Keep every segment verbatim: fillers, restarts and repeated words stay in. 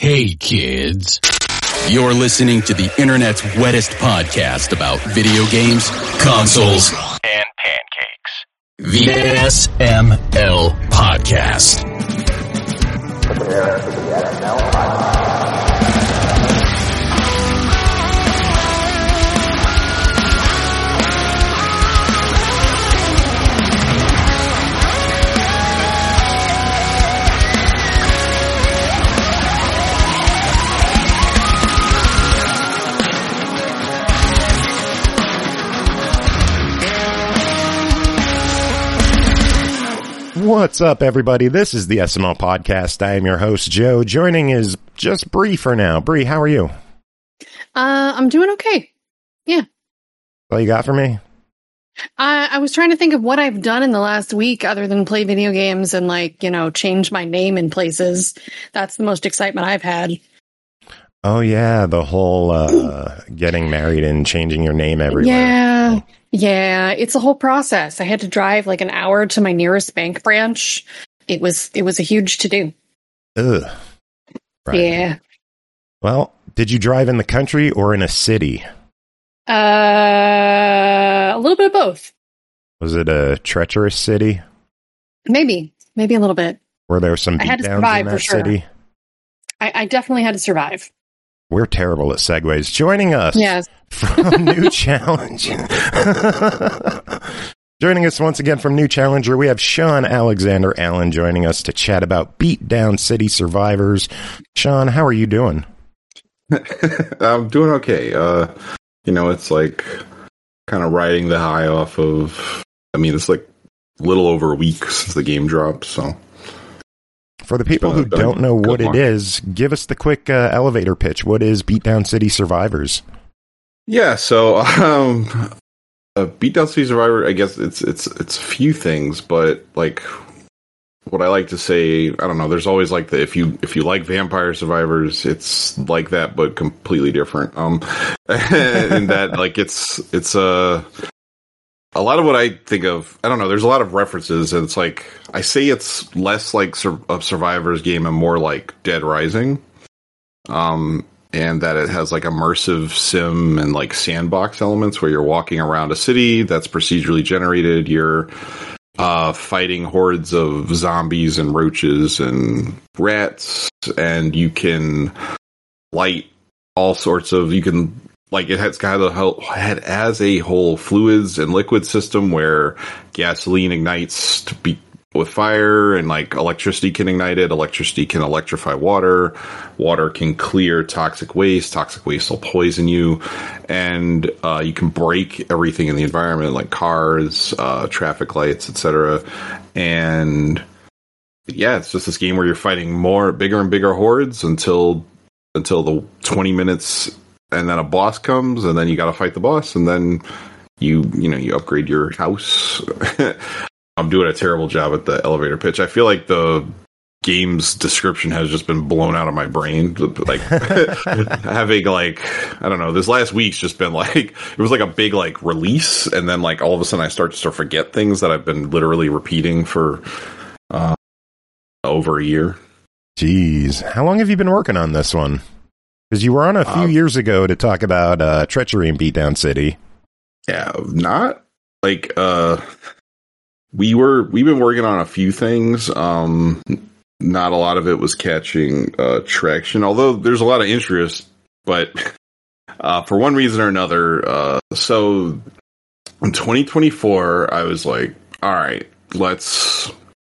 Hey, kids. You're listening to the internet's wettest podcast about video games, consoles, and pancakes. The S M L Podcast. Prepare for the S M L Podcast. What's up, everybody? This is the S M L Podcast. I am your host, Joe. Joining is just Bree for now. Bree, how are you? Uh, I'm doing okay. Yeah. All you got for me? I, I was trying to think of what I've done in the last week other than play video games and, like, you know, change my name in places. That's the most excitement I've had. Oh, yeah, the whole uh, getting married and changing your name everywhere. Yeah. Yeah, it's a whole process. I had to drive like an hour to my nearest bank branch. It was it was a huge to-do. Ugh. Right. Yeah. Well, did you drive in the country or in a city? Uh, a little bit of both. Was it a treacherous city? Maybe. Maybe a little bit. Were there some I had to beatdowns survive in for that sure. city? I, I definitely had to survive. We're terrible at segues. Joining us Yes. from New Challenge. Joining us once again from New Challenger, we have Sean Alexander Allen joining us to chat about Beatdown City Survivors. Sean, how are you doing? I'm doing okay. Uh, you know, it's like kind of riding the high off of, I mean, it's like a little over a week since the game dropped, so. For the people who don't know what it is, give us the quick uh, elevator pitch. What is Beatdown City Survivors? Yeah, so um, uh, Beatdown City Survivor, I guess it's it's it's a few things, but like what I like to say, I don't know. There's always like the if you if you like Vampire Survivors, it's like that but completely different. Um, and that like it's it's a. Uh, A lot of what I think of, I don't know, there's a lot of references, and it's like, I say it's less like sur- a Survivor's game and more like Dead Rising, um, and that it has like immersive sim and like sandbox elements where you're walking around a city that's procedurally generated, you're uh, fighting hordes of zombies and roaches and rats, and you can light all sorts of, you can... Like, it has kind of a, it has a whole fluids and liquid system where gasoline ignites to be with fire, and like electricity can ignite it. Electricity can electrify water. Water can clear toxic waste. Toxic waste will poison you, and uh, you can break everything in the environment, like cars, uh, traffic lights, et cetera. And yeah, it's just this game where you're fighting more, bigger and bigger hordes until until the twenty minutes. And then a boss comes, and then you got to fight the boss, and then you, you know, you upgrade your house. I'm doing a terrible job at the elevator pitch. I feel like the game's description has just been blown out of my brain. Like having like, I don't know, this last week's just been like, it was like a big like release, and then like all of a sudden I start to sort of forget things that I've been literally repeating for uh, over a year. Jeez, how long have you been working on this one? Because you were on a few uh, years ago to talk about uh, treachery in Beatdown City. Yeah, not like uh, we were. We've been working on a few things. Um, not a lot of it was catching uh, traction, although there's a lot of interest. But uh, for one reason or another, uh, so in twenty twenty-four, I was like, all right, let's.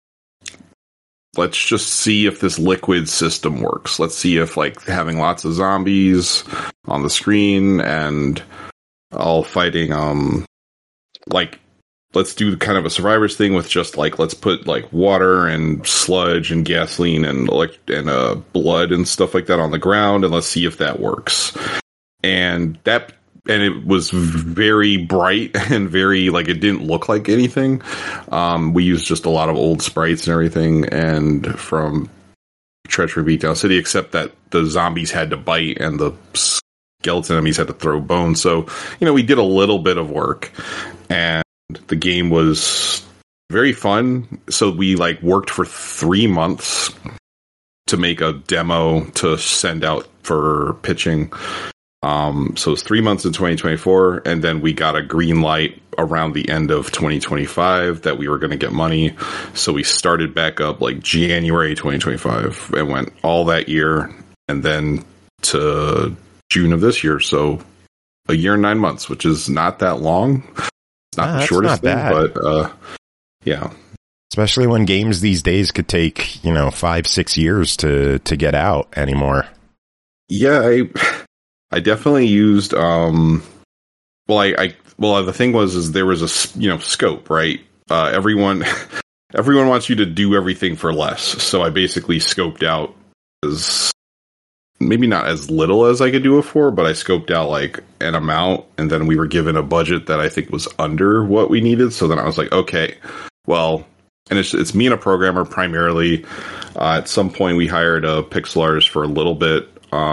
Let's just see if this liquid system works. Let's see if, like, having lots of zombies on the screen and all fighting, um, like, let's do kind of a Survivors thing with just, like, let's put, like, water and sludge and gasoline and, elect- and uh, blood and stuff like that on the ground, and let's see if that works. And that... And it was very bright and very, like, it didn't look like anything. Um, we used just a lot of old sprites and everything, and from Treachery Beatdown City, except that the zombies had to bite and the skeleton enemies had to throw bones. So, you know, we did a little bit of work, and the game was very fun. So we, like, worked for three months to make a demo to send out for pitching. Um, so it's three months in twenty twenty-four, and then we got a green light around the end of twenty twenty-five that we were going to get money. So we started back up like January twenty twenty-five and went all that year, and then to June of this year. So a year and nine months, which is not that long. It's not Ah, the shortest not thing, bad. but uh, yeah. Especially when games these days could take, you know, five, six years to, to get out anymore. Yeah, I I definitely used. Um, well, I, I well the thing was is there was a s- you know scope, right? Uh, everyone everyone wants you to do everything for less, so I basically scoped out as maybe not as little as I could do it for, but I scoped out like an amount, and then we were given a budget that I think was under what we needed. So then I was like, okay, well. And it's it's me and a programmer primarily. Uh, at some point, we hired a pixel artist for a little bit. Um,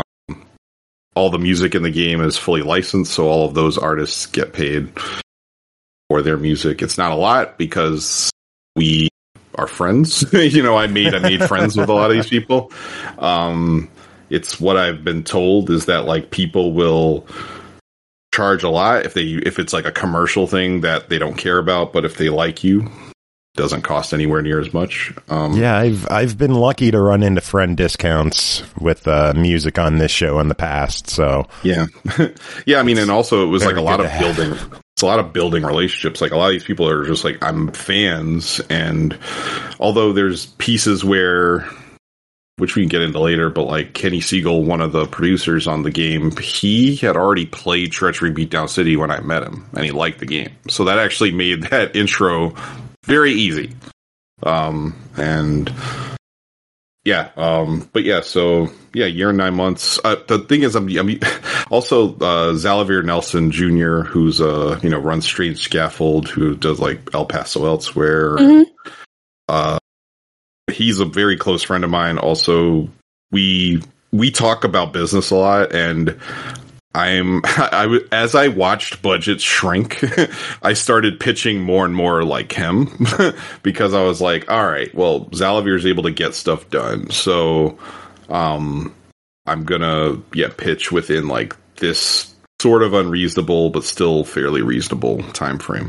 all the music in the game is fully licensed, so all of those artists get paid for their music. It's not a lot because we are friends. you know, I made I made friends with a lot of these people. Um, it's what I've been told is that like people will charge a lot if they if it's like a commercial thing that they don't care about, but if they like you. Doesn't cost anywhere near as much. Um, Yeah, I've I've been lucky to run into friend discounts with uh, music on this show in the past. So yeah, yeah. I mean, and also it was like very a lot good of to have. building. It's a lot of building relationships. Like a lot of these people are just like I'm fans, and although there's pieces where, which we can get into later, but like Kenny Siegel, one of the producers on the game, he had already played Treachery Beatdown City when I met him, and he liked the game. So that actually made that intro very easy. Um, and yeah, um, but yeah, so yeah, year and nine months. Uh, the thing is, I'm, I'm also, uh, Zalavir Nelson Junior, who's, uh, you know, runs Strange Scaffold, who does like El Paso Elsewhere. Mm-hmm. Uh, he's a very close friend of mine. Also, we, we talk about business a lot, and I'm I as I watched budgets shrink, I started pitching more and more like him because I was like, all right, well, Zalavir is able to get stuff done, so um, I'm gonna yeah pitch within like this sort of unreasonable but still fairly reasonable time frame.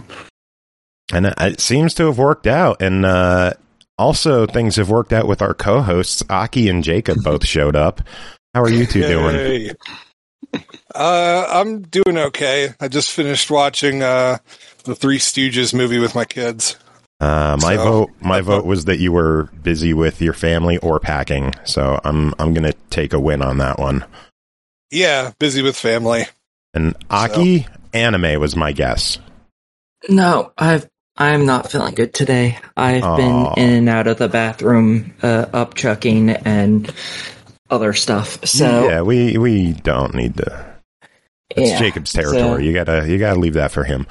and it, it seems to have worked out. And uh, also things have worked out with our co-hosts. Aki and Jacob both showed up. How are you two doing? Hey. Uh, I'm doing okay. I just finished watching uh, the Three Stooges movie with my kids. Uh, my So- vote, my vote was that you were busy with your family or packing. So I'm, I'm going to take a win on that one. Yeah, busy with family. And Aki, anime was my guess. No, I've I'm not feeling good today. I've Aw. been in and out of the bathroom, uh, up chucking and other stuff. So yeah, we, we don't need to. It's yeah, Jacob's so- territory. You gotta, you gotta leave that for him.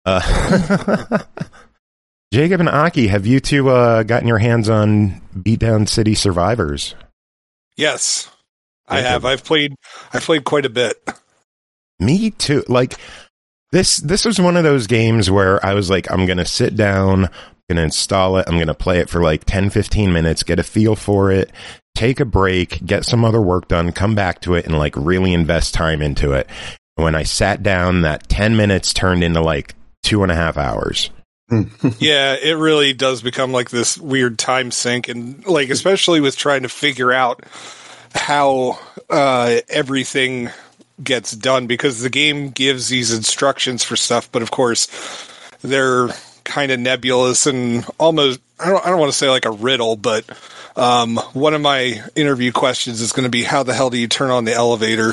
Uh, Jacob and Aki, have you two uh, gotten your hands on Beatdown City Survivors? Yes, I Jacob. have. I've played. I've played quite a bit. Me too. Like this, this was one of those games where I was like, I'm gonna sit down, I'm gonna install it, I'm gonna play it for like ten, fifteen minutes, get a feel for it, take a break, get some other work done, come back to it, and like really invest time into it. When I sat down, that ten minutes turned into like two and a half hours. Yeah, it really does become like this weird time sink, and like especially with trying to figure out how uh, everything gets done, because the game gives these instructions for stuff, but of course they're kind of nebulous and almost I don't I don't want to say like a riddle, but um, one of my interview questions is going to be, how the hell do you turn on the elevator?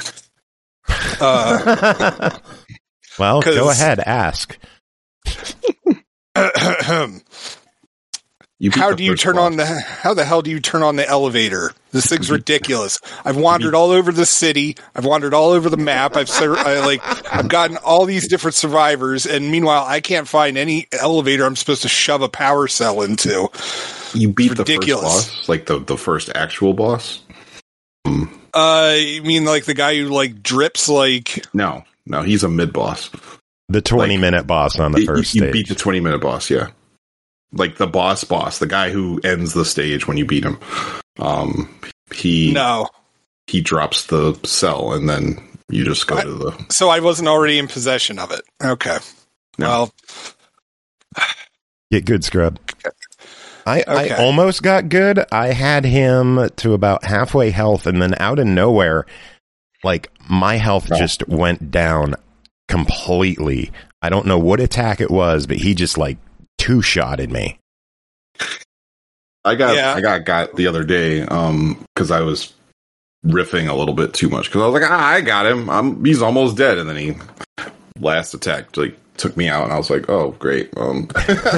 Uh, Well, go 'cause- ahead, ask. You beat How the do you first turn boss. on the how the hell do you turn on the elevator? This thing's ridiculous. I've wandered all over the city. I've wandered all over the map. I've sur- I, like I've gotten all these different survivors, and meanwhile I can't find any elevator I'm supposed to shove a power cell into. You beat It's the first ridiculous. boss, like the the first actual boss. Um, Uh, you mean like the guy who like drips like? no, no, he's a mid boss. The twenty Like, minute boss on the You- first you, stage. beat the twenty minute boss, yeah. Like the boss boss, the guy who ends the stage when you beat him. Um, he No. he drops the cell, and then you just go I, to the. So I wasn't already in possession of it. Okay. No. Well, Get good, Scrub. I, Okay. I almost got good. I had him to about halfway health, and then out of nowhere, like, my health Oh. just went down completely. I don't know what attack it was, but he just, like, two-shotted me. I got Yeah. I got got the other day um because I was riffing a little bit too much because I was like, ah, I got him. I'm he's almost dead, and then he last attack like took me out, and I was like, oh great. Um,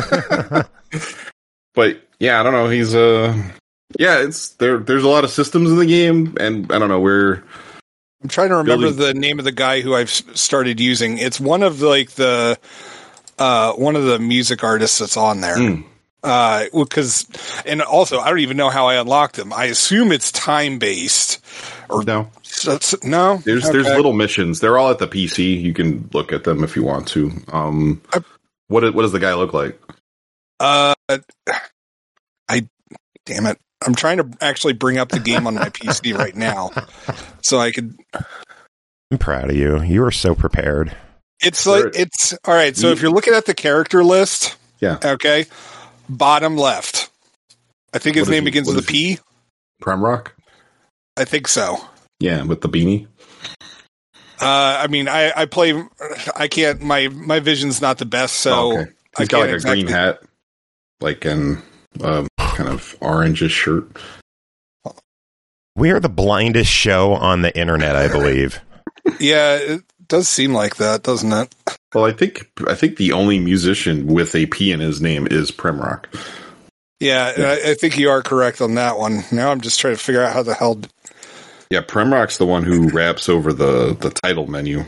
but yeah, I don't know. He's uh yeah, it's there. There's a lot of systems in the game, and I don't know where. I'm trying to remember Building- the name of the guy who I've s- started using. It's one of like the uh, one of the music artists that's on there. Mm. Uh, because, and also, I don't even know how I unlocked them. I assume it's time based. Or No, s- no, there's Okay. there's little missions. They're all at the P C. You can look at them if you want to. Um, I- what what does the guy look like? Uh, I damn it. I'm trying to actually bring up the game on my P C right now, so I could. I'm proud of you. You were so prepared. It's like it's all right. So if you're looking at the character list, Yeah, okay, bottom left. I think his What is name he- begins what with a is he? P. Prime Rock. I think so. Yeah, with the beanie. Uh, I mean, I, I play. I can't. My my vision's not the best, so Oh, okay. I He's got like can't a exactly- green hat, like an um, kind of orangish shirt. We are the blindest show on the internet, I believe. Yeah, it does seem like that, doesn't it? Well, I think I think the only musician with a P in his name is Prem Rock. Yeah, Yeah. I, I think you are correct on that one. Now I'm just trying to figure out how the hell. Yeah, Prem Rock's the one who raps over the the title menu,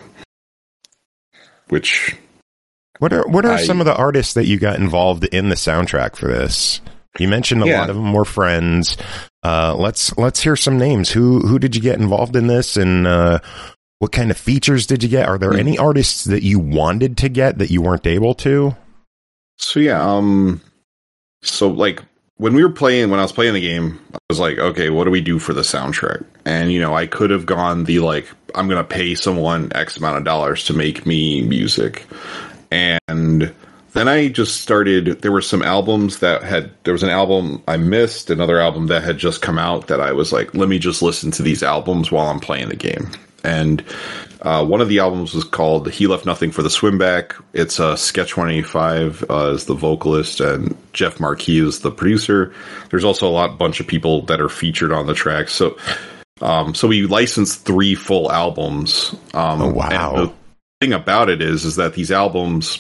which What are what are I- some of the artists that you got involved in the soundtrack for this? You mentioned a Yeah. lot of them were friends. Uh, let's let's hear some names. Who who did you get involved in this, and uh, what kind of features did you get? Are there Hmm. any artists that you wanted to get that you weren't able to? So yeah, um, so like when we were playing, when I was playing the game, I was like, okay, what do we do for the soundtrack? And you know, I could have gone the like, I'm gonna pay someone X amount of dollars to make me music, and then I just started. There were some albums that had. There was an album I missed, another album that had just come out that I was like, let me just listen to these albums while I'm playing the game. And uh, one of the albums was called "He Left Nothing for the Swimback." It's uh, Sketch one eighty-five uh, is the vocalist, and Jeff Marquis is the producer. There's also a lot, bunch of people that are featured on the track. So, um, so we licensed three full albums. Um, Oh, wow. and the thing about it is, is that these albums.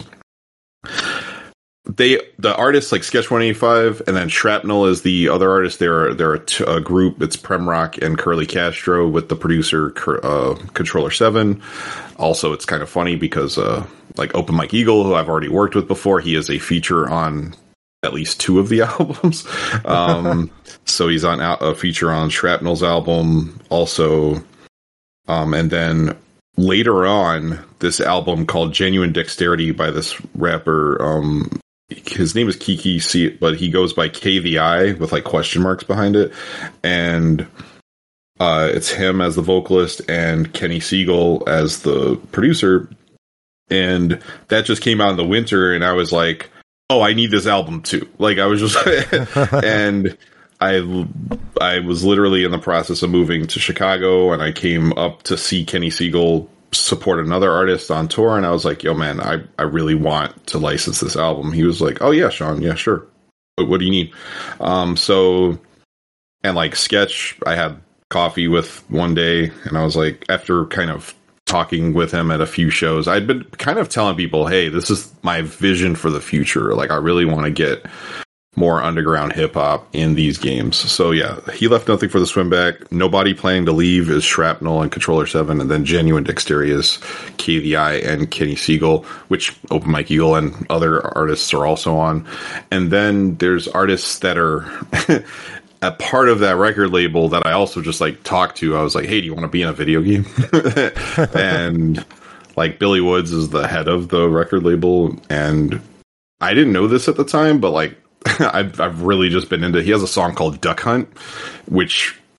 They the artists like Sketch one eighty-five and then Shrapnel is the other artist. They're they're a, t- a group. It's Prem Rock and Curly Castro with the producer uh, Controller Seven. Also, it's kind of funny because uh, like Open Mike Eagle, who I've already worked with before, he is a feature on at least two of the albums. Um, so he's on out, a feature on Shrapnel's album also, um, and then. Later on, this album called Genuine Dexterity by this rapper, um, his name is Kiki C, but he goes by K V I with like question marks behind it. And uh, it's him as the vocalist and Kenny Siegel as the producer. And that just came out in the winter, and I was like, oh, I need this album too. Like, I was just, and I, I was literally in the process of moving to Chicago, and I came up to see Kenny Siegel support another artist on tour, and I was like, yo, man, I, I really want to license this album. He was like, oh, yeah, Sean, yeah, sure. But what do you need? Um, so, and like Sketch, I had coffee with one day, and I was like, after kind of talking with him at a few shows, I'd been kind of telling people, hey, this is my vision for the future. Like, I really want to get more underground hip hop in these games. So yeah, He Left Nothing for the Swimback. Nobody Planning to Leave is Shrapnel and Controller Seven, and then Genuine Dexterity is K V I and Kenny Siegel, which Open Mike Eagle and other artists are also on. And then there's artists that are a part of that record label that I also just like talked to. I was like, hey, do you want to be in a video game? And like Billy Woods is the head of the record label, and I didn't know this at the time, but like I've, I've really just been into, he has a song called Duck Hunt, which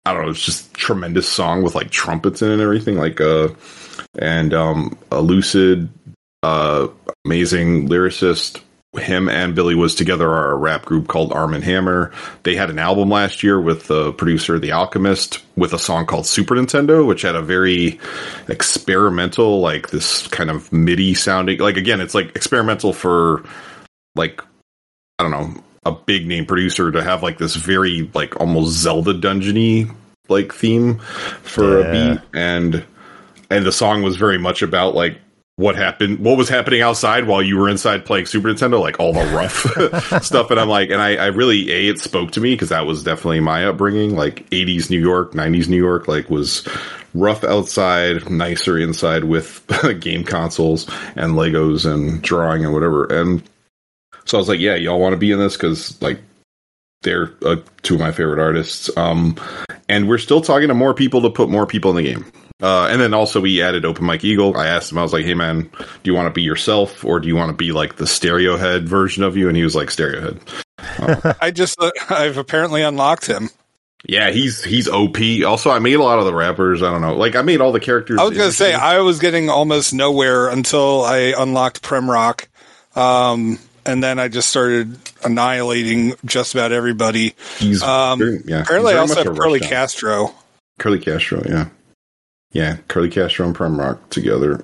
I don't know, it's just tremendous song with like trumpets in it and everything. Like, uh, and um, a Lucid, uh, amazing lyricist. Him and Billy was together are a rap group called Arm and Hammer. They had an album last year with the producer The Alchemist with a song called Super Nintendo, which had a very experimental, like this kind of MIDI sounding. Like, again, it's like experimental for like, I don't know, a big name producer to have like this very like almost Zelda dungeony like theme for yeah. a beat. And, and the song was very much about like, what happened, what was happening outside while you were inside playing Super Nintendo, like all the rough stuff. And I'm like, and I, I really, A, it spoke to me because that was definitely my upbringing, like eighties New York, nineties New York, like was rough outside, nicer inside with game consoles and Legos and drawing and whatever. And so I was like, yeah, y'all want to be in this? Because like they're uh, two of my favorite artists. Um, and we're still talking to more people to put more people in the game. Uh, and then also we added Open Mike Eagle. I asked him, I was like, hey man, do you want to be yourself or do you want to be like the Stereo Head version of you? And he was like, Stereo Head. Uh, I just, uh, I've apparently unlocked him. Yeah, he's he's O P. Also, I made a lot of the rappers. I don't know. Like, I made all the characters. I was going to say, I was getting almost nowhere until I unlocked Premrock. Um, and then I just started annihilating just about everybody. He's um, very, yeah, apparently I also have Curly Castro. Curly Castro, yeah. Yeah, Curly Castro and Premrock together.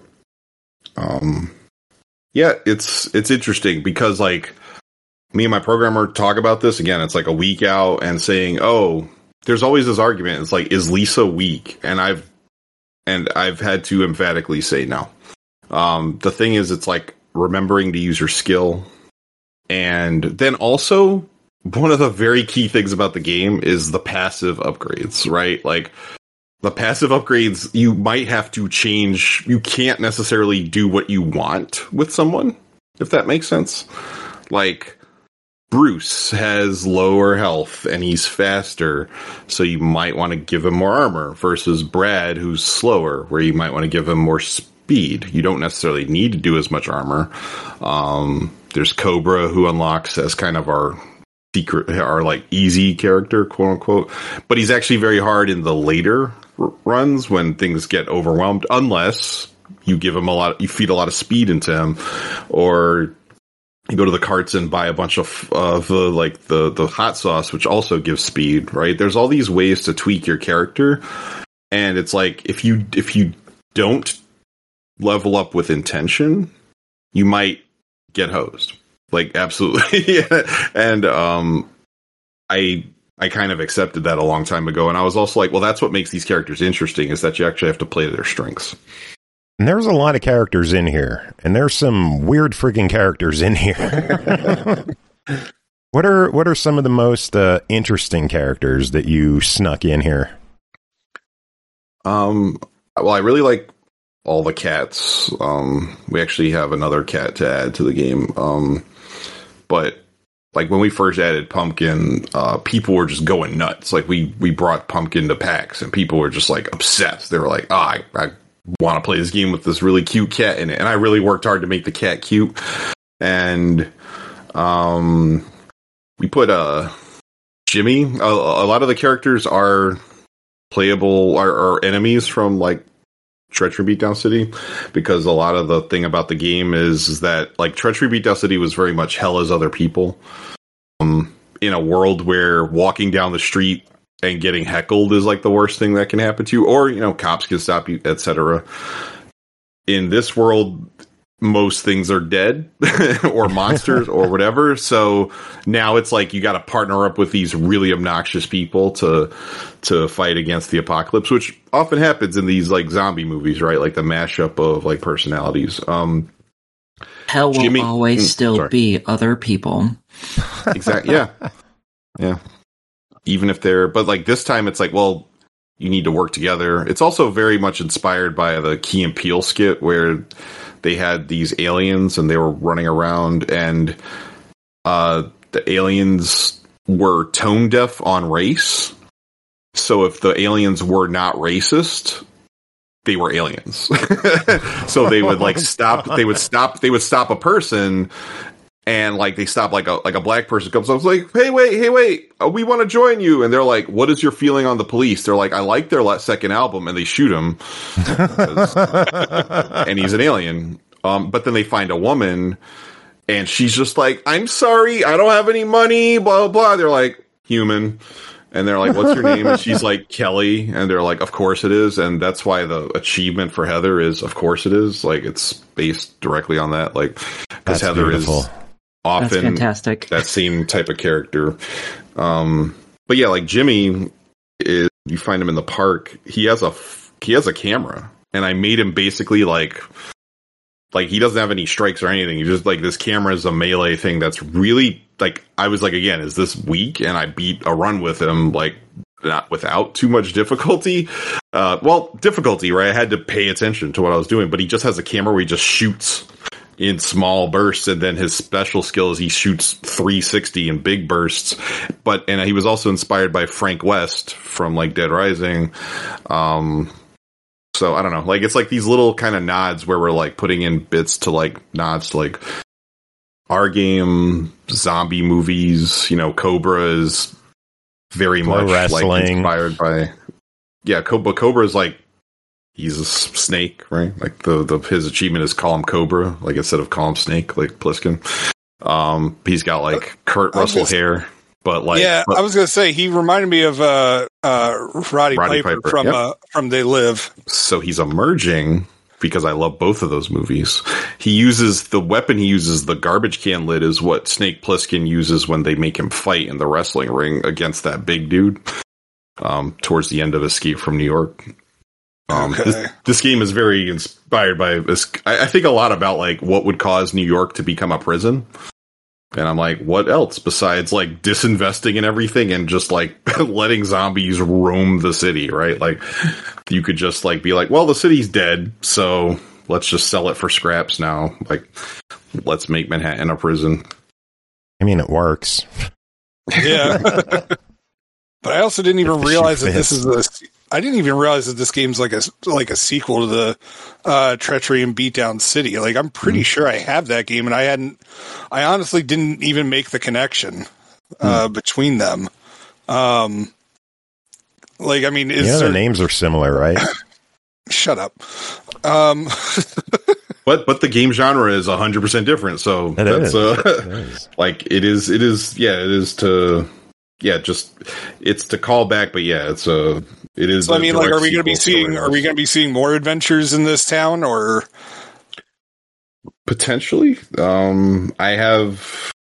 Um, yeah, it's it's interesting because like me and my programmer talk about this again. It's like a week out and saying, "Oh, there's always this argument. It's like, is Lisa weak?" And I've and I've had to emphatically say no. Um, the thing is, it's like remembering to use your skill, and then also one of the very key things about the game is the passive upgrades, right? Like. The passive upgrades, you might have to change. You can't necessarily do what you want with someone, if that makes sense. Like, Bruce has lower health and he's faster, so you might want to give him more armor, versus Brad, who's slower, where you might want to give him more speed. You don't necessarily need to do as much armor. Um, there's Cobra, who unlocks as kind of our... secret, our like easy character, quote unquote, but he's actually very hard in the later r- runs when things get overwhelmed, unless you give him a lot, you feed a lot of speed into him, or you go to the carts and buy a bunch of of the like the the hot sauce, which also gives speed. Right? There's all these ways to tweak your character, and it's like if you if you don't level up with intention, you might get hosed. Like, absolutely. yeah. And um, I I kind of accepted that a long time ago. And I was also like, well, that's what makes these characters interesting, is that you actually have to play to their strengths. And there's a lot of characters in here. And there's some weird freaking characters in here. What are what are some of the most uh, interesting characters that you snuck in here? Um. Well, I really like all the cats. Um. We actually have another cat to add to the game. Um. But like when we first added Pumpkin, uh, people were just going nuts. Like we, we brought Pumpkin to PAX and people were just like obsessed. They were like, oh, I, I want to play this game with this really cute cat in it. And I really worked hard to make the cat cute. And um, we put uh, Jimmy. A, a lot of the characters are playable, are, are enemies from like Treachery Beatdown City, because a lot of the thing about the game is, is that like Treachery Beatdown City was very much hell as other people, um, in a world where walking down the street and getting heckled is like the worst thing that can happen to you, or you know, cops can stop you, et cetera. In this world, most things are dead or monsters or whatever. So now it's like you got to partner up with these really obnoxious people to to fight against the apocalypse, which often happens in these like zombie movies, right? Like the mashup of like personalities. Um, Hell will Jimmy, always mm, still sorry. be other people. Exactly. Yeah. Yeah. Even if they're, but like this time it's like, well, you need to work together. It's also very much inspired by the Key and Peele skit where they had these aliens and they were running around, and uh, the aliens were tone deaf on race. So if the aliens were not racist, they were aliens. So they would like stop, they would stop, they would stop a person And like they stop, like a like a black person comes up, like, hey wait, hey wait, uh, we want to join you. And they're like, what is your feeling on the Police? They're like, I like their la- second album, and they shoot him, and he's an alien. Um, but then they find a woman, and she's just like, I'm sorry, I don't have any money, blah blah blah. They're like, human. And they're like, what's your name? And she's like, Kelly. And they're like, of course it is. And that's why the achievement for Heather is, of course it is. Like, it's based directly on that. Like, because Heather beautiful. is often that's fantastic. That same type of character. Um, but yeah, like Jimmy is, you find him in the park. He has a, he has a camera. And I made him basically like, like he doesn't have any strikes or anything. He's just like, this camera is a melee thing that's really, like, I was like, again, is this weak? And I beat a run with him, like, not without too much difficulty. Uh, well, difficulty, right? I had to pay attention to what I was doing, but he just has a camera where he just shoots in small bursts, and then his special skill is he shoots three sixty in big bursts. But, and he was also inspired by Frank West from, like, Dead Rising. Um, so, I don't know. Like, it's like these little kind of nods where we're, like, putting in bits to, like, nods to, like, our game, zombie movies, you know, Cobra is very much wrestling. like inspired by, yeah, Cobra. Cobra is like, he's a snake, right? Like the, the, his achievement is call him Cobra, like instead of call him Snake, like Pliskin. Um, he's got like Kurt Russell just, hair, but like, yeah, but, I was going to say, he reminded me of, uh, uh, Roddy, Roddy Piper, Piper from, yep. uh, from They Live. So he's emerging, because I love both of those movies. He uses the weapon he uses, the garbage can lid, is what Snake Plissken uses when they make him fight in the wrestling ring against that big dude. Um, towards the end of Escape from New York. Um, okay. this, this game is very inspired by this. I, I think a lot about like what would cause New York to become a prison. And I'm like, what else besides like disinvesting in everything and just like letting zombies roam the city, right? Like you could just like be like, well, the city's dead, so let's just sell it for scraps now. Like, let's make Manhattan a prison. I mean, it works. Yeah. But I also didn't even realize that this is a, I didn't even realize that this game's like a, like a sequel to the uh, Treachery and Beatdown City. Like, I'm pretty mm. sure I have that game, and I hadn't, I honestly didn't even make the connection uh, mm. between them. Um, like, I mean, is yeah, there, the names are similar, right? Shut up. Um, but but the game genre is one hundred percent different, so it that's is. Uh, it is. like it is. It is. Yeah, it is to. Yeah, just it's to call back, but yeah, it's a. It is. So, I mean, like, are we going to be seeing? Are we going to be seeing more adventures in this town, or potentially? Um, I have.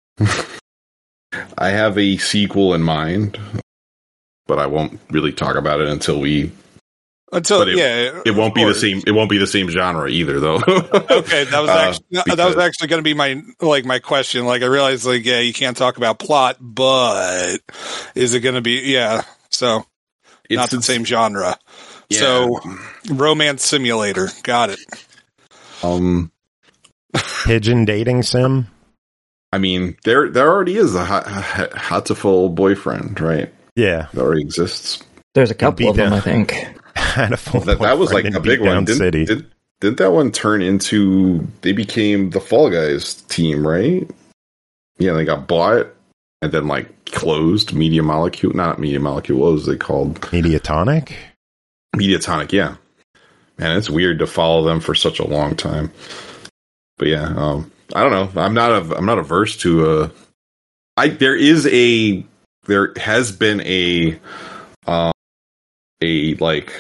I have a sequel in mind, but I won't really talk about it until we. Until it, yeah, it won't be the same. It won't be the same genre either, though. Okay, that was actually uh, that was actually going to be my like my question. Like, I realized, like, yeah, you can't talk about plot, but is it going to be? Yeah, so it's, not the same genre. Yeah. So, romance simulator, got it. Um, pigeon dating sim. I mean, there there already is a Hatoful boyfriend, right? Yeah, that already exists. There's a couple of them, I think. Hatoful that, that was like a big one. Didn't, did, didn't that one turn into? They became the Fall Guys team, right? Yeah, they got bought and then like closed. Media Molecule, not Media Molecule. What was they called? Mediatonic. Mediatonic, yeah. Man, it's weird to follow them for such a long time. But yeah, um, I don't know. I'm not a, I'm not averse to a. I there is a there has been a. Um, a like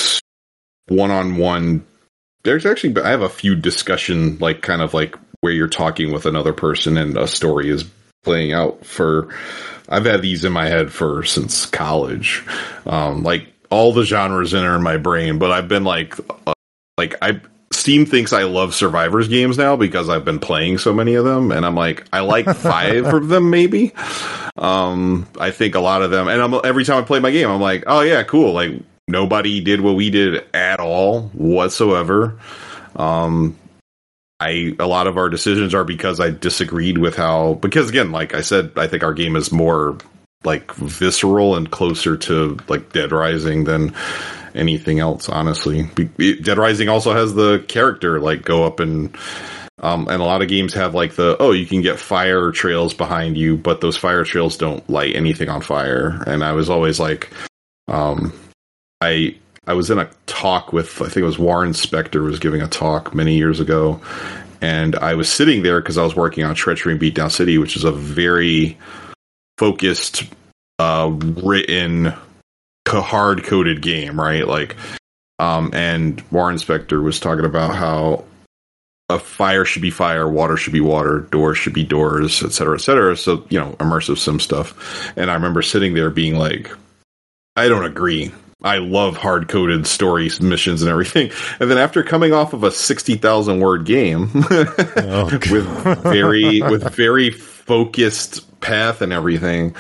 one-on-one there's actually I have a few discussion like kind of like where you're talking with another person and a story is playing out for I've had these in my head for since college, um like all the genres in are in my brain, but I've been like uh, like I Steam thinks I love Survivors games now because I've been playing so many of them, and I'm like, I like five of them maybe. Um, I think a lot of them, and I'm, every time I play my game, I'm like, oh yeah, cool. Like nobody did what we did at all whatsoever. Um, I a lot of our decisions are because I disagreed with how because again, like I said, I think our game is more like visceral and closer to like Dead Rising than anything else, honestly. Dead Rising also has the character like go up and Um, and a lot of games have like the, oh, you can get fire trails behind you, but those fire trails don't light anything on fire. And I was always like, um, I I was in a talk with, I think it was Warren Spector was giving a talk many years ago. And I was sitting there because I was working on Treachery and Beatdown City, which is a very focused, uh, written, hard-coded game, right? Like, um, and Warren Spector was talking about how a fire should be fire, water should be water, doors should be doors, et cetera, et cetera. So, you know, immersive sim stuff. And I remember sitting there being like, I don't agree. I love hard-coded story missions and everything. And then after coming off of a sixty thousand word game oh, with very with very focused path and everything,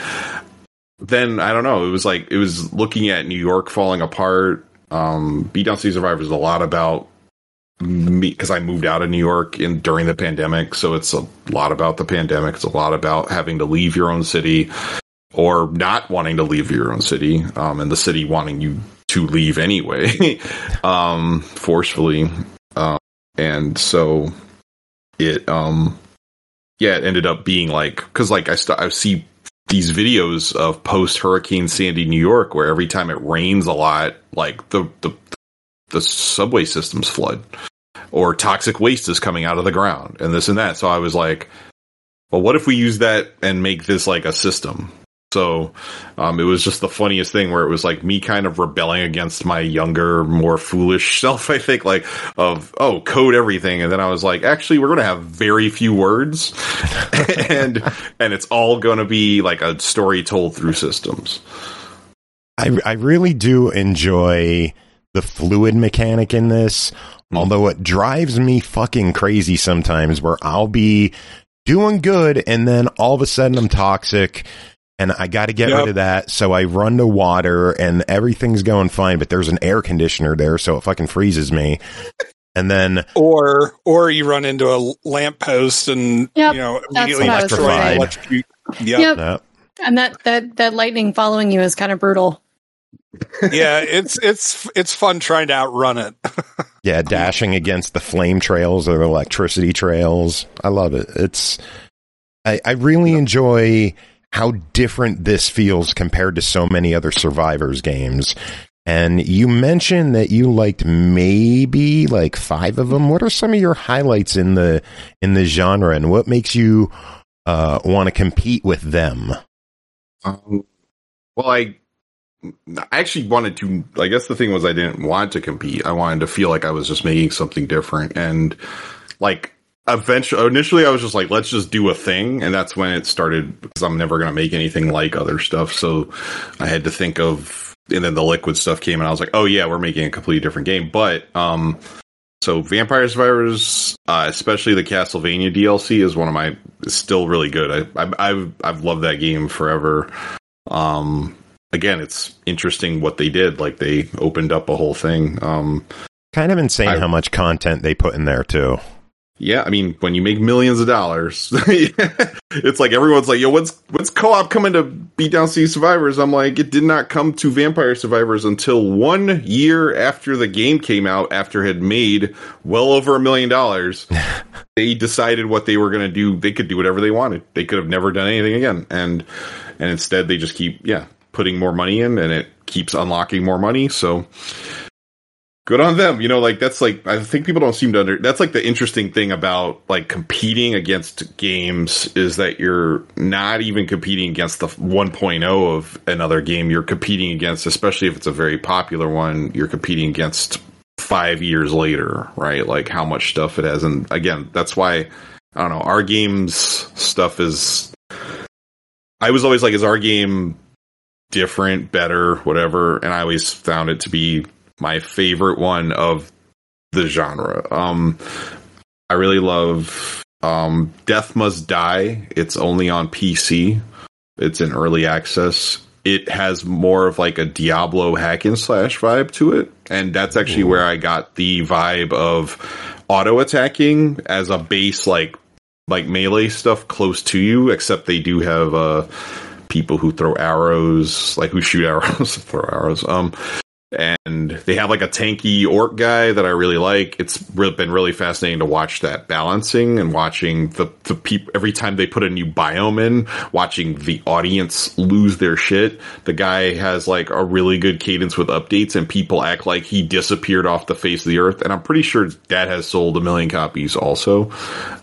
then I don't know. It was like it was looking at New York falling apart. Um, Beatdown City Survivors is a lot about me because I moved out of New York in during the pandemic, so it's a lot about the pandemic. It's a lot about having to leave your own city or not wanting to leave your own city, um, and the city wanting you to leave anyway, um, forcefully. Uh, and so it, um, yeah, it ended up being like because like I st- I see these videos of post Hurricane Sandy New York where every time it rains a lot, like the the the subway systems flood. Or toxic waste is coming out of the ground and this and that. So I was like, well, what if we use that and make this like a system? So um, it was just the funniest thing where it was like me kind of rebelling against my younger, more foolish self, I think, like of, oh, code everything. And then I was like, actually, we're going to have very few words and and it's all going to be like a story told through systems. I, I really do enjoy the fluid mechanic in this. Although it drives me fucking crazy sometimes where I'll be doing good and then all of a sudden I'm toxic and I got to get yep. rid of that. So I run to water and everything's going fine, but there's an air conditioner there. So it fucking freezes me. And then, or, or you run into a lamppost and, yep, you know, immediately electrified. Electrocute. Yep. Yep. yep. And that, that, that lightning following you is kind of brutal. Yeah, it's it's it's fun trying to outrun it. Yeah, dashing against the flame trails or the electricity trails. I love it. It's I, I really enjoy how different this feels compared to so many other Survivors games. And you mentioned that you liked maybe like five of them. What are some of your highlights in the in the genre, and what makes you uh, want to compete with them? Um, well, I. I actually wanted to, I guess the thing was I didn't want to compete. I wanted to feel like I was just making something different. And like eventually, initially I was just like, let's just do a thing. And that's when it started because I'm never going to make anything like other stuff. So I had to think of, and then the Liquid stuff came and I was like, oh yeah, we're making a completely different game. But, um, so Vampire Survivors, uh, especially the Castlevania D L C is one of my, is still really good. I, I, I've, I've loved that game forever. Um, Again, it's interesting what they did. Like, they opened up a whole thing. Um, kind of insane I, how much content they put in there, too. Yeah, I mean, when you make millions of dollars, it's like everyone's like, yo, when's, when's co-op coming to Beatdown City Survivors? I'm like, it did not come to Vampire Survivors until one year after the game came out, after it had made well over a million dollars. They decided what they were going to do. They could do whatever they wanted. They could have never done anything again. And and instead, they just keep, yeah. putting more money in and it keeps unlocking more money. So good on them. You know, like that's like, I think people don't seem to under, that's like the interesting thing about like competing against games is that you're not even competing against the one point oh of another game. You're competing against, especially if it's a very popular one, you're competing against five years later, right? Like how much stuff it has. And again, that's why, I don't know, our game's stuff is, I was always like, is our game different, better, whatever, and I always found it to be my favorite one of the genre. Um, I really love um, Death Must Die. It's only on P C. It's in early access. It has more of like a Diablo hack and slash vibe to it, and that's actually Ooh. where I got the vibe of auto attacking as a base, like like melee stuff close to you. Except they do have a uh, people who throw arrows, like who shoot arrows, throw arrows. Um, And they have like a tanky orc guy that I really like. It's re- been really fascinating to watch that balancing and watching the, the people every time they put a new biome in, watching the audience lose their shit. The guy has like a really good cadence with updates and people act like he disappeared off the face of the earth. And I'm pretty sure that has sold a million copies also.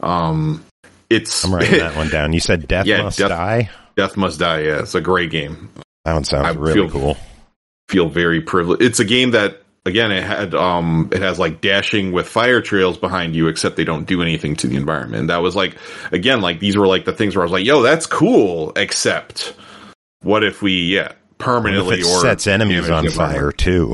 Um, it's I'm writing that one down. You said Death yeah, Must Death, Die? Death Must Die, yeah. It's a great game. That one sounds I really feel, cool. Feel very privileged. It's a game that, again, it had um, it has like dashing with fire trails behind you, except they don't do anything to the environment. And that was like, again, like these were like the things where I was like, "Yo, that's cool." Except, what if we, yeah, permanently What if it or sets enemies on fire too?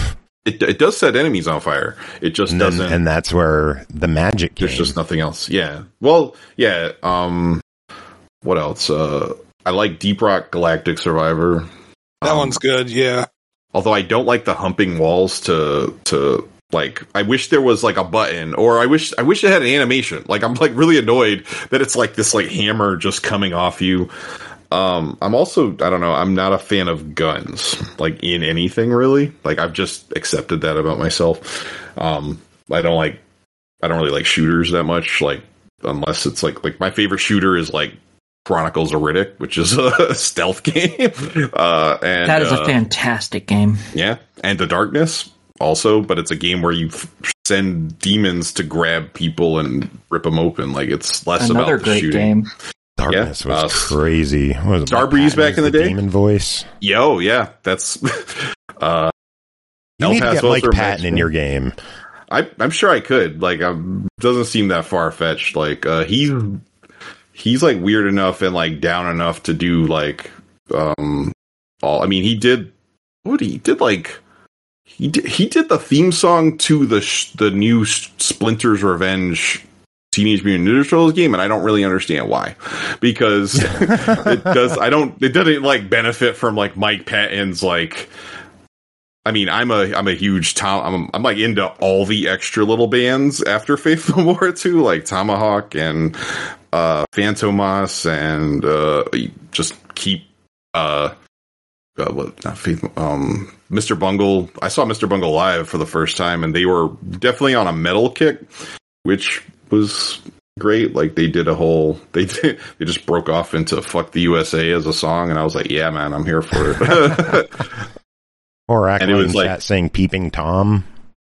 it it does set enemies on fire. It just and doesn't, then, and that's where the magic came. There's just nothing else. Yeah. Well, yeah. Um, what else? Uh, I like Deep Rock Galactic Survivor. That um, one's good, yeah. Although I don't like the humping walls to to like I wish there was like a button, or I wish I wish it had an animation. Like I'm like really annoyed that it's like this like hammer just coming off you. Um I'm also I don't know, I'm not a fan of guns, like in anything really. Like I've just accepted that about myself. Um I don't like I don't really like shooters that much, like unless it's like like my favorite shooter is like Chronicles of Riddick, which is a stealth game. Uh, and, that is uh, a fantastic game. Yeah, and The Darkness also, but it's a game where you f- send demons to grab people and rip them open. Like it's less Another about the great shooting. game. Darkness yeah, was uh, crazy. What was it, Starbreeze back in the, the day? Demon voice. Yo, yeah, that's. uh, you need to get Mike Patton in your game. I, I'm sure I could. Like, um, doesn't seem that far fetched. Like, uh, he. He's like weird enough and like down enough to do like um all I mean he did what he did like he did he did the theme song to the sh- the new Splinter's Revenge Teenage Mutant Ninja Turtles game, and I don't really understand why, because it does I don't it doesn't like benefit from like Mike Patton's like I mean, I'm a I'm a huge Tom. I'm I'm like into all the extra little bands after Faith No More too, like Tomahawk and uh, Phantomas, and uh, just keep uh, uh what not Faith um Mister Bungle. I saw Mister Bungle live for the first time, and they were definitely on a metal kick, which was great. Like they did a whole they did, they just broke off into "Fuck the U S A" as a song, and I was like, yeah, man, I'm here for it. Or actually, and it was like chat saying "peeping Tom."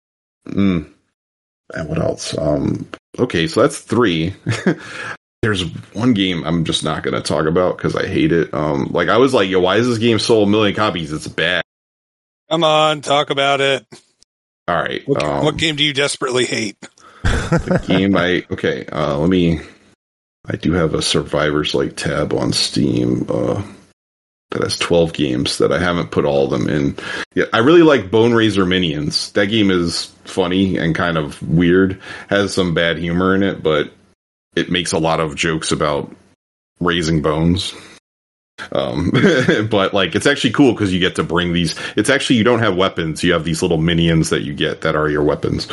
Mm, and what else? Um, okay, so that's three. There's one game I'm just not going to talk about because I hate it. Um, like I was like, yo, why is this game sold a million copies? It's bad. Come on, talk about it. All right. What, um, what game do you desperately hate? The game I okay. Uh, let me. I do have a Survivors like tab on Steam. Uh, that has twelve games that I haven't put all of them in. Yeah, I really like Bone Razor Minions. That game is funny and kind of weird. Has some bad humor in it, but it makes a lot of jokes about raising bones. Um, but like, it's actually cool because you get to bring these. It's actually, you don't have weapons. You have these little minions that you get that are your weapons.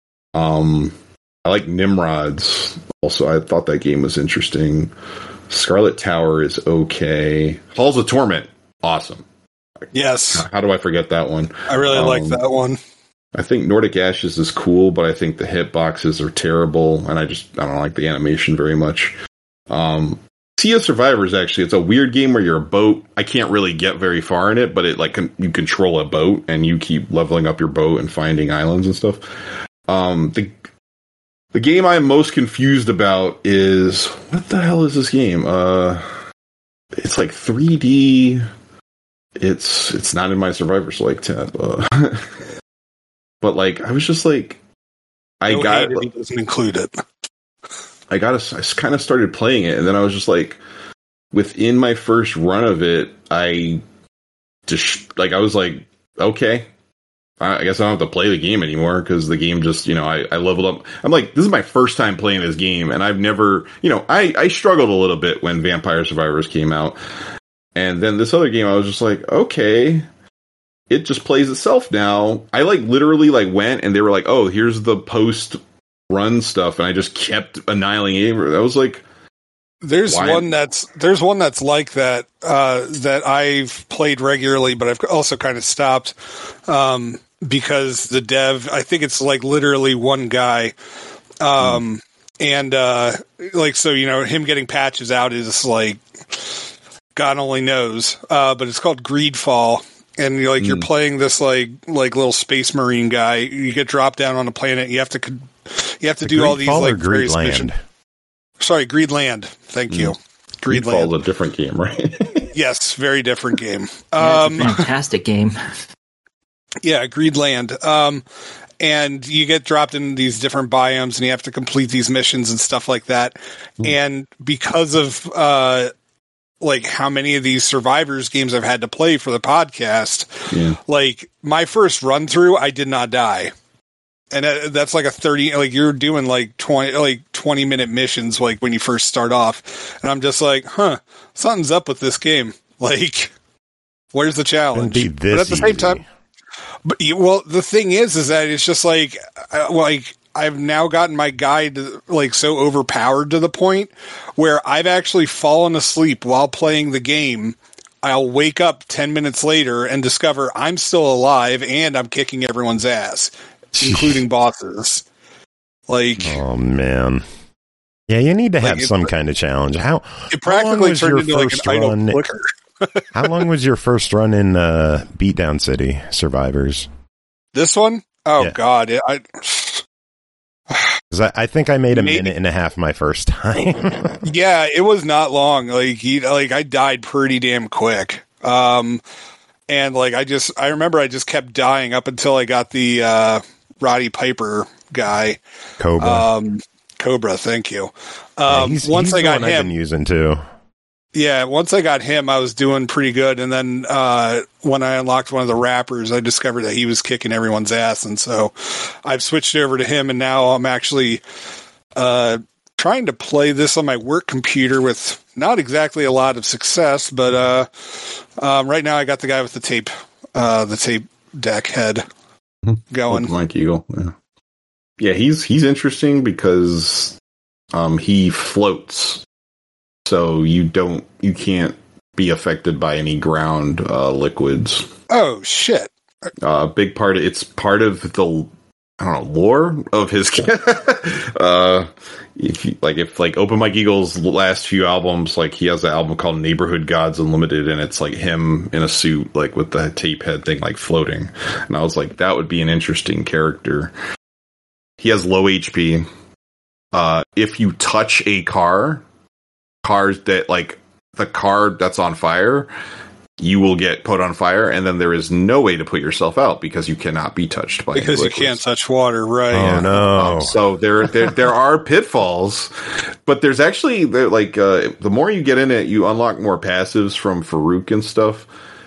Um, I like Nimrods. Also, I thought that game was interesting. Scarlet Tower is okay. Halls of Torment, awesome. Yes. How do I forget that one? I really um, like that one. I think Nordic Ashes is cool, but I think the hitboxes are terrible, and I just I don't like the animation very much. Um, Sea of Survivors, actually, it's a weird game where you're a boat. I can't really get very far in it, but it like con- you control a boat, and you keep leveling up your boat and finding islands and stuff. Um, the The game I'm most confused about is, what the hell is this game? Uh, it's like three D. It's it's not in my Survivors like tab. Uh, but like, I was just like, I no got it doesn't include it. I got a, I kind of started playing it, and then I was just like, within my first run of it, I just like I was like, okay. I guess I don't have to play the game anymore because the game just, you know, I, I leveled up. I'm like, this is my first time playing this game, and I've never, you know, I, I struggled a little bit when Vampire Survivors came out. And then this other game, I was just like, okay, it just plays itself now. I like literally like went and they were like, oh, here's the post run stuff. And I just kept annihilating. I was like, There's Why- one that's there's one that's like that uh, that I've played regularly, but I've also kind of stopped um, because the dev. I think it's like literally one guy, um, mm. and uh, like so you know him getting patches out is like God only knows. Uh, but it's called Greedfall, and you're like mm. you're playing this like like little space marine guy. You get dropped down on a planet. You have to you have to the do all these like various Greedland. missions. Sorry, Greedland. Thank you. Mm. Greedland. Greedfall's a different game, right? Yes, very different game. Yeah, um, it's a fantastic game. Yeah, Greedland. Um, and you get dropped in these different biomes, and you have to complete these missions and stuff like that. Mm. And because of uh, like how many of these Survivors games I've had to play for the podcast, yeah. like my first run through, I did not die. And that's like a thirty, like you're doing like twenty, like twenty minute missions, like when you first start off. And I'm just like, huh, something's up with this game. Like, where's the challenge? Be this but at the same easy. time, but you, well, the thing is, is that it's just like, uh, like I've now gotten my guide like so overpowered to the point where I've actually fallen asleep while playing the game. I'll wake up ten minutes later and discover I'm still alive and I'm kicking everyone's ass. Including bosses. Like, oh man, yeah, you need to have like some kind of challenge. How it practically turned into like an idle run, flicker. How long was your first run in uh, Beatdown City Survivors? This one? Oh yeah. God, it, I. Because I, I think I made a Maybe. minute and a half my first time. Yeah, it was not long. Like he, like I died pretty damn quick. Um, and like I just, I remember I just kept dying up until I got the uh, Roddy Piper guy. Cobra. Um, Cobra, thank you. Um, yeah, he's, once he's I got the one him, I've been using too. Yeah, once I got him, I was doing pretty good. And then uh, when I unlocked one of the rappers, I discovered that he was kicking everyone's ass. And so I've switched over to him, and now I'm actually uh, trying to play this on my work computer with not exactly a lot of success. But uh, um, right now I got the guy with the tape, uh, the tape deck head going. Mike Eagle. Yeah. yeah, he's he's interesting because um, he floats. So you don't, you can't be affected by any ground uh, liquids. Oh shit! A uh, big part of it's part of the I don't know lore of his. uh, if you, like if like Open Mike Eagle's last few albums, like he has an album called Neighborhood Gods Unlimited, and it's like him in a suit, like with the tape head thing, like floating. And I was like, that would be an interesting character. He has low H P. Uh, if you touch a car. Cars that like the car that's on fire, you will get put on fire, and then there is no way to put yourself out because you cannot be touched by because you can't touch water, right? Oh yeah. no! Um, so there, there, there are pitfalls, but there's actually like uh, the more you get in it, you unlock more passives from Farouk and stuff.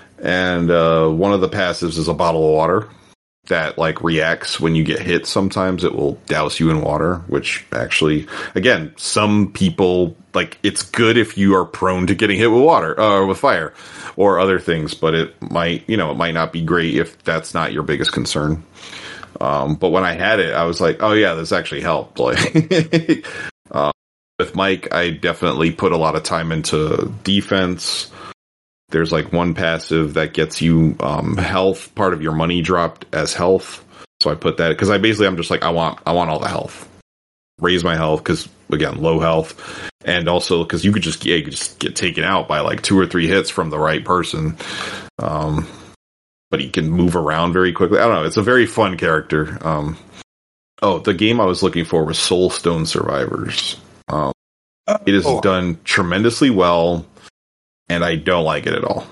And uh, one of the passives is a bottle of water that like reacts when you get hit. Sometimes it will douse you in water, which actually, again, some people like it's good if you are prone to getting hit with water or uh, with fire or other things, but it might, you know, it might not be great if that's not your biggest concern. Um, but when I had it, I was like, oh yeah, this actually helped. Like uh, with Mike, I definitely put a lot of time into defense. There's like one passive that gets you um, health, part of your money dropped as health. So I put that because I basically I'm just like I want I want all the health, raise my health because again low health, and also because you could just yeah, you could just get taken out by like two or three hits from the right person. Um, but he can move around very quickly. I don't know. It's a very fun character. Um, oh, the game I was looking for was Soulstone Survivors. Um, it is oh. done tremendously well. And I don't like it at all.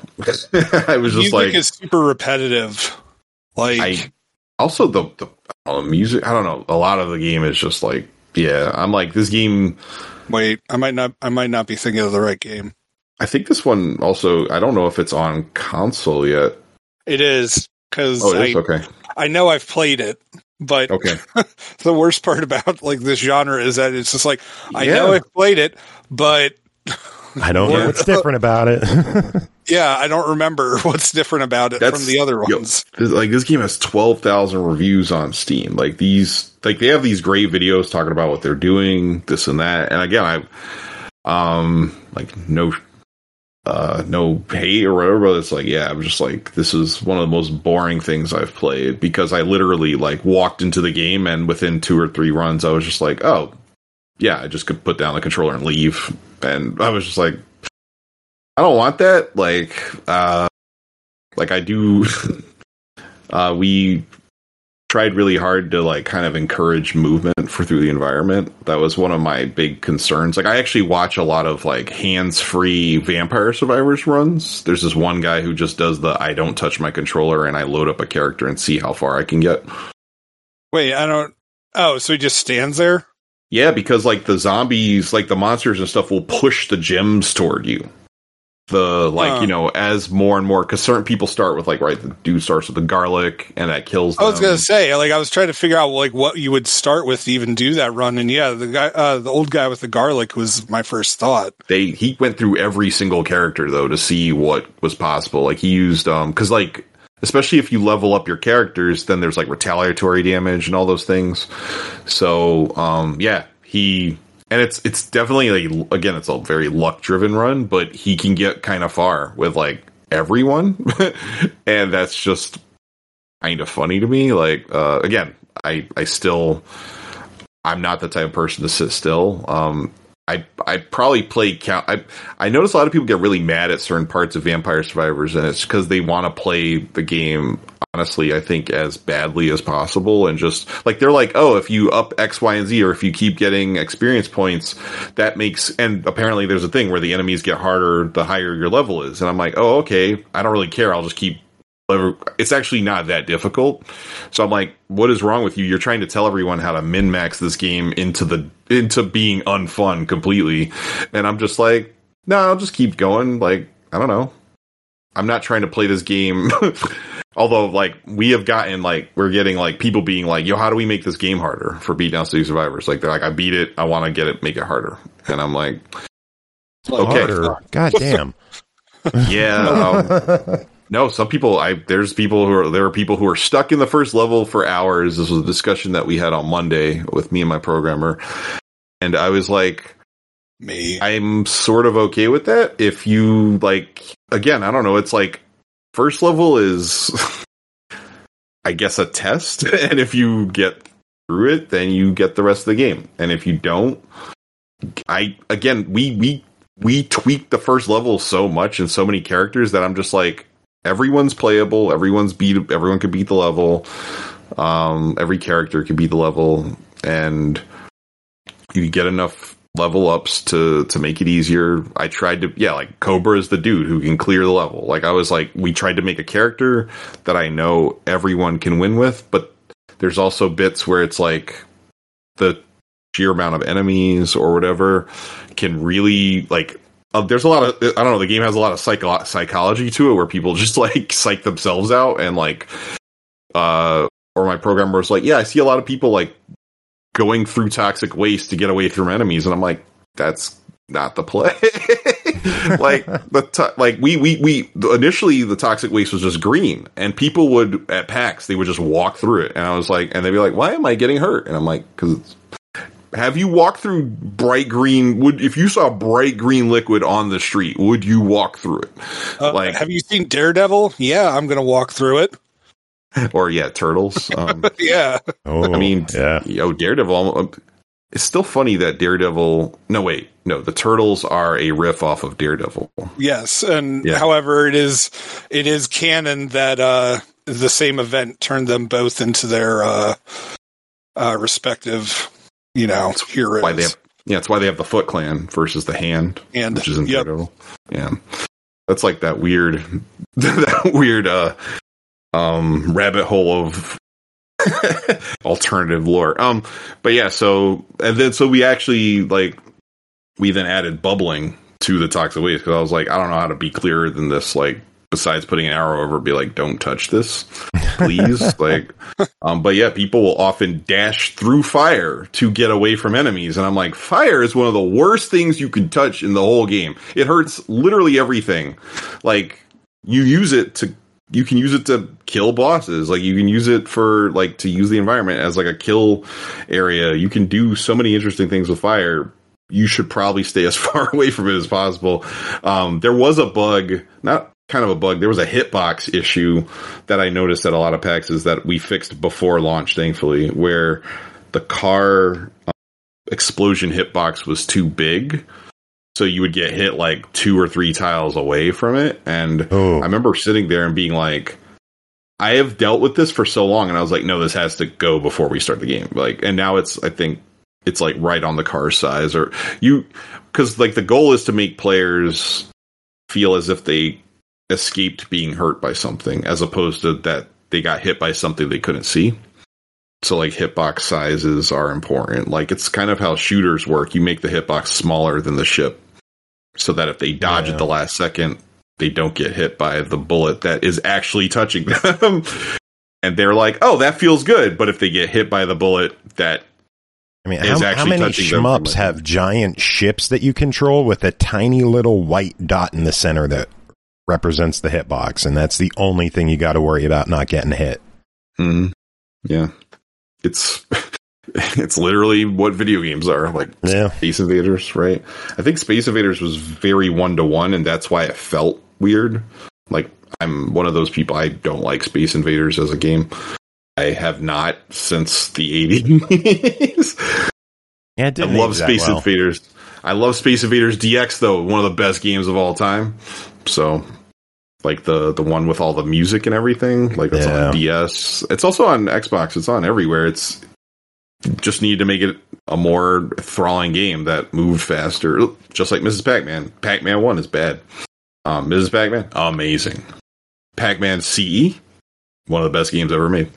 I was just music like, is super repetitive. Like, I, also the the uh, music. I don't know. A lot of the game is just like, yeah. I'm like this game. Wait, I might not. I might not be thinking of the right game. I think this one also. I don't know if it's on console yet. It is because oh, it I is? Okay. I know I've played it, but okay. The worst part about like this genre is that it's just like I yeah. know I've played it, but. I don't know what's different about it. Yeah, I don't remember what's different about it That's, from the other ones. Yo, like this game has twelve thousand reviews on Steam. Like these, like they have these great videos talking about what they're doing, this and that. And again, I, um, like no, uh, no hate or whatever. But it's like, yeah, I'm just like, this is one of the most boring things I've played because I literally like walked into the game and within two or three runs, I was just like, oh, yeah, I just could put down the controller and leave. And I was just like, I don't want that. Like, uh, like I do. uh, we tried really hard to like kind of encourage movement for through the environment. That was one of my big concerns. Like I actually watch a lot of like hands-free Vampire Survivors runs. There's this one guy who just does the I don't touch my controller and I load up a character and see how far I can get. Wait, I don't. Oh, so he just stands there? Yeah, because like the zombies, like the monsters and stuff will push the gems toward you. The like uh, you know as more and more because certain people start with like right the dude starts with the garlic and that kills them. I was gonna say like I was trying to figure out like what you would start with to even do that run, and yeah, the guy uh, the old guy with the garlic was my first thought. They he went through every single character though to see what was possible. Like he used um because like especially if you level up your characters, then there's like retaliatory damage and all those things. So um yeah he. And it's it's definitely, like, again, it's a very luck-driven run, but he can get kind of far with, like, everyone. And that's just kind of funny to me. Like, uh, again, I, I still... I'm not the type of person to sit still. Um, I I probably play... Count. I, I notice a lot of people get really mad at certain parts of Vampire Survivors, and it's because they want to play the game... honestly, I think as badly as possible and just like they're like, oh, if you up X, Y, and Z, or if you keep getting experience points, that makes and apparently there's a thing where the enemies get harder the higher your level is. And I'm like, oh, okay, I don't really care. I'll just keep. It's actually not that difficult. So I'm like, what is wrong with you? You're trying to tell everyone how to min max this game into the into being unfun completely. And I'm just like, no, I'll just keep going. Like, I don't know. I'm not trying to play this game. Although, like, we have gotten, like, we're getting, like, people being like, yo, how do we make this game harder for Beatdown City Survivors? Like, they're like, I beat it, I want to get it, make it harder. And I'm like, okay. Harder. God damn. Yeah. Um, no, some people, I there's people who are, there are people who are stuck in the first level for hours. This was a discussion that we had on Monday with me and my programmer. And I was like, me. I'm sort of okay with that. If you, like, again, I don't know, it's like, first level is, I guess, a test. And if you get through it, then you get the rest of the game. And if you don't, I, again, we, we, we tweaked the first level so much and so many characters that I'm just like, everyone's playable. Everyone's beat, everyone could beat the level. Um, every character could beat the level. And you get enough level ups to to make it easier. I tried to yeah like Cobra is the dude who can clear the level. Like I was like we tried to make a character that I know everyone can win with, but there's also bits where it's like the sheer amount of enemies or whatever can really like uh, there's a lot of I don't know the game has a lot of psycho- psychology to it where people just like psych themselves out and like uh or my programmer was like yeah I see a lot of people like going through toxic waste to get away from enemies, and I'm like, that's not the play. Like the to- like we we we initially the toxic waste was just green, and people would at PAX they would just walk through it, and I was like, and they'd be like, why am I getting hurt? And I'm like, because have you walked through bright green? Would if you saw bright green liquid on the street, would you walk through it? Uh, like, have you seen Daredevil? Yeah, I'm gonna walk through it. Or yeah, Turtles. Um, yeah. Oh, I mean, yeah. Yo, Daredevil. It's still funny that Daredevil. No, wait, no. The Turtles are a riff off of Daredevil. Yes, and yeah. however, it is it is canon that uh, the same event turned them both into their uh, uh, respective, you know, heroes. Why they have, yeah, it's why they have the Foot Clan versus the Hand, and which is in yep. Daredevil. Yeah, that's like that weird, that weird. Uh, um rabbit hole of alternative lore. Um but yeah, so and then so we actually like we then added bubbling to the toxic waste because I was like, I don't know how to be clearer than this, like besides putting an arrow over, be like, don't touch this, please. Like um but yeah, people will often dash through fire to get away from enemies, and I'm like, fire is one of the worst things you can touch in the whole game. It hurts literally everything. Like you use it to You can use it to kill bosses. Like you can use it for like to use the environment as like a kill area. You can do so many interesting things with fire. you should probably stay as far away from it as possible. Um, there was a bug, not kind of a bug. There was a hitbox issue that I noticed at a lot of packs is that we fixed before launch, thankfully, where the car um, explosion hitbox was too big. So you would get hit like two or three tiles away from it. And oh. I remember sitting there and being like, I have dealt with this for so long. And I was like, no, this has to go before we start the game. Like, and now it's, I think, it's like right on the car size or you, because like the goal is to make players feel as if they escaped being hurt by something as opposed to that they got hit by something they couldn't see. So like hitbox sizes are important. Like it's kind of how shooters work. You make the hitbox smaller than the ship so that if they dodge yeah. at the last second, they don't get hit by the bullet that is actually touching them. And they're like, oh, that feels good. But if they get hit by the bullet that I mean, how, how many shmups have giant ships that you control with a tiny little white dot in the center that represents the hitbox, and that's the only thing you got to worry about not getting hit? Mm-hmm. Yeah, it's it's literally what video games are, like yeah. Space Invaders, right? I think Space Invaders was very one to one, and that's why it felt weird. Like I'm one of those people. I don't like Space Invaders as a game. I have not since the eighties. Yeah, it didn't I love age that Space well. Invaders. I love Space Invaders D X though, one of the best games of all time. So, like the the one with all the music and everything, like it's yeah. on D S. It's also on Xbox. It's on everywhere. It's just need to make it a more enthralling game that moved faster, just like Missus Pac-Man. Pac-Man one is bad. Um, Missus Pac-Man, amazing. Pac-Man C E. One of the best games ever made.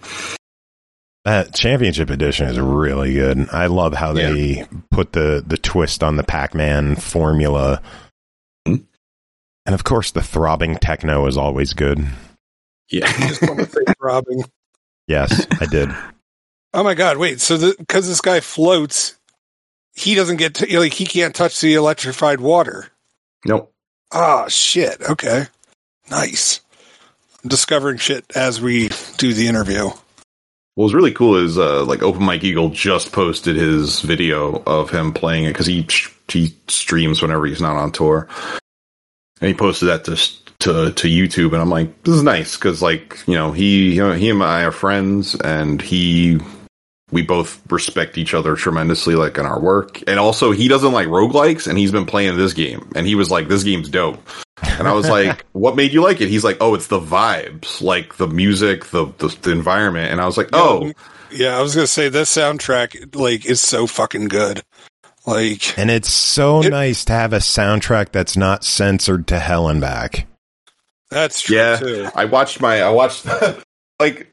That Championship Edition is really good. I love how they yeah. put the, the twist on the Pac-Man formula. Mm-hmm. And of course, the throbbing techno is always good. Yeah. I just want to say throbbing. Yes, I did. Oh my god, wait. So because this guy floats, he doesn't get, to, like, he can't touch the electrified water. Nope. Ah, shit. Okay. Nice. Discovering shit as we do the interview. What was really cool is uh, like Open Mike Eagle just posted his video of him playing it because he he streams whenever he's not on tour, and he posted that to to to YouTube. And I'm like, this is nice because like you know he you know, he and I are friends, and he we both respect each other tremendously, like in our work. And also, he doesn't like roguelikes, and he's been playing this game, and he was like, this game's dope. And I was like, what made you like it? He's like, oh, it's the vibes, like the music, the, the, the environment. And I was like, oh. Yeah, I was going to say, this soundtrack, like, is so fucking good. Like, and it's so it, nice to have a soundtrack that's not censored to hell and back. That's true, yeah, too. I watched my, I watched, like,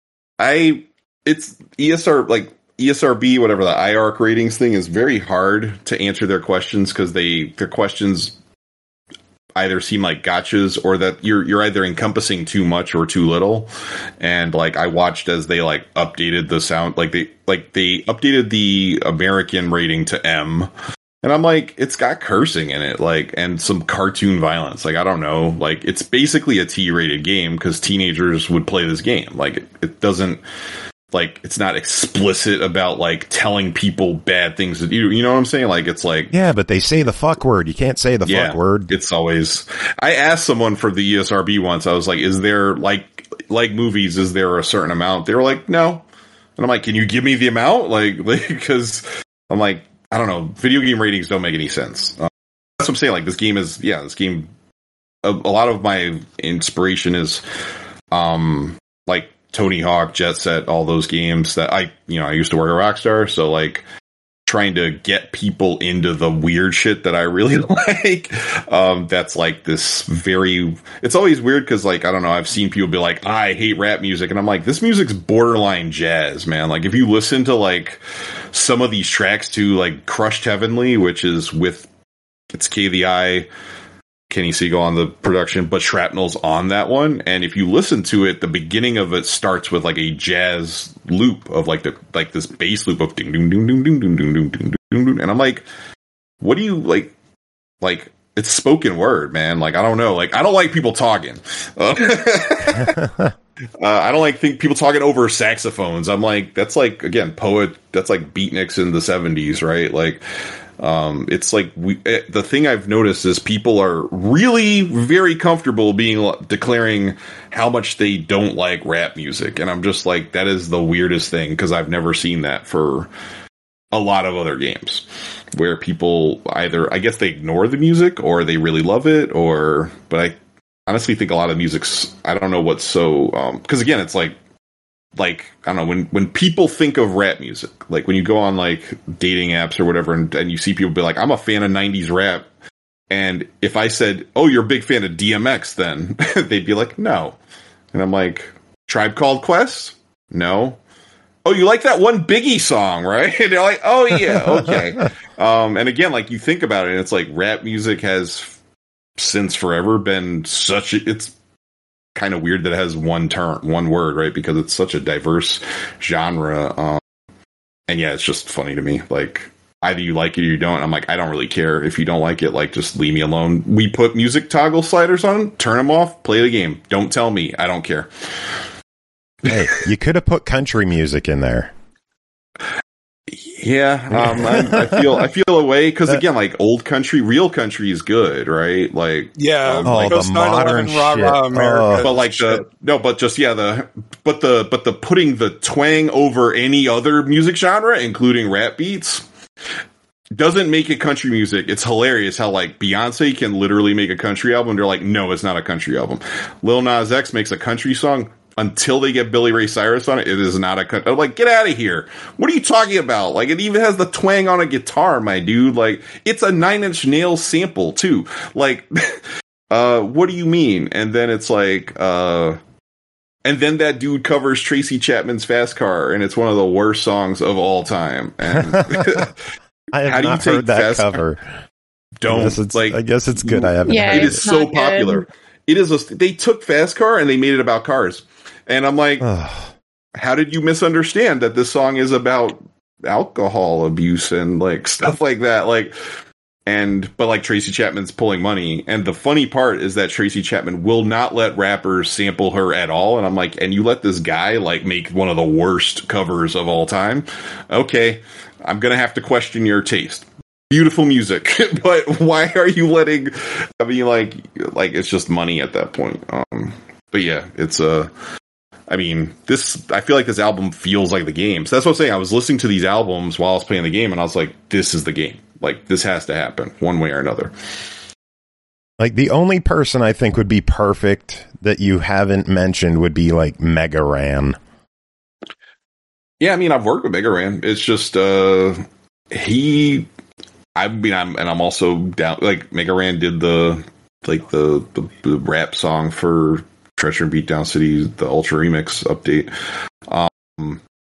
I, it's E S R, like, E S R B, whatever the I A R C ratings thing is very hard to answer their questions because they, their questions either seem like gotchas or that you're you're either encompassing too much or too little. And like I watched as they like updated the sound, like they like they updated the American rating to M, and I'm like, it's got cursing in it, like, and some cartoon violence. Like I don't know, like it's basically a T-rated game because teenagers would play this game. Like it, it doesn't. Like, it's not explicit about, like, telling people bad things that you, you know what I'm saying? Like, it's like... Yeah, but they say the fuck word. You can't say the yeah, fuck word. It's always... I asked someone for the E S R B once, I was like, is there, like, like movies, is there a certain amount? They were like, no. And I'm like, can you give me the amount? Like, because I'm like, I don't know, video game ratings don't make any sense. Um, that's what I'm saying, like, this game is, yeah, this game... A, a lot of my inspiration is, um, like... Tony Hawk, Jet Set, all those games that I, you know, I used to work at Rockstar, so like trying to get people into the weird shit that I really like. Um, that's like this very, it's always weird because like, I don't know, I've seen people be like, I hate rap music. And I'm like, this music's borderline jazz, man. Like if you listen to like some of these tracks to like Crushed Heavenly, which is with, it's K V I, Kenny Siegel on the production, but Shrapnel's on that one. And if you listen to it, the beginning of it starts with like a jazz loop of like the like this bass loop of ding ding ding ding ding ding ding ding ding ding. And I'm like, what do you like? Like it's spoken word, man. Like I don't know. Like I don't like people talking. Uh, uh, I don't like think people talking over saxophones. I'm like, that's like again poet. That's like beatniks in the seventies, right? Like. Um, it's like we, the thing I've noticed is people are really very comfortable being declaring how much they don't like rap music. And I'm just like, that is the weirdest thing, because I've never seen that for a lot of other games where people either, I guess they ignore the music or they really love it, or, but I honestly think a lot of music's, I don't know what's so, um, cause again, it's like, like, I don't know, when, when people think of rap music, like when you go on like dating apps or whatever, and, and you see people be like, I'm a fan of nineties rap. And if I said, oh, you're a big fan of D M X, then they'd be like, no. And I'm like, Tribe Called Quest? No. Oh, you like that one Biggie song, right? And they're like, oh yeah, okay. um, and again, like you think about it, and it's like rap music has since forever been such a, it's kind of weird that it has one term, one word, right? Because it's such a diverse genre. Um, and yeah, it's just funny to me. Like either you like it or you don't. I'm like, I don't really care. If you don't like it, like just leave me alone. We put music toggle sliders on, turn them off, play the game. Don't tell me. I don't care. Hey, you could have put country music in there. Yeah, um, I, I feel I feel a way because again, like old country, real country is good, right? Like yeah, um, oh, like, the modern shit. Rah, rah, America, but like the no, but just yeah, the but the but the putting the twang over any other music genre, including rap beats, doesn't make it country music. It's hilarious how like Beyonce can literally make a country album. They're like, no, it's not a country album. Lil Nas X makes a country song. Until they get Billy Ray Cyrus on it, it is not a country. I'm like, get out of here. What are you talking about? Like, it even has the twang on a guitar, my dude. Like, it's a Nine Inch Nails sample, too. Like, uh, what do you mean? And then it's like, uh, and then that dude covers Tracy Chapman's Fast Car, and it's one of the worst songs of all time. And I have how do not you take heard that Fast cover. Car? Don't. I guess it's, like, I guess it's good. I haven't Yeah, heard it it. is so not popular. good. It is a, they took Fast Car and they made it about cars. And I'm like, how did you misunderstand that this song is about alcohol abuse and like stuff like that? Like, and, but like Tracy Chapman's pulling money. And the funny part is that Tracy Chapman will not let rappers sample her at all. And I'm like, and you let this guy like make one of the worst covers of all time. Okay. I'm going to have to question your taste. Beautiful music, but why are you letting, I mean, like, like it's just money at that point. Um, but yeah, it's a, uh, I mean, this, I feel like this album feels like the game. So that's what I'm saying. I was listening to these albums while I was playing the game, and I was like, this is the game. Like, this has to happen one way or another. Like, the only person I think would be perfect that you haven't mentioned would be, like, Mega Ran. Yeah, I mean, I've worked with Mega Ran. It's just, uh, he, I mean, I'm, and I'm also down, like, Mega Ran did the, like, the, the, the rap song for Treasure and Beatdown City, the Ultra Remix update. Um,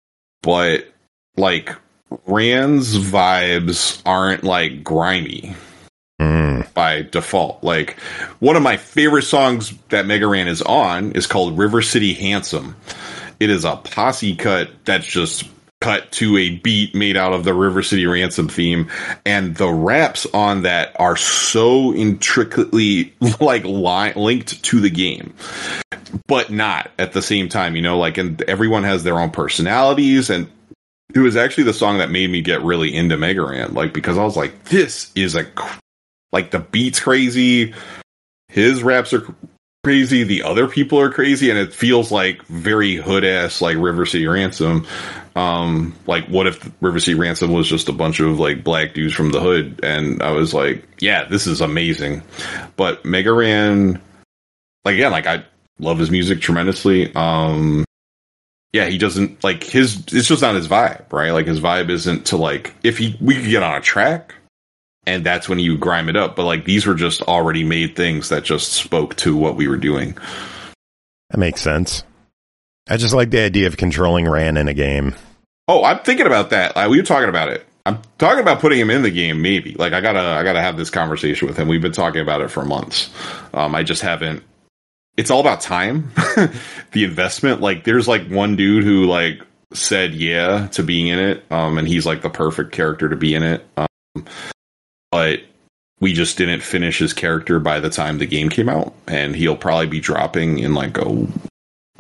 but like Ran's vibes aren't like grimy mm. by default. Like one of my favorite songs that Mega Ran is on is called River City Handsome. It is a posse cut that's just cut to a beat made out of the River City Ransom theme, and the raps on that are so intricately like li- linked to the game, but not at the same time, you know, like, and everyone has their own personalities. And it was actually the song that made me get really into Mega Ran, like, because I was like, this is a, like, the beat's crazy, his raps are crazy, the other people are crazy, and it feels like very hood ass, like River City Ransom. Um, like, what if River City Ransom was just a bunch of like black dudes from the hood? And I was like, yeah, this is amazing. But Mega Ran, like, again, like, I love his music tremendously. Um, yeah, he doesn't like his, it's just not his vibe, right? Like, his vibe isn't to like, if he, we could get on a track, and that's when you grime it up. But like, these were just already made things that just spoke to what we were doing. That makes sense. I just like the idea of controlling Ran in a game. Oh, I'm thinking about that. Uh, we were talking about it. I'm talking about putting him in the game, maybe. Like, I gotta, I gotta have this conversation with him. We've been talking about it for months. Um, I just haven't. It's all about time, the investment. Like, there's like one dude who like said yeah to being in it, um, and he's like the perfect character to be in it. Um, but we just didn't finish his character by the time the game came out, and he'll probably be dropping in like a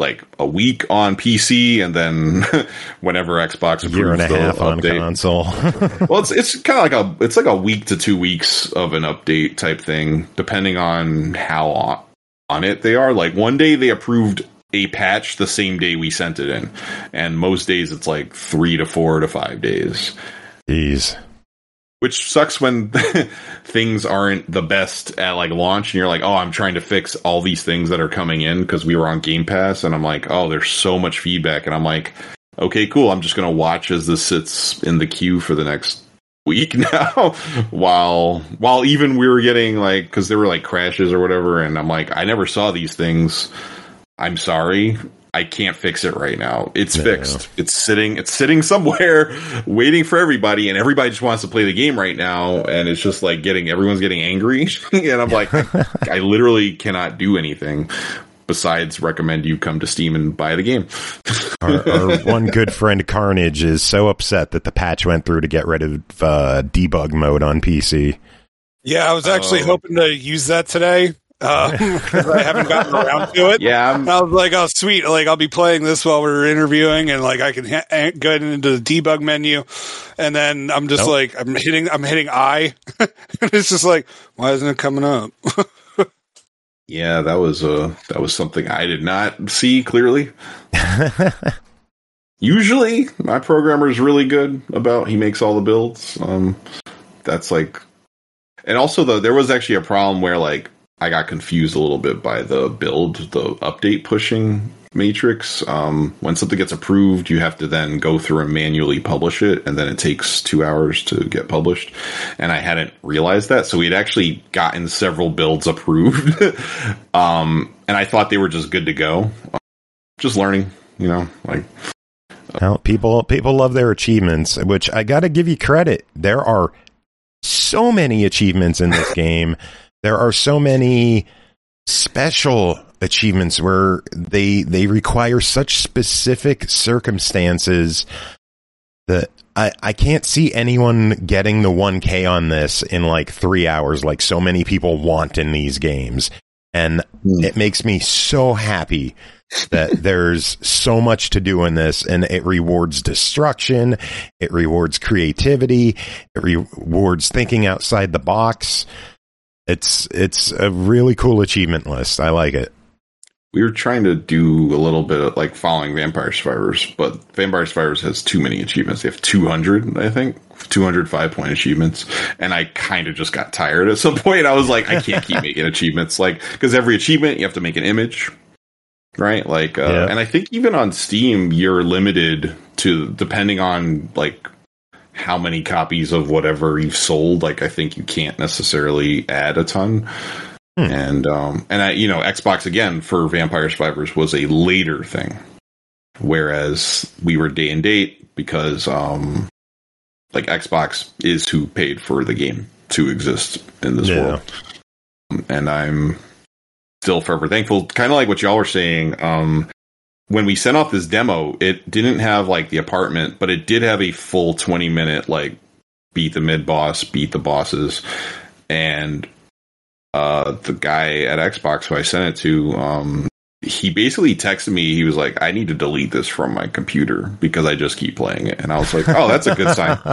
like a week on P C, and then whenever Xbox a year and a half on update. console. Well, it's it's kind of like a it's like a week to two weeks of an update type thing, depending on how on, on it they are. Like one day they approved a patch the same day we sent it in, and most days it's like three to four to five days. Jeez. Which sucks when things aren't the best at like launch, and you're like, oh, I'm trying to fix all these things that are coming in because we were on Game Pass, and I'm like, oh, there's so much feedback, and I'm like, okay, cool. I'm just gonna watch as this sits in the queue for the next week now, while while even we were getting like, because there were like crashes or whatever, and I'm like, I never saw these things. I'm sorry. I can't fix it right now. It's no. fixed. It's sitting it's sitting somewhere waiting for everybody, and everybody just wants to play the game right now, and it's just like getting everyone's getting angry. And I'm like, I, I literally cannot do anything besides recommend you come to Steam and buy the game. our, our one good friend Carnage is so upset that the patch went through to get rid of uh, debug mode on P C. Yeah, I was actually oh. hoping to use that today. Because uh, I haven't gotten around to it. Yeah, I'm, I was like, "Oh, sweet! Like, I'll be playing this while we're interviewing, and like, I can ha- go into the debug menu, and then I'm just nope. like, I'm hitting, I'm hitting I, and it's just like, why isn't it coming up?" Yeah, that was uh, that was something I did not see clearly. Usually, my programmer is really good about he makes all the builds. Um, that's like, and also though, there was actually a problem where like. I got confused a little bit by the build, the update pushing matrix. Um, when something gets approved, you have to then go through and manually publish it, and then it takes two hours to get published. And I hadn't realized that, so we'd actually gotten several builds approved, um, and I thought they were just good to go. Um, just learning, you know, like. Well, people people love their achievements, which I got to give you credit. There are so many achievements in this game. There are so many special achievements where they they require such specific circumstances that I, I can't see anyone getting the one K on this in like three hours like so many people want in these games. And mm. it makes me so happy that there's so much to do in this, and it rewards destruction, it rewards creativity, it rewards thinking outside the box. It's it's a really cool achievement list. I like it. We were trying to do a little bit of like following Vampire Survivors, but Vampire Survivors has too many achievements. They have two hundred, I think, two hundred five-point achievements, and I kind of just got tired at some point. I was like, I can't keep making achievements, like because every achievement you have to make an image, right? Like, uh, yeah. And I think even on Steam, you're limited to depending on like. How many copies of whatever you've sold. Like, I think you can't necessarily add a ton. Hmm. And, um, and I, you know, Xbox again for Vampire Survivors was a later thing. Whereas we were day and date because, um, like Xbox is who paid for the game to exist in this yeah. world. And I'm still forever thankful. Kind of like what y'all were saying, um, when we sent off this demo, it didn't have like the apartment, but it did have a full twenty minute like beat the mid boss, beat the bosses, and uh, the guy at Xbox who I sent it to, um, he basically texted me. He was like, "I need to delete this from my computer because I just keep playing it," and I was like, "Oh, that's a good sign."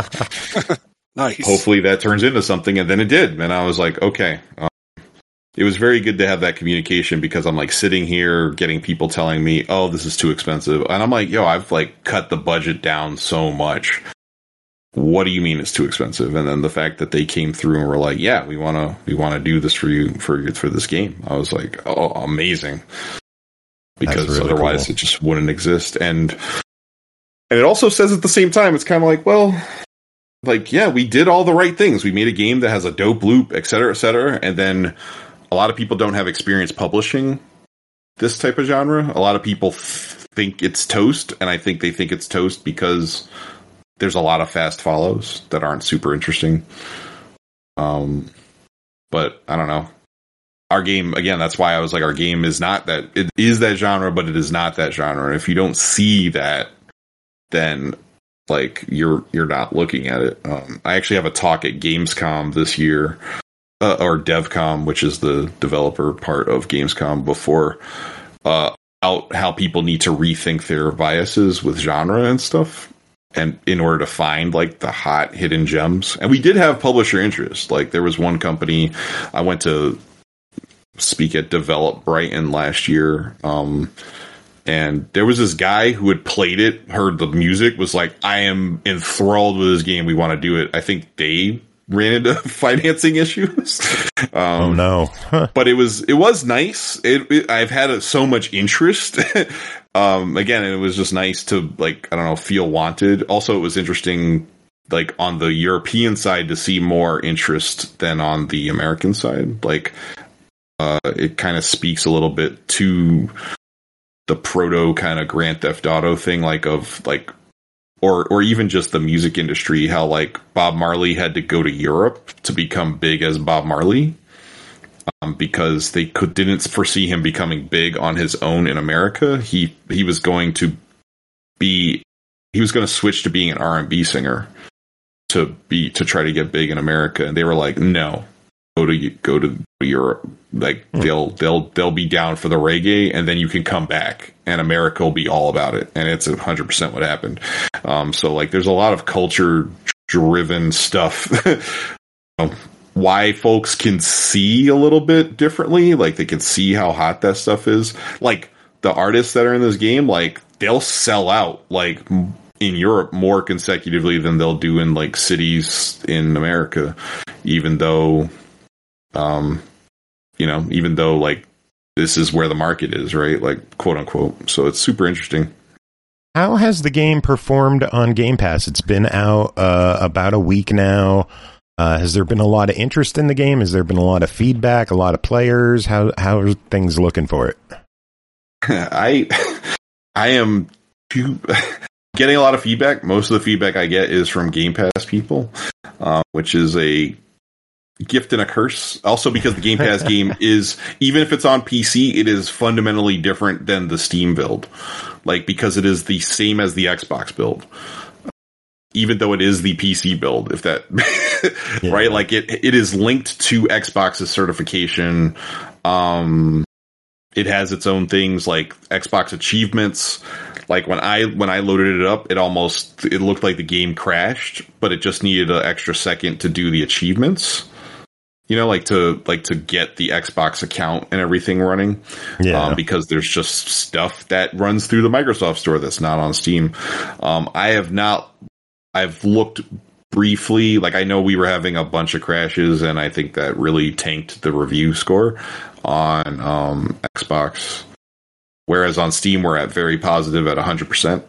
Nice. Hopefully that turns into something, and then it did, and I was like, "Okay." Um, It was very good to have that communication because I'm like sitting here getting people telling me, oh, this is too expensive. And I'm like, yo, I've like cut the budget down so much. What do you mean it's too expensive? And then the fact that they came through and were like, yeah, we want to we want to do this for you for for this game. I was like, oh, amazing. Because really otherwise cool. It just wouldn't exist. And and it also says at the same time, it's kind of like, well, like, yeah, we did all the right things. We made a game that has a dope loop, et cetera, et cetera. And then a lot of people don't have experience publishing this type of genre. A lot of people f- think it's toast, and I think they think it's toast because there's a lot of fast follows that aren't super interesting. Um, but I don't know. Our game, again, that's why I was like, our game is not that, it is that genre, but it is not that genre. And if you don't see that, then like you're you're not looking at it. Um, I actually have a talk at Gamescom this year. Uh, or DevCom, which is the developer part of Gamescom before, uh, about how people need to rethink their biases with genre and stuff, and in order to find like the hot hidden gems. And we did have publisher interest. Like there was one company I went to speak at Develop Brighton last year, um, and there was this guy who had played it, heard the music, was like, I am enthralled with this game, we want to do it. I think they ran into financing issues. um, oh no! Huh. But it was it was nice. It, it, I've had a, so much interest. um, again, it was just nice to like I don't know feel wanted. Also, it was interesting like on the European side to see more interest than on the American side. Like uh, it kind of speaks a little bit to the proto kind of Grand Theft Auto thing, like of like. Or or even just the music industry, how like Bob Marley had to go to Europe to become big as Bob Marley, um, because they could didn't foresee him becoming big on his own in America. He he was going to be he was going to switch to being an R and B singer to be to try to get big in America, and they were like, no, go to go to Europe. Like hmm. they'll they'll they'll be down for the reggae, and then you can come back, and America will be all about it. And it's a hundred percent what happened. Um, so like, there's a lot of culture driven stuff. um, why folks can see a little bit differently, like they can see how hot that stuff is. Like the artists that are in this game, like they'll sell out like in Europe more consecutively than they'll do in like cities in America, even though. Um, you know, even though like this is where the market is, right? Like quote unquote. So it's super interesting. How has the game performed on Game Pass? It's been out uh, about a week now. Uh, has there been a lot of interest in the game? Has there been a lot of feedback? A lot of players? How how are things looking for it? I I am too, getting a lot of feedback. Most of the feedback I get is from Game Pass people, uh, which is a gift and a curse. Also because the Game Pass game is, even if it's on P C, it is fundamentally different than the Steam build. Like, because it is the same as the Xbox build. Even though it is the P C build, if that, yeah. Right? Like it, it is linked to Xbox's certification. Um, it has its own things like Xbox achievements. Like when I when I loaded it up, it almost it looked like the game crashed, but it just needed an extra second to do the achievements. You know, like to like to get the Xbox account and everything running. Yeah. Um, because there's just stuff that runs through the Microsoft Store that's not on Steam. Um, I have not. I've looked briefly. Like I know we were having a bunch of crashes, and I think that really tanked the review score on um, Xbox. Whereas on Steam, we're at very positive at one hundred percent.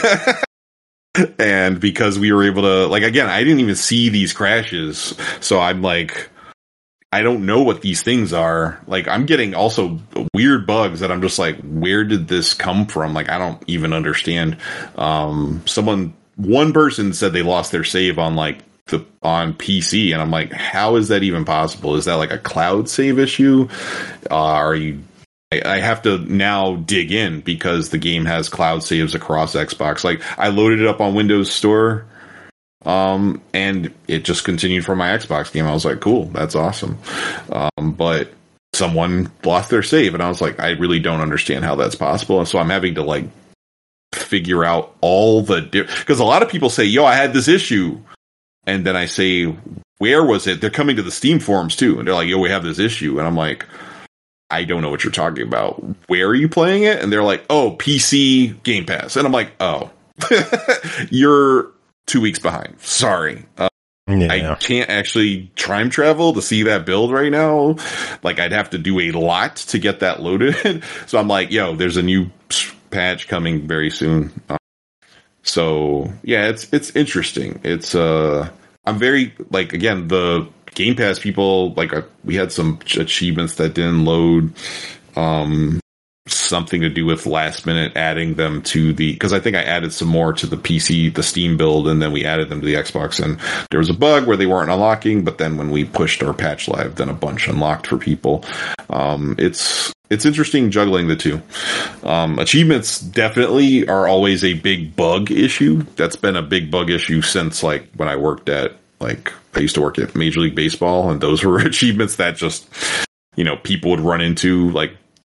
And because we were able to, like, again, I didn't even see these crashes. So I'm like, I don't know what these things are. Like, I'm getting also weird bugs that I'm just like, where did this come from? Like, I don't even understand. Um, someone, one person said they lost their save on like the, on P C. And I'm like, how is that even possible? Is that like a cloud save issue? Uh, are you, I have to now dig in because the game has cloud saves across Xbox. Like I loaded it up on Windows Store, um, and it just continued from my Xbox game. I was like, cool, that's awesome. Um, but someone lost their save, and I was like, I really don't understand how that's possible. And so I'm having to like figure out all the because di- a lot of people say, yo, I had this issue, and then I say, where was it? They're coming to the Steam forums too, and they're like, yo, we have this issue, and I'm like, I don't know what you're talking about. Where are you playing it? And they're like, oh, P C Game Pass. And I'm like, oh, you're two weeks behind. Sorry. Uh, yeah. I can't actually time travel to see that build right now. Like, I'd have to do a lot to get that loaded. So I'm like, yo, there's a new patch coming very soon. Um, so, yeah, it's it's interesting. It's, uh, I'm very, like, again, the Game Pass people, like, uh, we had some achievements that didn't load, um, something to do with last minute adding them to the, because I think I added some more to the P C, the Steam build, and then we added them to the Xbox, and there was a bug where they weren't unlocking, but then when we pushed our patch live, then a bunch unlocked for people. Um, it's, it's interesting juggling the two. Um, achievements definitely are always a big bug issue. That's been a big bug issue since, like, when I worked at, like, I used to work at Major League Baseball, and those were achievements that just, you know, people would run into, like,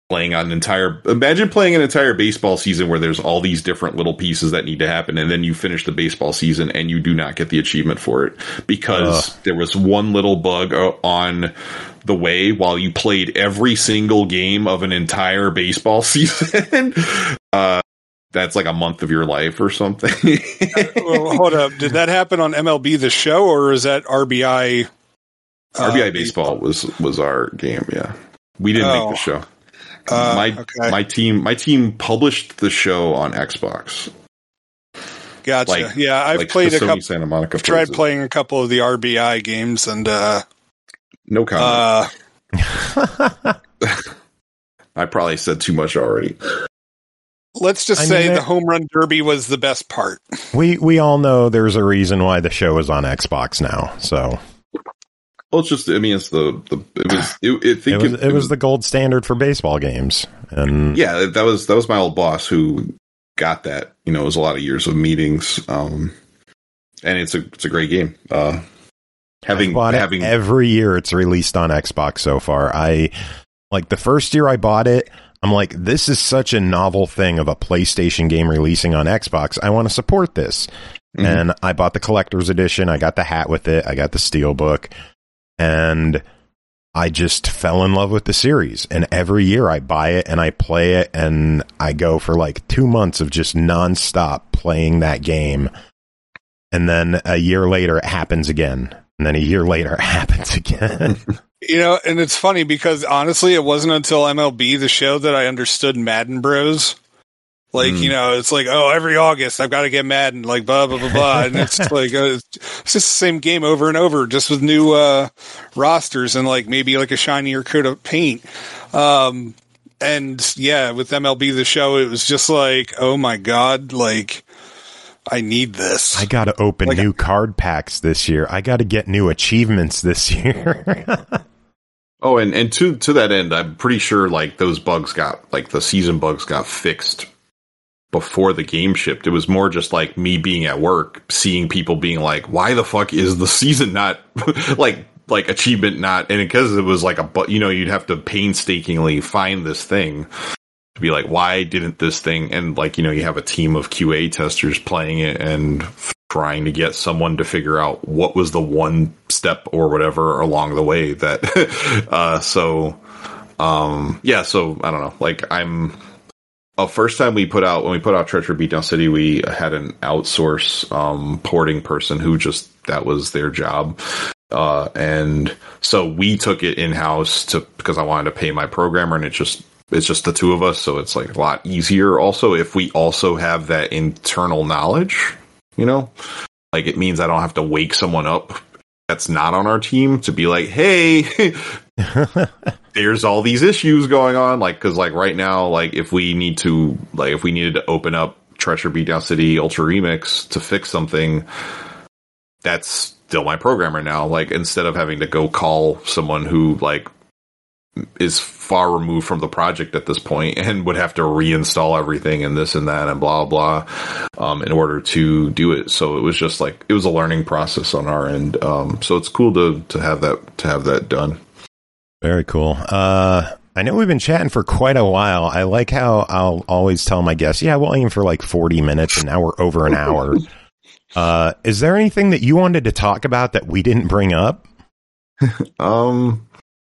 playing on an entire, imagine playing an entire baseball season where there's all these different little pieces that need to happen, and then you finish the baseball season and you do not get the achievement for it because Ugh. there was one little bug on the way while you played every single game of an entire baseball season. uh, that's like a month of your life or something. Well, hold up. Did that happen on M L B The Show, or is that R B I? Uh, R B I Baseball was, was our game. Yeah. We didn't oh. make the show. Uh, my okay. my team my team published the show on Xbox. Gotcha. Like, yeah, I've like played a couple. Santa Monica I've tried playing a couple of the R B I games, and uh, no comment. Uh, I probably said too much already. Let's just I say mean, the home run derby was the best part. We we all know there's a reason why the show is on Xbox now. So. Well, it's just, I mean, it's the, the it was, it, it, think it, was, it, it was the gold standard for baseball games. And yeah, that was, that was my old boss who got that, you know, it was a lot of years of meetings. Um, and it's a, it's a great game. Uh, having, having every year it's released on Xbox so far. I like the first year I bought it. I'm like, this is such a novel thing of a PlayStation game releasing on Xbox. I want to support this. Mm-hmm. And I bought the collector's edition. I got the hat with it. I got the steelbook. And I just fell in love with the series. And every year I buy it and I play it, and I go for like two months of just nonstop playing that game. And then a year later it happens again. And then a year later it happens again. You know, and it's funny because honestly, it wasn't until M L B The Show that I understood Madden Bros. Like, mm. you know, it's like, oh, every August I've got to get Madden, like, blah, blah, blah, blah. And it's like, uh, it's just the same game over and over, just with new uh, rosters and, like, maybe, like, a shinier coat of paint. Um, and, yeah, with M L B The Show, it was just like, oh, my God, like, I need this. I got to open like, new card packs this year. I got to get new achievements this year. Oh, and, and to, to that end, I'm pretty sure, like, those bugs got, like, the season bugs got fixed before the game shipped. It was more just like me being at work, seeing people being like, why the fuck is the season not like, like achievement not, and because it was like a, but you know, you'd have to painstakingly find this thing to be like, why didn't this thing? And like, you know, you have a team of Q A testers playing it and trying to get someone to figure out what was the one step or whatever along the way that, uh, so, um, yeah, so I don't know, like I'm, Uh, first time we put out, when we put out Treacher Beatdown City, we had an outsource um, porting person who just, that was their job. Uh, and so we took it in-house to, because I wanted to pay my programmer, and it just, it's just the two of us. So it's like a lot easier. Also, if we also have that internal knowledge, you know, like it means I don't have to wake someone up that's not on our team to be like, hey, there's all these issues going on. Like, cause like right now, like if we need to, like if we needed to open up Treacher Beatdown City Ultra Remix to fix something, that's still my programmer now. Like instead of having to go call someone who like is far removed from the project at this point and would have to reinstall everything and this and that and blah, blah, um, in order to do it. So it was just like, it was a learning process on our end. Um, so it's cool to, to have that, to have that done. Very cool. Uh, I know we've been chatting for quite a while. I like how I'll always tell my guests, yeah, we'll aim for like forty minutes, and now we're over an hour. Uh, is there anything that you wanted to talk about that we didn't bring up? um,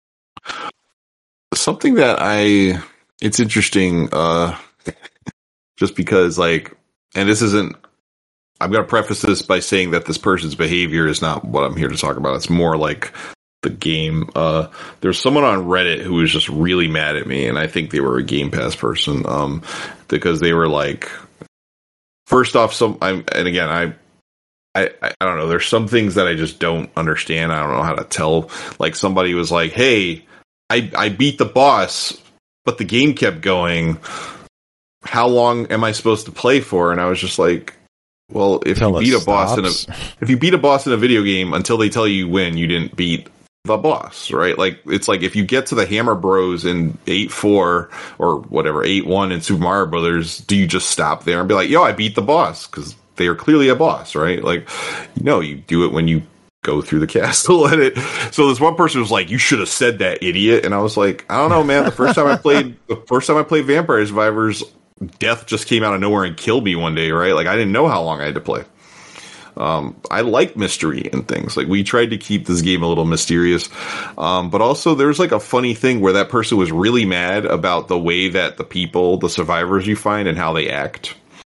something that I, it's interesting, uh, just because like, and this isn't, I'm going to preface this by saying that this person's behavior is not what I'm here to talk about. It's more like the game. Uh, there's someone on Reddit who was just really mad at me, and I think they were a Game Pass person, um, because they were like, first off, some, I'm, and again, I, I, I don't know, there's some things that I just don't understand. I don't know how to tell. Like somebody was like, hey, I, I beat the boss, but the game kept going. How long am I supposed to play for? And I was just like, well, if Until you beat a stops. boss in a if you beat a boss in a video game until they tell you when, you didn't beat the boss, right? Like it's like if you get to the Hammer Bros in eight four or whatever, eight one in Super Mario Brothers, do you just stop there and be like, yo, I beat the boss? Because they are clearly a boss, right? Like, no, you do it when you go through the castle. And it, so this one person was like, "You should have said that, idiot." And I was like, "I don't know, man. The first time I played, the first time I played Vampire Survivors, death just came out of nowhere and killed me one day, right? Like I didn't know how long I had to play." Um, I like mystery and things. Like we tried to keep this game a little mysterious. Um, but also there's like a funny thing where that person was really mad about the way that the people, the survivors you find and how they act.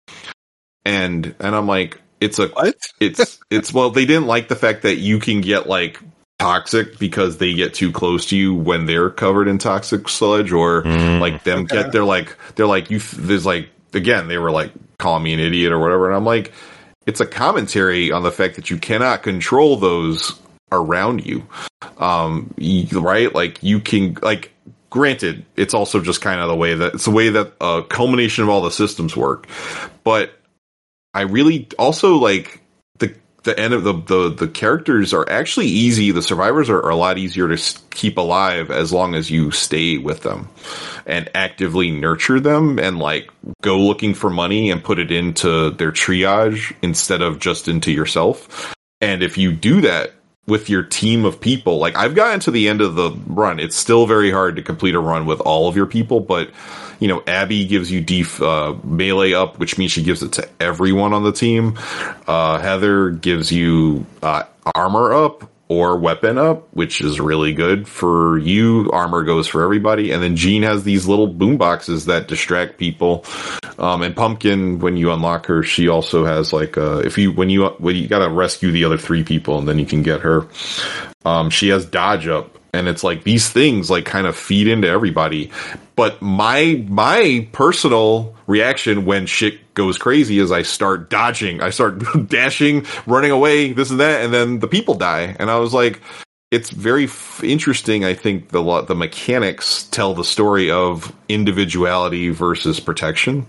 And, and I'm like, it's a, what? it's, it's, well, they didn't like the fact that you can get like toxic because they get too close to you when they're covered in toxic sludge or mm, like them okay. get, they're like, they're like, you, there's like, again, they were like calling me an idiot or whatever. And I'm like, it's a commentary on the fact that you cannot control those around you. Um, you, right? Like you can, like, granted, it's also just kind of the way that it's the way that a culmination of all the systems work. But I really also like the, the end of the, the, the characters are actually easy. The survivors are, are a lot easier to keep alive as long as you stay with them and actively nurture them and like go looking for money and put it into their triage instead of just into yourself. And if you do that with your team of people, like I've gotten to the end of the run, it's still very hard to complete a run with all of your people, but you know, Abby gives you def, uh, melee up, which means she gives it to everyone on the team. Uh, Heather gives you uh, armor up or weapon up, which is really good for you. Armor goes for everybody. And then Jean has these little boom boxes that distract people. Um, and Pumpkin, when you unlock her, she also has like, uh, if you, when you, when you gotta rescue the other three people and then you can get her. Um, she has dodge up. And it's like these things like kind of feed into everybody. But my my personal reaction when shit goes crazy is I start dodging. I start dashing, running away, this and that. And then the people die. And I was like, it's very f- interesting. I think the the mechanics tell the story of individuality versus protection.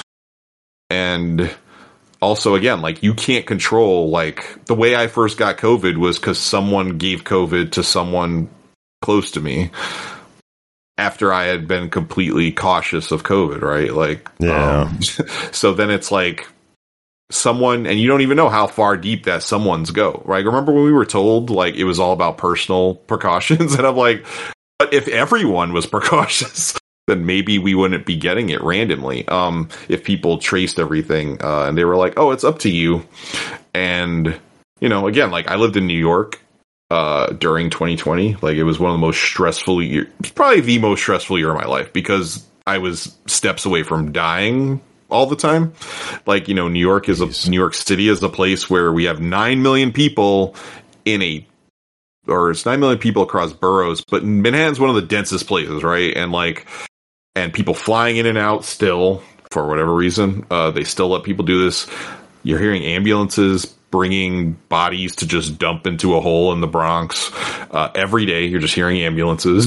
And also, again, like you can't control, like the way I first got COVID was because someone gave COVID to someone close to me after I had been completely cautious of COVID, right? Like, yeah. Um, so then it's like someone, and you don't even know how far deep that someone's go, right? Remember when we were told like it was all about personal precautions, and I'm like, but if everyone was precautious, then maybe we wouldn't be getting it randomly. Um, if people traced everything, uh, and they were like, oh, it's up to you. And, you know, again, like I lived in New York. Uh, during twenty twenty, like it was one of the most stressful years, probably the most stressful year of my life because I was steps away from dying all the time. Like, you know, New York is a, New York City is a place where we have nine million people in a, or it's nine million people across boroughs, but Manhattan's one of the densest places, right? And like, and people flying in and out still for whatever reason, uh, they still let people do this. You're hearing ambulances bringing bodies to just dump into a hole in the Bronx. Uh, every day, you're just hearing ambulances.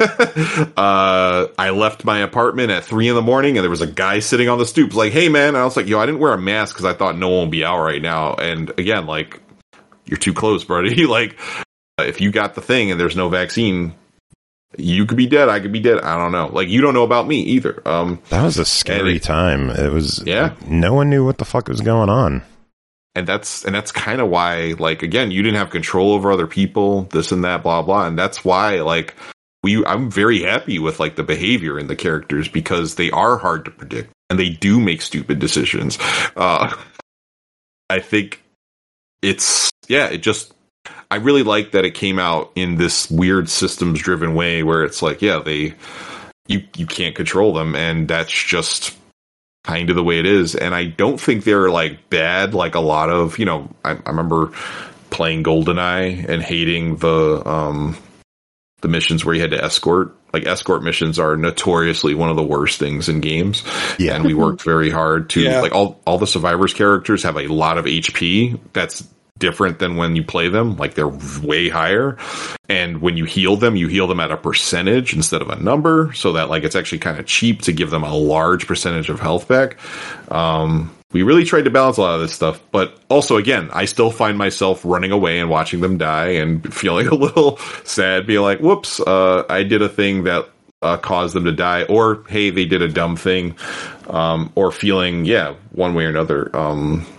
uh, I left my apartment at three in the morning, and there was a guy sitting on the stoop, like, "Hey, man!" And I was like, "Yo, I didn't wear a mask because I thought no one would be out right now." And again, like, you're too close, buddy. Like, if you got the thing and there's no vaccine, you could be dead. I could be dead. I don't know. Like, you don't know about me either. Um, that was a scary it, time. It was. Yeah. No one knew what the fuck was going on. And that's and that's kind of why, like, again, you didn't have control over other people, this and that, blah, blah. And that's why, like, we I'm very happy with, like, the behavior in the characters because they are hard to predict and they do make stupid decisions. Uh, I think it's, yeah, it just, I really like that it came out in this weird systems driven way where it's like, yeah, they, you, you can't control them. And that's just kind of the way it is. And I don't think they're like bad, like a lot of, you know, I, I remember playing GoldenEye and hating the, um, the missions where you had to escort. Like, escort missions are notoriously one of the worst things in games. Yeah. And we worked very hard to, yeah. like, all, all the survivors characters have a lot of H P. That's different than when you play them. Like, they're way higher. And when you heal them, you heal them at a percentage instead of a number, so that, like, it's actually kind of cheap to give them a large percentage of health back. Um, we really tried to balance a lot of this stuff, but also, again, I still find myself running away and watching them die and feeling a little sad, being like, whoops, uh, I did a thing that uh, caused them to die, or, hey, they did a dumb thing, um, or feeling, yeah, one way or another. Um,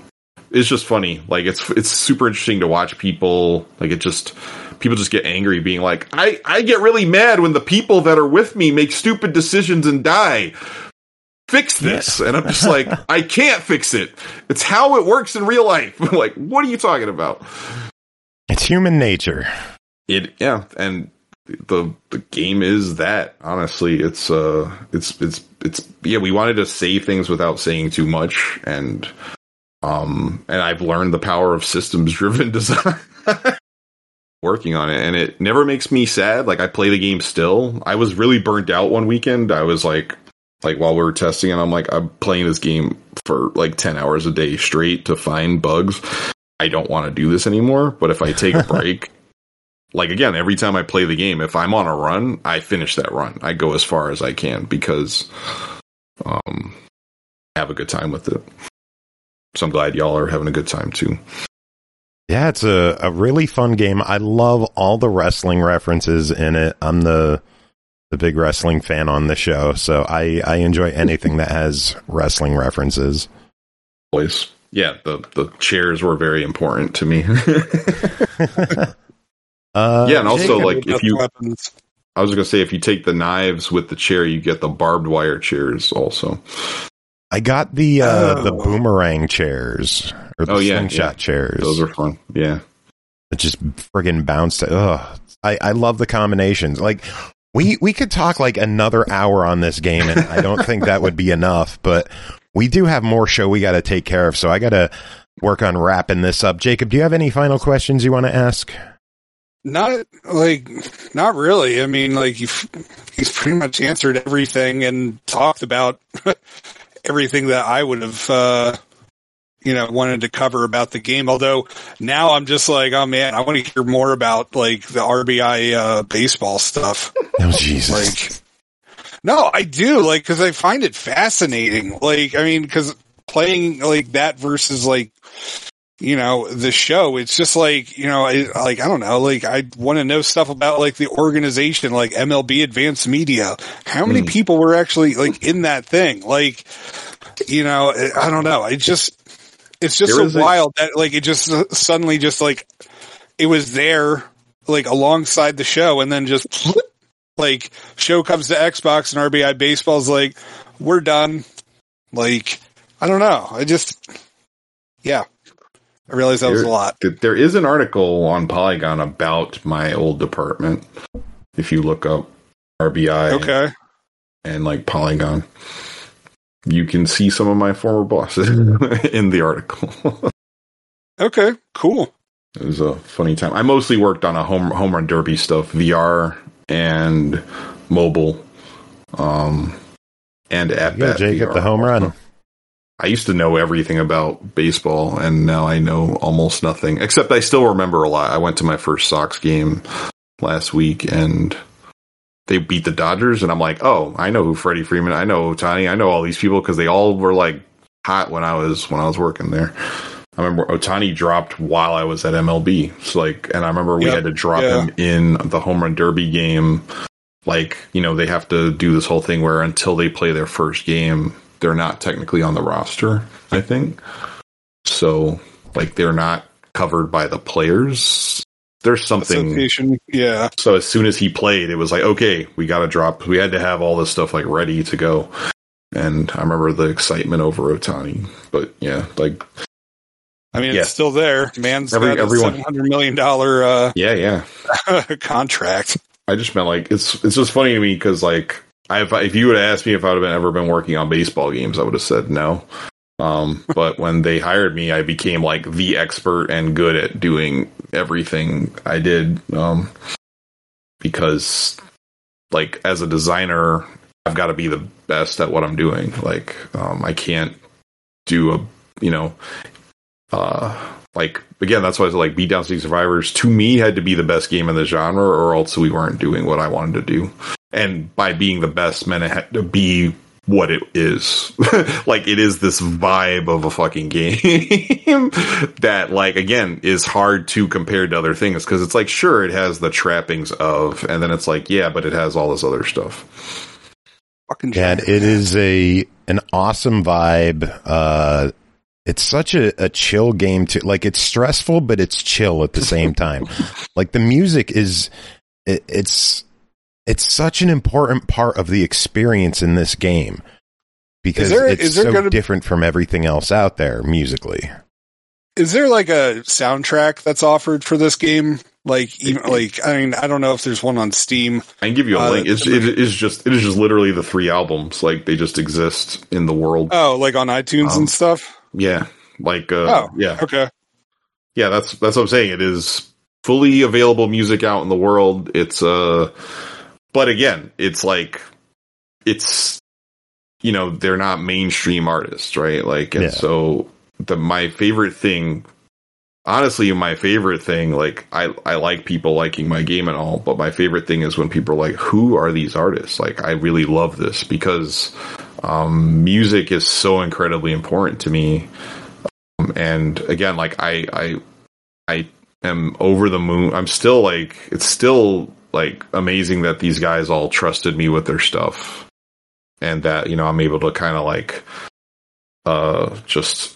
it's just funny. Like it's it's super interesting to watch people. Like it just people just get angry, being like, I I get really mad when the people that are with me make stupid decisions and die. Fix this. And I'm just like, I can't fix it. It's how it works in real life. Like, what are you talking about? It's human nature. It, yeah. And the, the game is that, honestly, it's, uh, it's, it's, it's, yeah, we wanted to say things without saying too much. And, um, and I've learned the power of systems driven design working on it. And it never makes me sad. Like, I play the game still. I was really burnt out one weekend. I was like, Like, while we were testing it, I'm like, I'm playing this game for, like, ten hours a day straight to find bugs. I don't want to do this anymore, but if I take a break, like, again, every time I play the game, if I'm on a run, I finish that run. I go as far as I can because um, I have a good time with it. So I'm glad y'all are having a good time, too. Yeah, it's a, a really fun game. I love all the wrestling references in it. I'm the... the big wrestling fan on the show, so I, I enjoy anything that has wrestling references. Always. Yeah, the, the chairs were very important to me. uh, yeah, and also, Jacob, like, if you... Weapons. I was going to say, if you take the knives with the chair, you get the barbed wire chairs also. I got the uh, oh. the boomerang chairs, or the oh, yeah, slingshot yeah. chairs. Those are fun, yeah. It just friggin' bounced. Ugh. I, I love the combinations. Like... We we could talk like another hour on this game, and I don't think that would be enough, but we do have more show we got to take care of, so I got to work on wrapping this up. Jacob, do you have any final questions you want to ask? Not, like, not really. I mean, like, you've, he's pretty much answered everything and talked about everything that I would have, uh, you know, wanted to cover about the game. Although now I'm just like, oh man, I want to hear more about like the R B I uh, baseball stuff. Oh Jesus! Like, no, I do like because I find it fascinating. Like, I mean, because playing like that versus like, you know, the show, it's just like, you know, I, like I don't know, like I want to know stuff about like the organization, like M L B Advanced Media. How many mm. people were actually like in that thing? Like, you know, I don't know. I just. It's just so wild a- that like it just uh, suddenly just like it was there like alongside the show, and then just like show comes to Xbox and R B I Baseball's like we're done. Like I don't know. I just yeah. I realized that there, was a lot. There is an article on Polygon about my old department. If you look up R B I, okay, and like Polygon. You can see some of my former bosses in the article. Okay, cool. It was a funny time. I mostly worked on a home home run derby stuff, V R and mobile, um, and at bat. Jacob, V R. The home run. I used to know everything about baseball, and now I know almost nothing. Except I still remember a lot. I went to my first Sox game last week, and they beat the Dodgers, and I'm like, oh, I know who Freddie Freeman, I know Ohtani, I know all these people because they all were like hot when I was when I was working there. I remember Ohtani dropped while I was at M L B. So like, and I remember we yep, had to drop yeah. him in the home run derby game. Like, you know, they have to do this whole thing where until they play their first game, they're not technically on the roster, I think. So like, they're not covered by the players. There's something, yeah. So as soon as he played, it was like, okay, we got to drop. We had to have all this stuff like ready to go. And I remember the excitement over Ohtani. But yeah, like, I mean, yeah. it's still there. Man's Every, got a everyone, seven hundred million dollars uh, yeah, yeah, contract. I just meant like it's it's just funny to me because like I if you would have asked me if I would have been, ever been working on baseball games, I would have said no. Um, but when they hired me, I became like the expert and good at doing everything I did. Um, because like as a designer, I've got to be the best at what I'm doing. Like, um, I can't do a, you know, uh, like again, that's why I was like Beatdown City Survivors to me had to be the best game in the genre, or else we weren't doing what I wanted to do. And by being the best meant it had to be what it is. Like, it is this vibe of a fucking game that, like, again, is hard to compare to other things, because it's like, sure, it has the trappings of, and then it's like, yeah, but it has all this other stuff. Fucking and it is a an awesome vibe. Uh, it's such a, a chill game to like. It's stressful, but it's chill at the same time. Like the music is, it, it's it's such an important part of the experience in this game because there, it's so so gonna, different from everything else out there musically. Is there like a soundtrack that's offered for this game? Like, even like, I mean, I don't know if there's one on Steam. I can give you a uh, link. It's, it is just, it is just literally the three albums. Like they just exist in the world. Oh, like on iTunes um, and stuff. Yeah, like, uh, oh, yeah, okay, yeah. That's that's what I'm saying. It is fully available music out in the world. It's uh, but again, it's like, it's, you know, they're not mainstream artists, right? Like, and yeah. so the my favorite thing. Honestly, my favorite thing, like, I, I like people liking my game and all, but my favorite thing is when people are like, who are these artists? Like, I really love this because um, music is so incredibly important to me. Um, and again, like, I, I, I am over the moon. I'm still like, it's still like amazing that these guys all trusted me with their stuff and that, you know, I'm able to kind of like, uh, just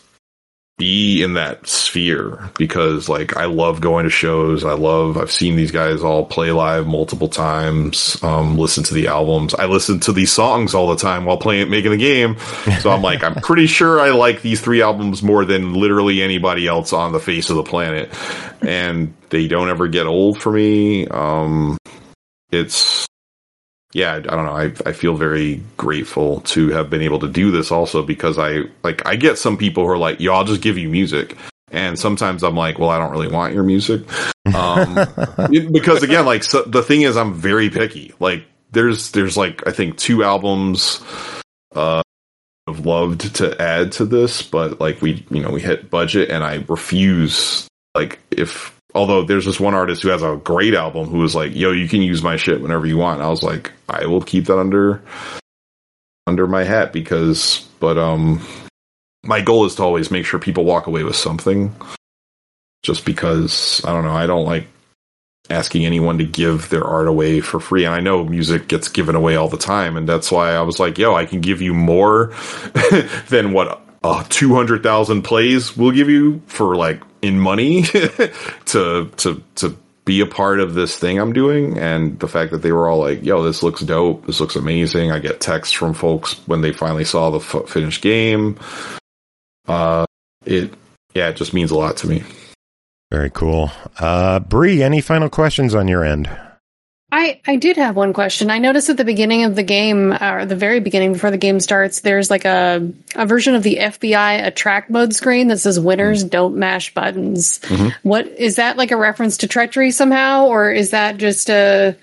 be in that sphere because like I love going to shows. I love I've seen these guys all play live multiple times, um, listen to the albums. I listen to these songs all the time while playing making the game. So I'm like, I'm pretty sure I like these three albums more than literally anybody else on the face of the planet. And they don't ever get old for me. Um, it's Yeah, I don't know. I I feel very grateful to have been able to do this also because I like I get some people who are like, yo, I'll just give you music. And sometimes I'm like, well, I don't really want your music. Um, it, because again, like so, the thing is I'm very picky. Like there's there's like I think two albums uh I've loved to add to this, but like we you know, we hit budget and I refuse like if although there's this one artist who has a great album who was like, yo, you can use my shit whenever you want. And I was like, I will keep that under under my hat because, but um, my goal is to always make sure people walk away with something just because, I don't know, I don't like asking anyone to give their art away for free. And I know music gets given away all the time. And that's why I was like, yo, I can give you more than what uh, two hundred thousand plays will give you for like, in money to to to be a part of this thing I'm doing. And the fact that they were all like, yo, this looks dope, this looks amazing. I get texts from folks when they finally saw the f- finished game. Uh, it yeah, it just means a lot to me. Very cool. Uh, Bree, any final questions on your end? I, I did have one question. I noticed at the beginning of the game, or the very beginning before the game starts, there's like a, a version of the F B I attract mode screen that says winners don't mash buttons. Mm-hmm. What is that, like a reference to treachery somehow? Or is that just a,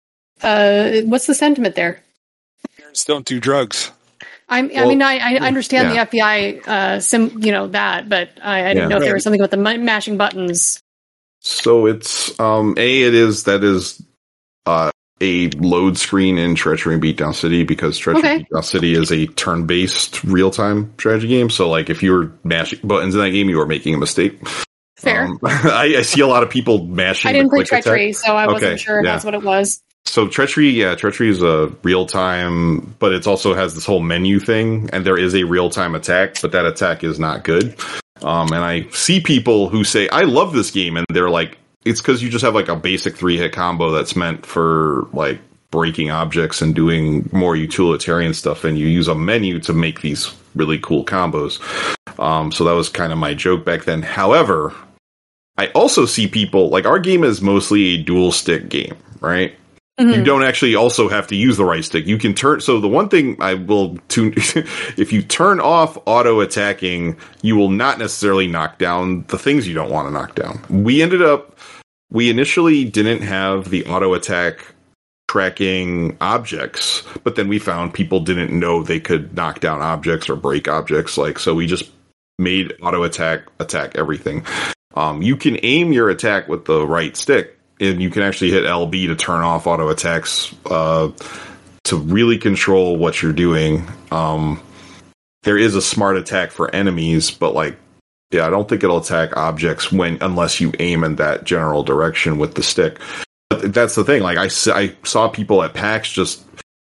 uh, what's the sentiment there? Winners don't do drugs. I'm, Well, I mean, I, I understand yeah. the F B I, uh, sim, you know, that, but I, I didn't Yeah. know if Right. there was something about the m- mashing buttons. So it's um a it is that is uh a load screen in Treachery and Beatdown City because Treachery Okay. and Beatdown City is a turn-based real-time strategy game. So like if you were mashing buttons in that game, you were making a mistake. Fair. Um, I, I see a lot of people mashing. I didn't the play quick treachery, attack. so I wasn't Okay, sure if yeah. that's what it was. So Treachery, yeah, Treachery is a real time, but it also has this whole menu thing, and there is a real time attack, but that attack is not good. Um, and I see people who say, I love this game, and they're like, it's because you just have like a basic three hit combo that's meant for like breaking objects and doing more utilitarian stuff, and you use a menu to make these really cool combos. Um, so that was kind of my joke back then. However, I also see people, like our game is mostly a dual stick game, right? Mm-hmm. You don't actually also have to use the right stick. You can turn. So the one thing I will tune, if you turn off auto attacking, you will not necessarily knock down the things you don't want to knock down. We ended up, we initially didn't have the auto attack tracking objects, but then we found people didn't know they could knock down objects or break objects. Like, so we just made auto attack attack everything. Um, you can aim your attack with the right stick. And you can actually hit L B to turn off auto attacks uh, to really control what you're doing. Um, there is a smart attack for enemies, but like, yeah, I don't think it'll attack objects when unless you aim in that general direction with the stick. But that's the thing. Like I, I saw people at PAX just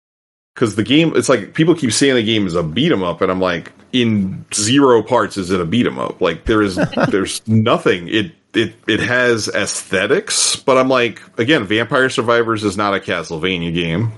because the game, it's like people keep saying the game is a beat 'em up, and I'm like, in zero parts is it a beat 'em up. Like there is, there's nothing. It it it has aesthetics, but I'm like, again, Vampire Survivors is not a Castlevania game.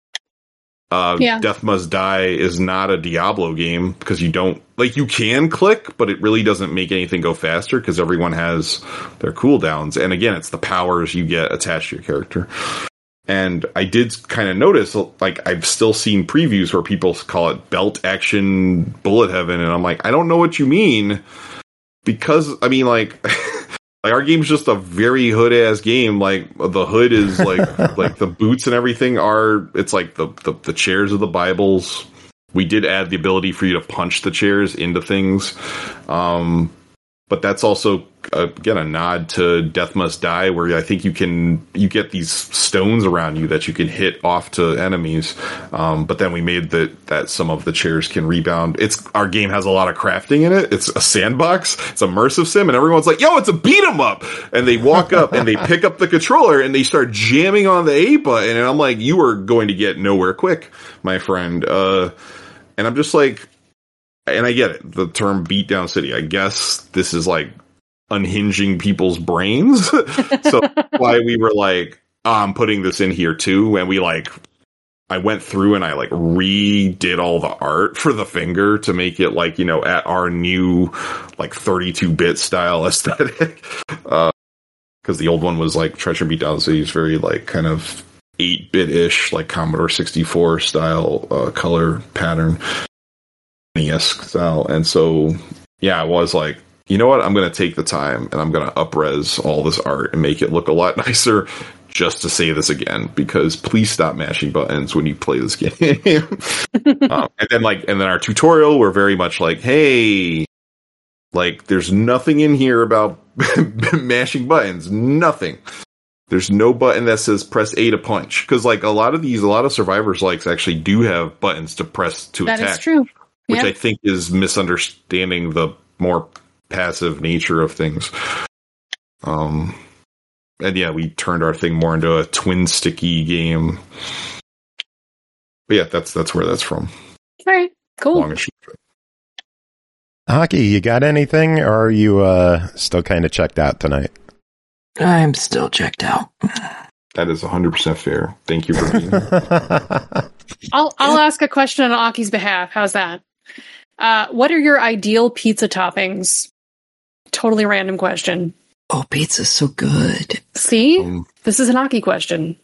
Uh, Yeah. Death Must Die is not a Diablo game because you don't like you can click, but it really doesn't make anything go faster because everyone has their cooldowns. And again, it's the powers you get attached to your character. And I did kind of notice, like, I've still seen previews where people call it belt action bullet heaven, and I'm like, I don't know what you mean because I mean, like. Like our game's just a very hood ass game. Like the hood is like like the boots and everything are. It's like the, the the chairs of the Bibles. We did add the ability for you to punch the chairs into things, um, but that's also uh, again a nod to Death Must Die, where I think you can you get these stones around you that you can hit off to enemies. Um, but then we made that that some of the chairs can rebound. It's our game has a lot of crafting in it. It's a sandbox. It's immersive sim, and everyone's like, "Yo, it's a beat 'em up!" And they walk up and they pick up the controller and they start jamming on the A button, and I'm like, "You are going to get nowhere quick, my friend." Uh, and I'm just like. And I get it, the term beatdown city. I guess this is like unhinging people's brains. So why we were like, oh, I'm putting this in here too. And we like, I went through and I like redid all the art for the finger to make it like, you know, at our new like thirty-two bit style aesthetic. Uh, cause the old one was like Treacher Beatdown City is very like kind of eight bit ish, like Commodore sixty-four style, uh, color pattern. Style. And so yeah, I was like, you know what, I'm gonna take the time and I'm gonna up-res all this art and make it look a lot nicer just to say this again, because please stop mashing buttons when you play this game. um, and then like and then our tutorial, we're very much like, hey, like there's nothing in here about mashing buttons, nothing. There's no button that says press A to punch, because like a lot of these a lot of Survivors likes actually do have buttons to press to That attack. is true. Which Yep. I think is misunderstanding the more passive nature of things. Um, and yeah, we turned our thing more into a twin sticky game. But yeah, that's that's where that's from. All right, cool. Long and short. Hockey, you got anything, or are you uh, still kind of checked out tonight? I'm still checked out. That is one hundred percent fair. Thank you for being here. I'll I'll ask a question on Aki's behalf. How's that? Uh, what are your ideal pizza toppings? Totally random question. Oh, pizza's so good. See, Um, this is an Aki question.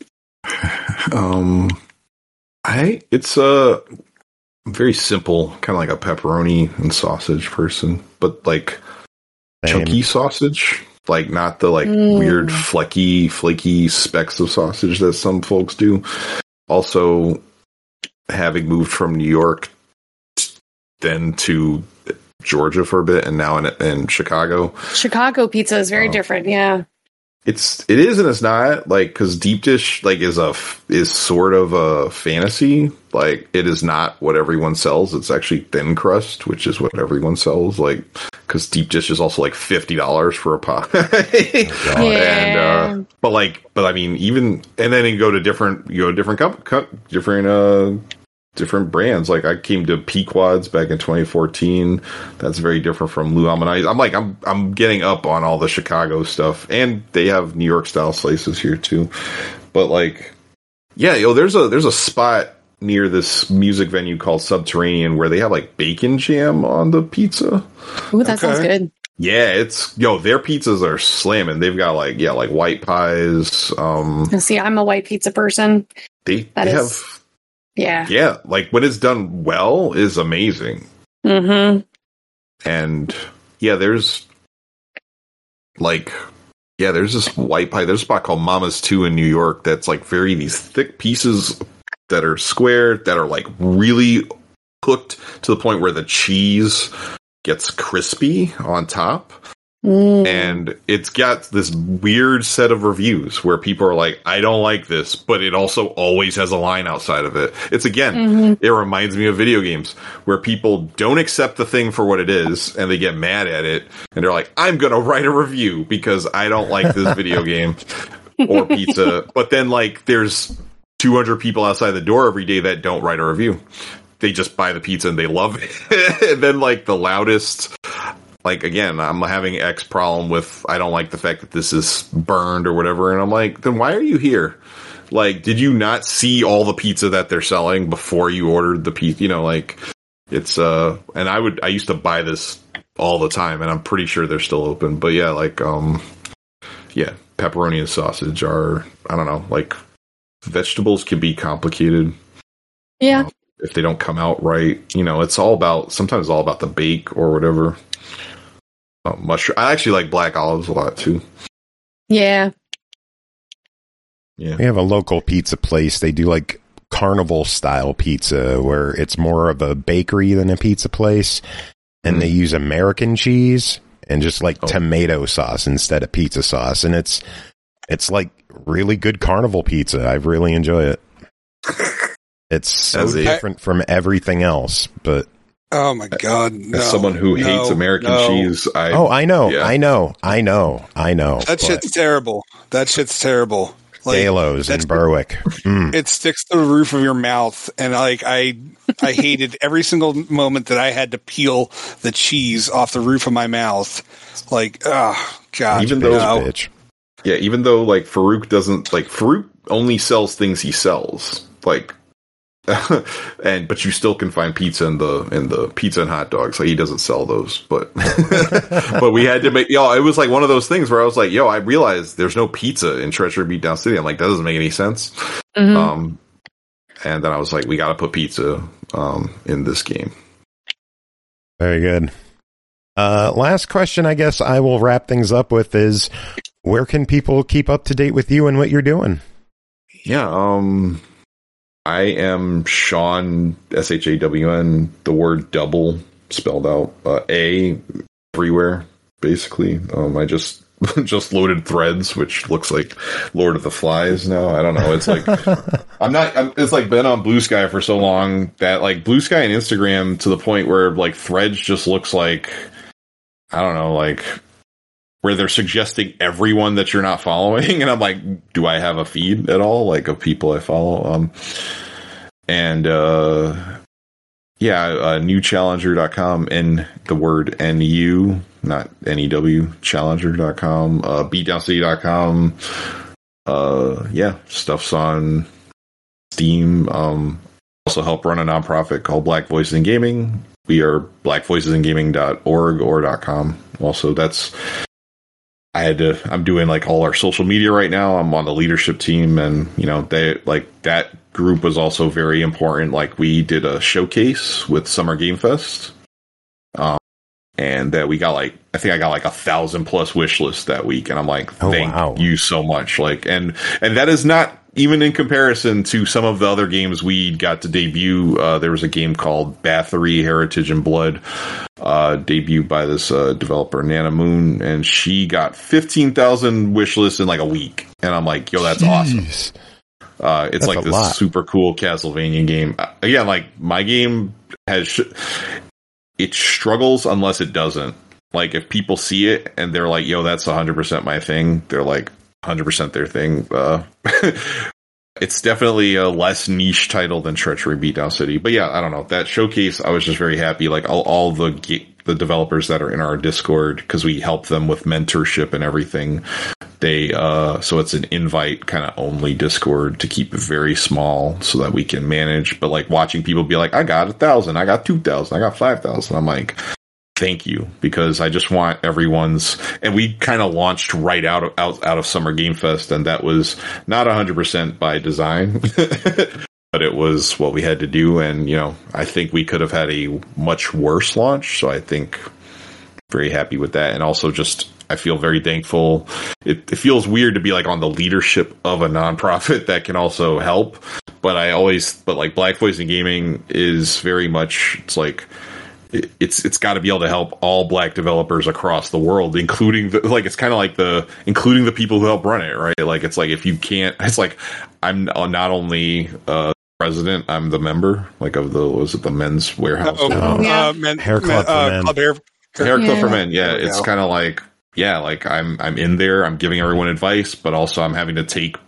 um, I it's a very simple, kind of like a pepperoni and sausage person, but like Same. chunky sausage. Like not the like Mm. weird flecky, flaky specks of sausage that some folks do. Also, having moved from New York t- then to Georgia for a bit, and now in, in Chicago, Chicago pizza is very Oh. different. Yeah. it's it is and it's not, like, because deep dish like is a f- is sort of a fantasy. Like it is not what everyone sells. It's actually thin crust, which is what everyone sells. Like because deep dish is also like fifty dollars for a pot. Yeah. And uh, but like, but I mean, even and then you go to different, you go to different comp, comp, different uh, different brands. Like I came to Pequods back in twenty fourteen. That's very different from Lou Almanite. I'm like, I'm I'm getting up on all the Chicago stuff, and they have New York style slices here too. But like, yeah, yo, there's a there's a spot near this music venue called Subterranean where they have like bacon jam on the pizza. Ooh, that sounds Okay. good. Yeah, it's yo, their pizzas are slamming. They've got like yeah, like white pies. Um, Now, see, I'm a white pizza person. they That they is- have Yeah. yeah, like when it's done well is amazing. Mm-hmm. And yeah, there's like yeah, there's this white pie. There's a spot called Mama's Two in New York that's like very these thick pieces that are square that are like really cooked to the point where the cheese gets crispy on top. Mm. And it's got this weird set of reviews where people are like, I don't like this, but it also always has a line outside of it. It's again, Mhm. it reminds me of video games where people don't accept the thing for what it is and they get mad at it and they're like, I'm going to write a review because I don't like this video game or pizza. But then like there's two hundred people outside the door every day that don't write a review. They just buy the pizza and they love it. And then like the loudest, like again, I'm having X problem with, I don't like the fact that this is burned or whatever. And I'm like, then why are you here? Like, did you not see all the pizza that they're selling before you ordered the pizza? You know, like it's, uh, and I would, I used to buy this all the time and I'm pretty sure they're still open. But yeah, like, um, yeah, pepperoni and sausage are, I don't know, like vegetables can be complicated. Yeah. Um, if they don't come out right, you know, it's all about, sometimes it's all about the bake or whatever. Uh, mushroom. I actually like black olives a lot too. Yeah. Yeah. We have a local pizza place. They do like carnival style pizza where it's more of a bakery than a pizza place. And mm. they use American cheese and just like oh. tomato sauce instead of pizza sauce. And it's, it's like really good carnival pizza. I really enjoy it. It's so As a- different from everything else, but Oh my God! No, as someone who no, hates American no. cheese, I oh, I know, yeah. I know, I know, I know. That shit's terrible. That shit's terrible. Like, Galos in Berwick. Mm. It sticks to the roof of your mouth, and like I, I hated every single moment that I had to peel the cheese off the roof of my mouth. Like, oh God! Even though, no. bitch. yeah, even though like Farouk doesn't like Farouk only sells things he sells, like. and but you still can find pizza in the in the pizza and hot dogs. Like he doesn't sell those, but but we had to make yo. It was like one of those things where I was like, yo, I realized there's no pizza in Treachery Beatdown City. I'm like, that doesn't make any sense. Mm-hmm. Um, and then I was like, we got to put pizza um in this game. Very good. Uh, last question, I guess I will wrap things up with is, where can people keep up to date with you and what you're doing? Yeah. Um. I am Shawn, S H A W N, the word double spelled out, uh, A everywhere, basically. Um, I just just loaded Threads, which looks like Lord of the Flies now. I don't know. It's like, I'm not, I'm, it's like been on Blue Sky for so long that like Blue Sky and Instagram to the point where like Threads just looks like, I don't know, like, where they're suggesting everyone that you're not following. And I'm like, do I have a feed at all? Like of people I follow? Um, and, uh, yeah, uh, new challenger dot com and the word N U, not N E W, challenger dot com, uh, beatdown city dot com. Uh, yeah, stuff's on Steam. Um, also help run a nonprofit called Black Voices in Gaming. We are black voices in gaming dot org or .com. Also, that's, I had to, I'm doing like all our social media right now. I'm on the leadership team and, you know, they like that group was also very important. Like we did a showcase with Summer Game Fest. Um, and that we got like, I think I got like a thousand plus wish lists that week. And I'm like, oh, thank wow. you so much. Like, and, and that is not even in comparison to some of the other games we got to debut. Uh, there was a game called Bathory, Heritage and Blood, uh, debuted by this uh, developer, Nana Moon, and she got fifteen thousand wish lists in like a week. And I'm like, yo, that's Jeez. awesome. Uh, it's That's like a this lot. super cool Castlevania game. Uh, again, like my game has, sh- it struggles unless it doesn't. Like if people see it and they're like, yo, that's one hundred percent my thing. They're like, one hundred percent their thing. Uh, it's definitely a less niche title than Treachery Beatdown City. But yeah, I don't know. That showcase, I was just very happy. Like all, all the ge- the developers that are in our Discord, because we help them with mentorship and everything. They uh, so it's an invite kind of only Discord to keep it very small so that we can manage. But like watching people be like, I got a thousand, I got two thousand, I got five thousand. I'm like, thank you, because I just want everyone's, and we kind of launched right out of out, out of Summer Game Fest, and that was not one hundred percent by design, but it was what we had to do. And, you know, I think we could have had a much worse launch, so I think very happy with that. And also just, I feel very thankful. It, it feels weird to be like on the leadership of a nonprofit that can also help, but I always, but like Black Voice in Gaming is very much, it's like, it's it's got to be able to help all black developers across the world, including the, like it's kind of like the including the people who help run it, right? Like it's like if you can't, it's like I'm not only uh president, I'm the member, like of the was it the Men's Warehouse? Oh, Oh, uh, men, Hair Club for uh, Men. Club Hair, Hair Club Yeah. for Men. Yeah, There we it's go. kind of like yeah, like I'm I'm in there, I'm giving everyone advice, but also I'm having to take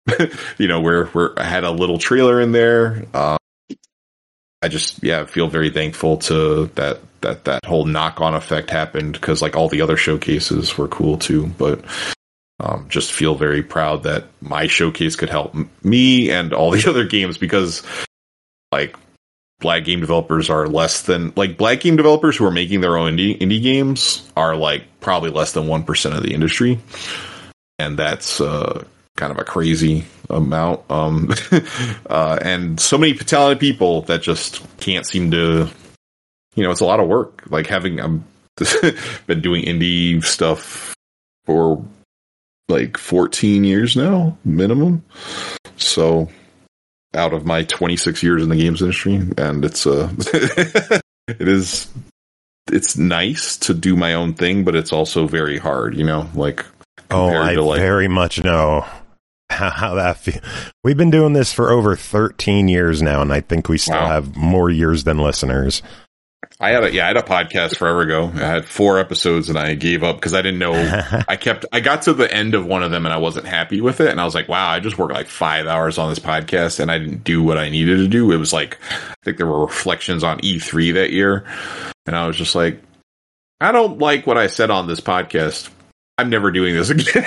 you know, where where I had a little trailer in there. Um, I just yeah feel very thankful to that that that whole knock on effect happened, because like all the other showcases were cool too, but. Um, just feel very proud that my showcase could help m- me and all the other games, because like black game developers are less than like black game developers who are making their own indie indie games are like probably less than one percent of the industry, and that's uh, kind of a crazy amount. Um, uh, and so many talented people that just can't seem to, you know, it's a lot of work. Like having um, been doing indie stuff for like fourteen years now, minimum. So out of my twenty-six years in the games industry, and it's uh it is it's nice to do my own thing, but it's also very hard, you know, like oh, I to like, very much know how, how that feels. We've been doing this for over thirteen years now, and I think we still wow. have more years than listeners. I had a, yeah, I had a podcast forever ago. I had four episodes and I gave up because I didn't know. I kept, I got to the end of one of them and I wasn't happy with it. And I was like, wow, I just worked like five hours on this podcast and I didn't do what I needed to do. It was like, I think there were reflections on E three that year. And I was just like, I don't like what I said on this podcast. I'm never doing this again.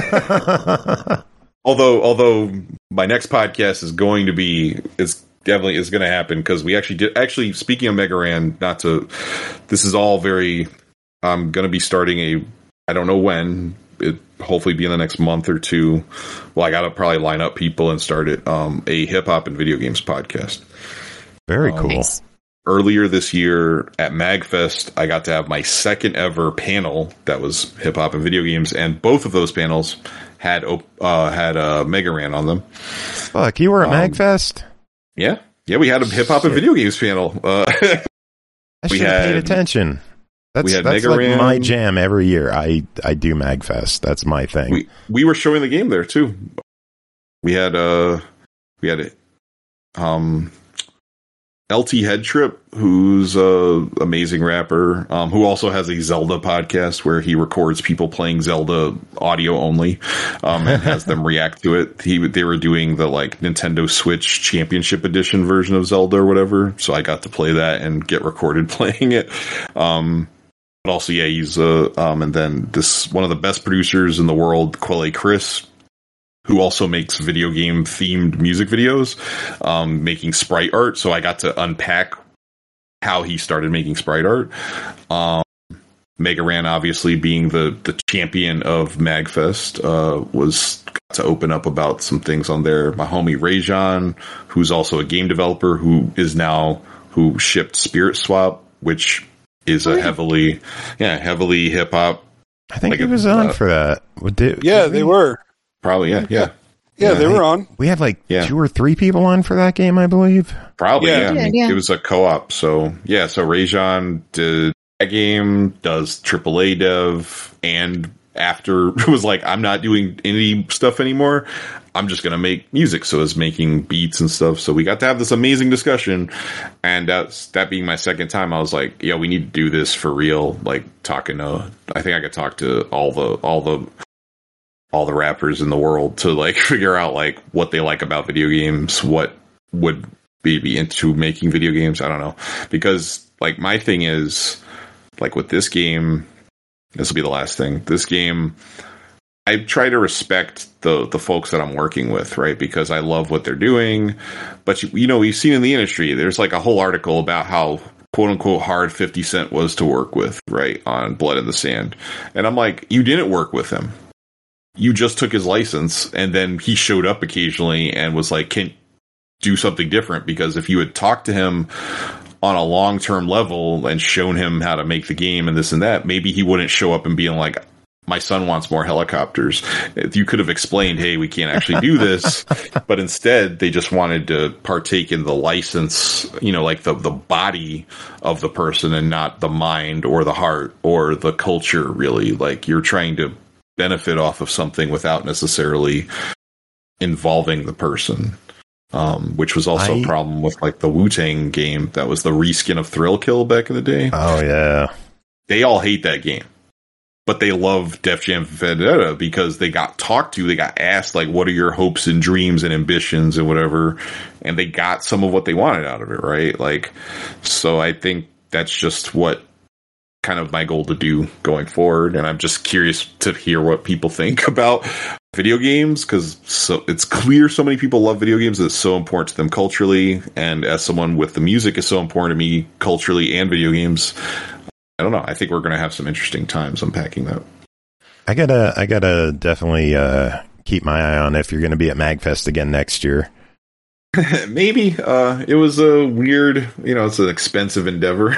although, although my next podcast is going to be, it's, definitely is going to happen, because we actually did actually speaking of Mega Ran, not to this is all very I'm going to be starting a I don't know when, it hopefully be in the next month or two. Well, I got to probably line up people and start it um a hip hop and video games podcast. Very um, cool. Nice. Earlier this year at MagFest, I got to have my second ever panel that was hip hop and video games, and both of those panels had uh had a uh, Mega Ran on them. Fuck, you were at Um, MagFest? Yeah, yeah, we had a hip hop and video games panel. Uh, I we should have paid had- attention. That's, we had that's Mega like Ran. my jam every year. I, I do MagFest. That's my thing. we we were showing the game there too. We had uh we had um L T Head Trip, who's a amazing rapper, um, who also has a Zelda podcast where he records people playing Zelda audio only, um, and has them react to it. He they were doing the like Nintendo Switch Championship Edition version of Zelda or whatever, so I got to play that and get recorded playing it. Um, but also, yeah, he's uh, um, and then this one of the best producers in the world, Quelle Chris, who also makes video game themed music videos, um, making sprite art. So I got to unpack how he started making sprite art. Um, Mega Ran, obviously being the, the champion of MagFest, uh, was got to open up about some things on there. My homie Rajan, who's also a game developer, who is now, who shipped Spirit Swap, which is a heavily, yeah, heavily hip hop. I think like he a- was on uh, for that. Did, Yeah, did they we? were. Probably, yeah, yeah. Yeah, they I- were on. We had like Yeah. two or three people on for that game, I believe. Probably, Yeah. yeah. I Yeah, mean, yeah. it was a co-op, so yeah. So Rajan did that game, does triple A dev, and after it was like, I'm not doing indie stuff anymore. I'm just gonna make music. So is making beats and stuff. So we got to have this amazing discussion, and that's that being my second time. I was like, yeah, we need to do this for real. Like talking to, I think I could talk to all the all the. all the rappers in the world to like figure out like what they like about video games, what would be, be into making video games. I don't know. Because like my thing is like with this game, this will be the last thing. This game, I try to respect the, the folks that I'm working with, right? Because I love what they're doing. But you, you know, we've seen in the industry, there's like a whole article about how quote unquote hard fifty Cent was to work with, right? On Blood in the Sand. And I'm like, you didn't work with him. You just took his license, and then he showed up occasionally and was like, can do something different. Because if you had talked to him on a long-term level and shown him how to make the game and this and that, maybe he wouldn't show up and being like, my son wants more helicopters. You could have explained, hey, we can't actually do this. But instead, they just wanted to partake in the license, you know, like the, the body of the person and not the mind or the heart or the culture, really. Like you're trying to benefit off of something without necessarily involving the person, um, which was also I, a problem with like the Wu-Tang game that was the reskin of Thrill Kill back in the day. Oh, yeah. They all hate that game, but they love Def Jam Vendetta because they got talked to, they got asked, like, what are your hopes and dreams and ambitions and whatever, and they got some of what they wanted out of it, right? Like, so I think that's just what kind of my goal to do going forward, and I'm just curious to hear what people think about video games, because so it's clear so many people love video games. It's so important to them culturally, and as someone with the music is so important to me culturally and video games, I don't know. I think we're going to have some interesting times unpacking that. I gotta, I gotta definitely uh, keep my eye on if you're going to be at MagFest again next year. Maybe. Uh, it was a weird, you know, it's an expensive endeavor.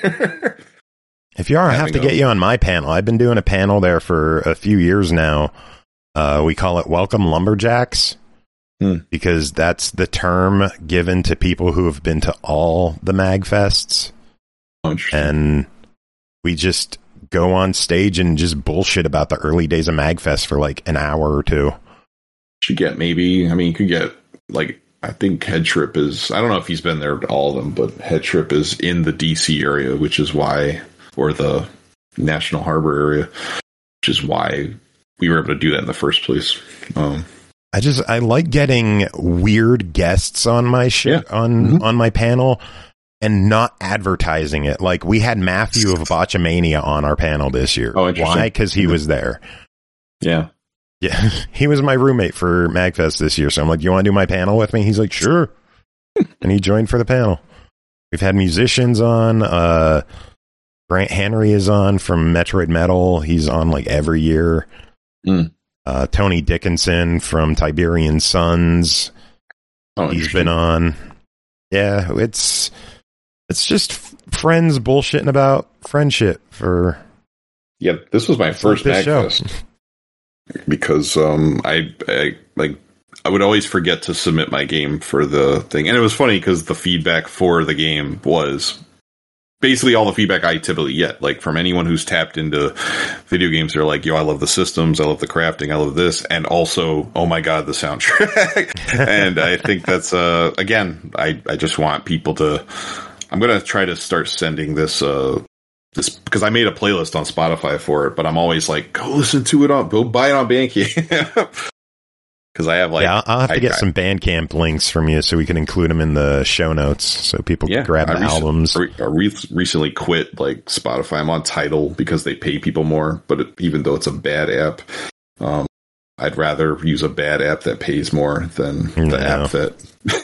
If you are, I have to get you on my panel. I've been doing a panel there for a few years now. Uh, we call it Welcome Lumberjacks, hmm. because that's the term given to people who have been to all the MagFests. Oh, and we just go on stage and just bullshit about the early days of MagFest for like an hour or two. Should get maybe, I mean, you could get like, I think Head Trip is, I don't know if he's been there to all of them, but Head Trip is in the D C area, which is why, or the National Harbor area, which is why we were able to do that in the first place. Um, I just, I like getting weird guests on my shit, yeah. on, mm-hmm. on my panel and not advertising it. Like we had Matthew of Botchamania on our panel this year. Oh, interesting. Why? Because he mm-hmm. was there. Yeah. Yeah. He was my roommate for MagFest this year. So I'm like, you want to do my panel with me? He's like, sure. And he joined for the panel. We've had musicians on, uh, Grant Henry is on from Metroid Metal. He's on like every year. Mm. Uh, Tony Dickinson from Tiberian Sons. Oh, he's been on. Yeah, it's it's just f- friends bullshitting about friendship for. Yeah, this was my first like MagFest because um, I, I like I would always forget to submit my game for the thing, and it was funny because the feedback for the game was basically all the feedback I typically get, like from anyone who's tapped into video games. They're like, yo, I love the systems, I love the crafting, I love this, and also, oh my god, the soundtrack. And I think that's uh again, I, I just want people to, I'm gonna try to start sending this uh this, because I made a playlist on Spotify for it, but I'm always like, go listen to it on, go buy it on Bandcamp. Because I have like, yeah, I'll have to I, get I, some Bandcamp links from you so we can include them in the show notes so people yeah, can grab the I rec- albums. I re- recently quit like Spotify. I'm on Tidal because they pay people more, but it, even though it's a bad app, um, I'd rather use a bad app that pays more than the no. app that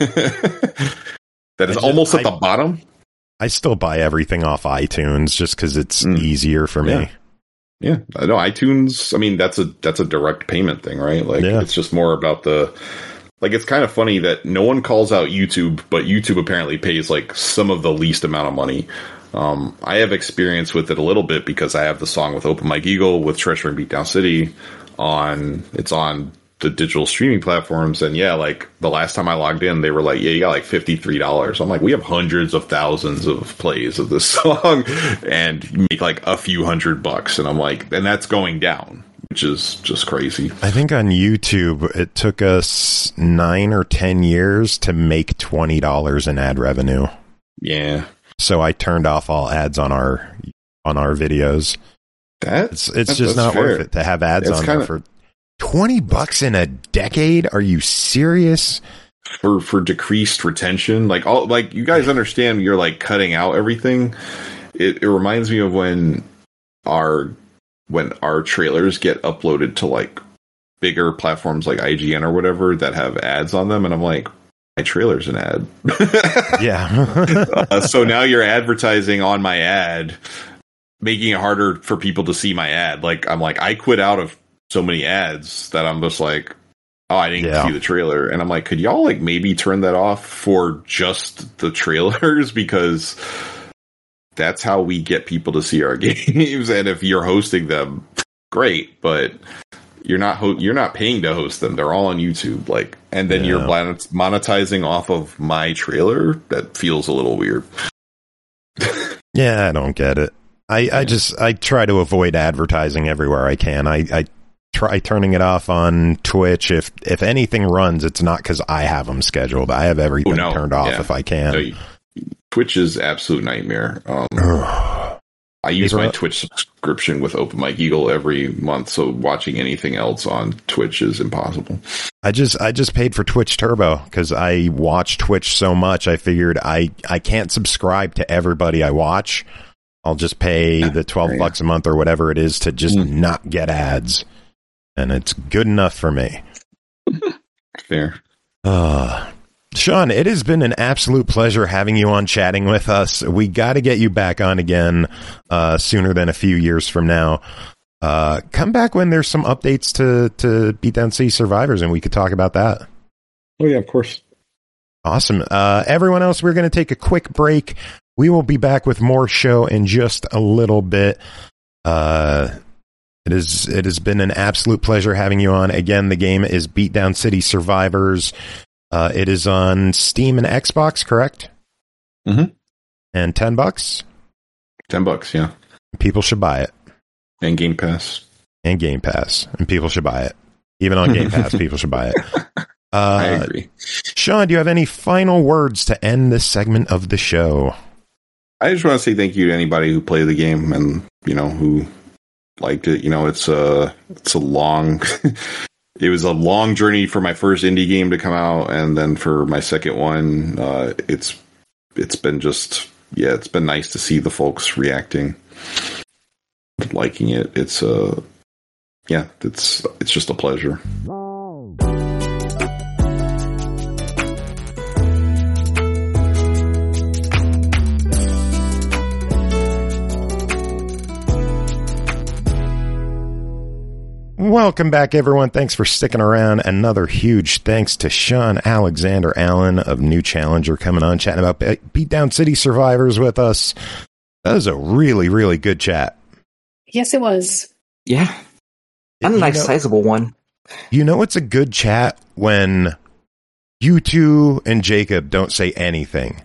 that is just, almost at I, the bottom. I still buy everything off iTunes just because it's mm. easier for me. Yeah. Yeah, I know iTunes. I mean, that's a that's a direct payment thing, right? Like, yeah. It's just more about the. Like, it's kind of funny that no one calls out YouTube, but YouTube apparently pays like some of the least amount of money. Um, I have experience with it a little bit because I have the song with Open Mike Eagle with Treasure and Beatdown City on. It's on the digital streaming platforms, and yeah, like the last time I logged in, they were like, "Yeah, you got like fifty-three dollars." I'm like, "We have hundreds of thousands of plays of this song, and you make like a few hundred bucks," and I'm like, and that's going down, which is just crazy. I think on YouTube, it took us nine or ten years to make twenty dollars in ad revenue. Yeah, so I turned off all ads on our on our videos. That it's it's that, just not fair. worth it to have ads it's on kinda- there for. twenty bucks in a decade? Are you serious? For for decreased retention, like all like you guys understand, you're like cutting out everything. It, it reminds me of when our when our trailers get uploaded to like bigger platforms like I G N or whatever that have ads on them, and I'm like, my trailer's an ad. Yeah. uh, so now you're advertising on my ad, making it harder for people to see my ad. Like I'm like I quit out of so many ads that I'm just like, oh, I didn't yeah. see the trailer. And I'm like, could y'all like maybe turn that off for just the trailers? Because that's how we get people to see our games. And if you're hosting them, great, but you're not ho- you're not paying to host them. They're all on YouTube. Like, and then yeah. you're monetizing off of my trailer. That feels a little weird. Yeah, I don't get it. I, I just I try to avoid advertising everywhere I can. I, I try turning it off on Twitch. If if anything runs, it's not because I have them scheduled. I have everything oh, no. turned off yeah. if I can. No, Twitch is absolute nightmare. Um, I use People- my Twitch subscription with Open Mike Eagle every month, so watching anything else on Twitch is impossible. I just I just paid for Twitch Turbo because I watch Twitch so much. I figured I, I can't subscribe to everybody I watch. I'll just pay the twelve Yeah. bucks a month or whatever it is to just Mm. not get ads, and it's good enough for me. Fair. Uh, Sean, it has been an absolute pleasure having you on, chatting with us. We got to get you back on again uh, sooner than a few years from now. Uh, come back when there's some updates to, to Beatdown City Survivors, and we could talk about that. Oh yeah, of course. Awesome. Uh, everyone else, we're going to take a quick break. We will be back with more show in just a little bit. Uh, it is, it has been an absolute pleasure having you on. Again, the game is Beatdown City Survivors. Uh, it is on Steam and Xbox, correct? Mm-hmm. And ten bucks? Ten bucks, yeah. People should buy it. And Game Pass. And Game Pass. And people should buy it. Even on Game Pass, people should buy it. Uh, I agree. Sean, do you have any final words to end this segment of the show? I just want to say thank you to anybody who played the game and, you know, who liked it. You know, it's a, it's a long... It was a long journey for my first indie game to come out, and then for my second one, uh, it's it's been just yeah, it's been nice to see the folks reacting, liking it. It's uh yeah, it's it's just a pleasure. Welcome back, everyone. Thanks for sticking around. Another huge thanks to Sean Alexander Allen of New Challenger coming on, chatting about Beatdown City Survivors with us. That was a really, really good chat. Yes, it was. Yeah. And a You nice know- sizable one. You know it's a good chat when you two and Jacob don't say anything.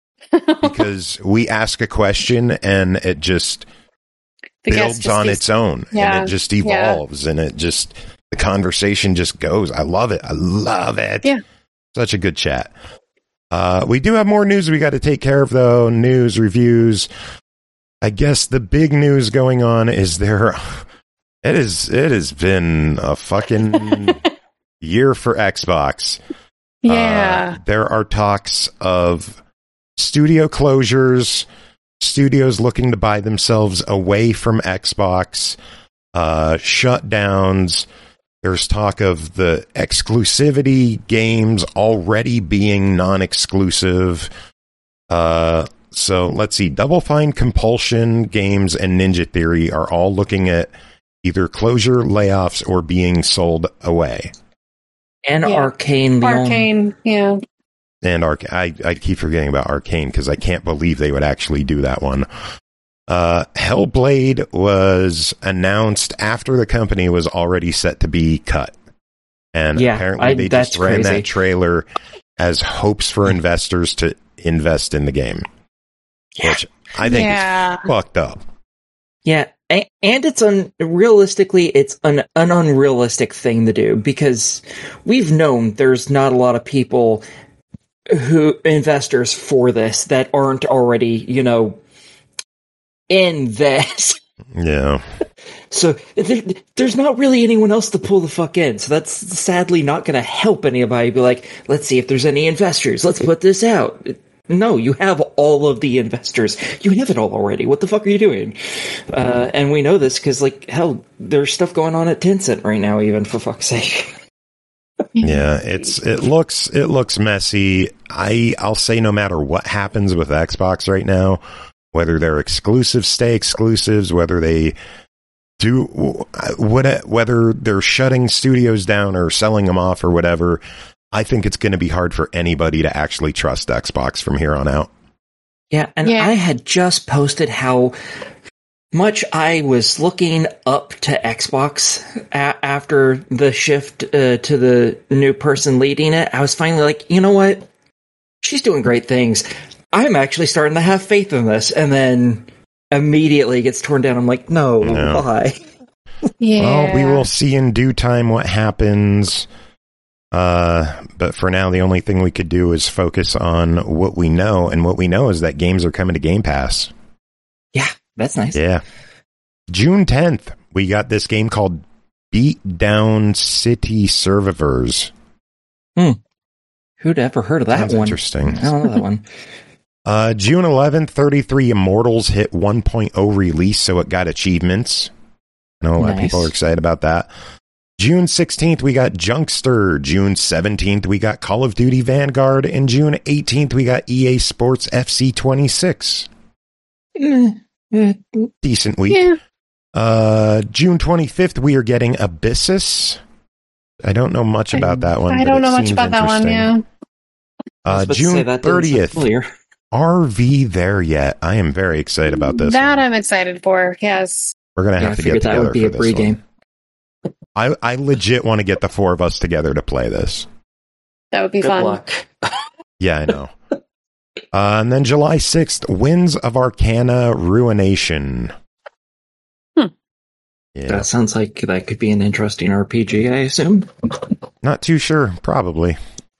Because we ask a question and it just... The guest builds just on keeps- its own, Yeah, and it just yeah. evolves, and it just the conversation just goes. I love it. I love it. Yeah. Such a good chat. Uh, we do have more news we got to take care of, though. News, reviews. I guess the big news going on is there. It is. It has been a fucking year for Xbox. Yeah. Uh, there are talks of studio closures. Studios looking to buy themselves away from Xbox, uh, shutdowns. There's talk of the exclusivity games already being non-exclusive. Uh, so let's see. Double Fine, Compulsion Games, and Ninja Theory are all looking at either closure, layoffs, or being sold away. And Yeah. Arcane. The only- Arcane. Yeah. And Arc- I, I keep forgetting about Arcane because I can't believe they would actually do that one. Uh, Hellblade was announced after the company was already set to be cut. And Yeah, apparently I- they that's just ran crazy. that trailer as hopes for investors to invest in the game. Which I think Yeah. is fucked up. Yeah, a- and it's un- realistically, it's an, an unrealistic thing to do because we've known there's not a lot of people who investors for this that aren't already, you know, in this. Yeah. So there, there's not really anyone else to pull the fuck in. So that's sadly not going to help anybody. Be like, let's see if there's any investors. Let's put this out. No, you have all of the investors. You have it all already. What the fuck are you doing? Uh, and we know this because, like, hell, there's stuff going on at Tencent right now, even, for fuck's sake. Yeah, it's it looks it looks messy. I I'll say no matter what happens with Xbox right now, whether they're exclusives stay exclusives, whether they do what whether they're shutting studios down or selling them off or whatever, I think it's going to be hard for anybody to actually trust Xbox from here on out. Yeah, and Yeah. I had just posted how much I was looking up to Xbox a- after the shift uh, to the new person leading it. I was finally like, you know what? She's doing great things. I'm actually starting to have faith in this. And then immediately it gets torn down. I'm like, no, No. why? Yeah. Well, we will see in due time what happens. Uh, but for now, the only thing we could do is focus on what we know, and what we know is that games are coming to Game Pass. Yeah, That's nice. Yeah. June tenth, we got this game called Beatdown City Survivors. Hmm. Who'd ever heard of that Sounds one? interesting. I don't know that one. Uh, June eleventh, thirty-three Immortals hit one point oh release, so it got achievements. I know a lot Nice. of people are excited about that. June sixteenth, we got Junkster. June seventeenth, we got Call of Duty Vanguard. And June eighteenth, we got E A Sports F C twenty-six. Mm, eh, Decent week. Yeah. Uh, June twenty-fifth, we are getting Abyssus. I don't know much about that one. I but don't it know much seems about that one, interesting. yeah. I was Uh, about to say June that didn't sound thirtieth, familiar. Are we there yet? I am very excited about this. That one. I'm excited for, yes. We're gonna Yeah, I have to figured get that together would be for a this free one. game. I, I legit want to get the four of us together to play this. That would be Good fun. luck. Yeah, I know. uh, and then July sixth, Winds of Arcana Ruination. Hmm. Yeah, That sounds like that could be an interesting R P G, I assume. not too sure. Probably.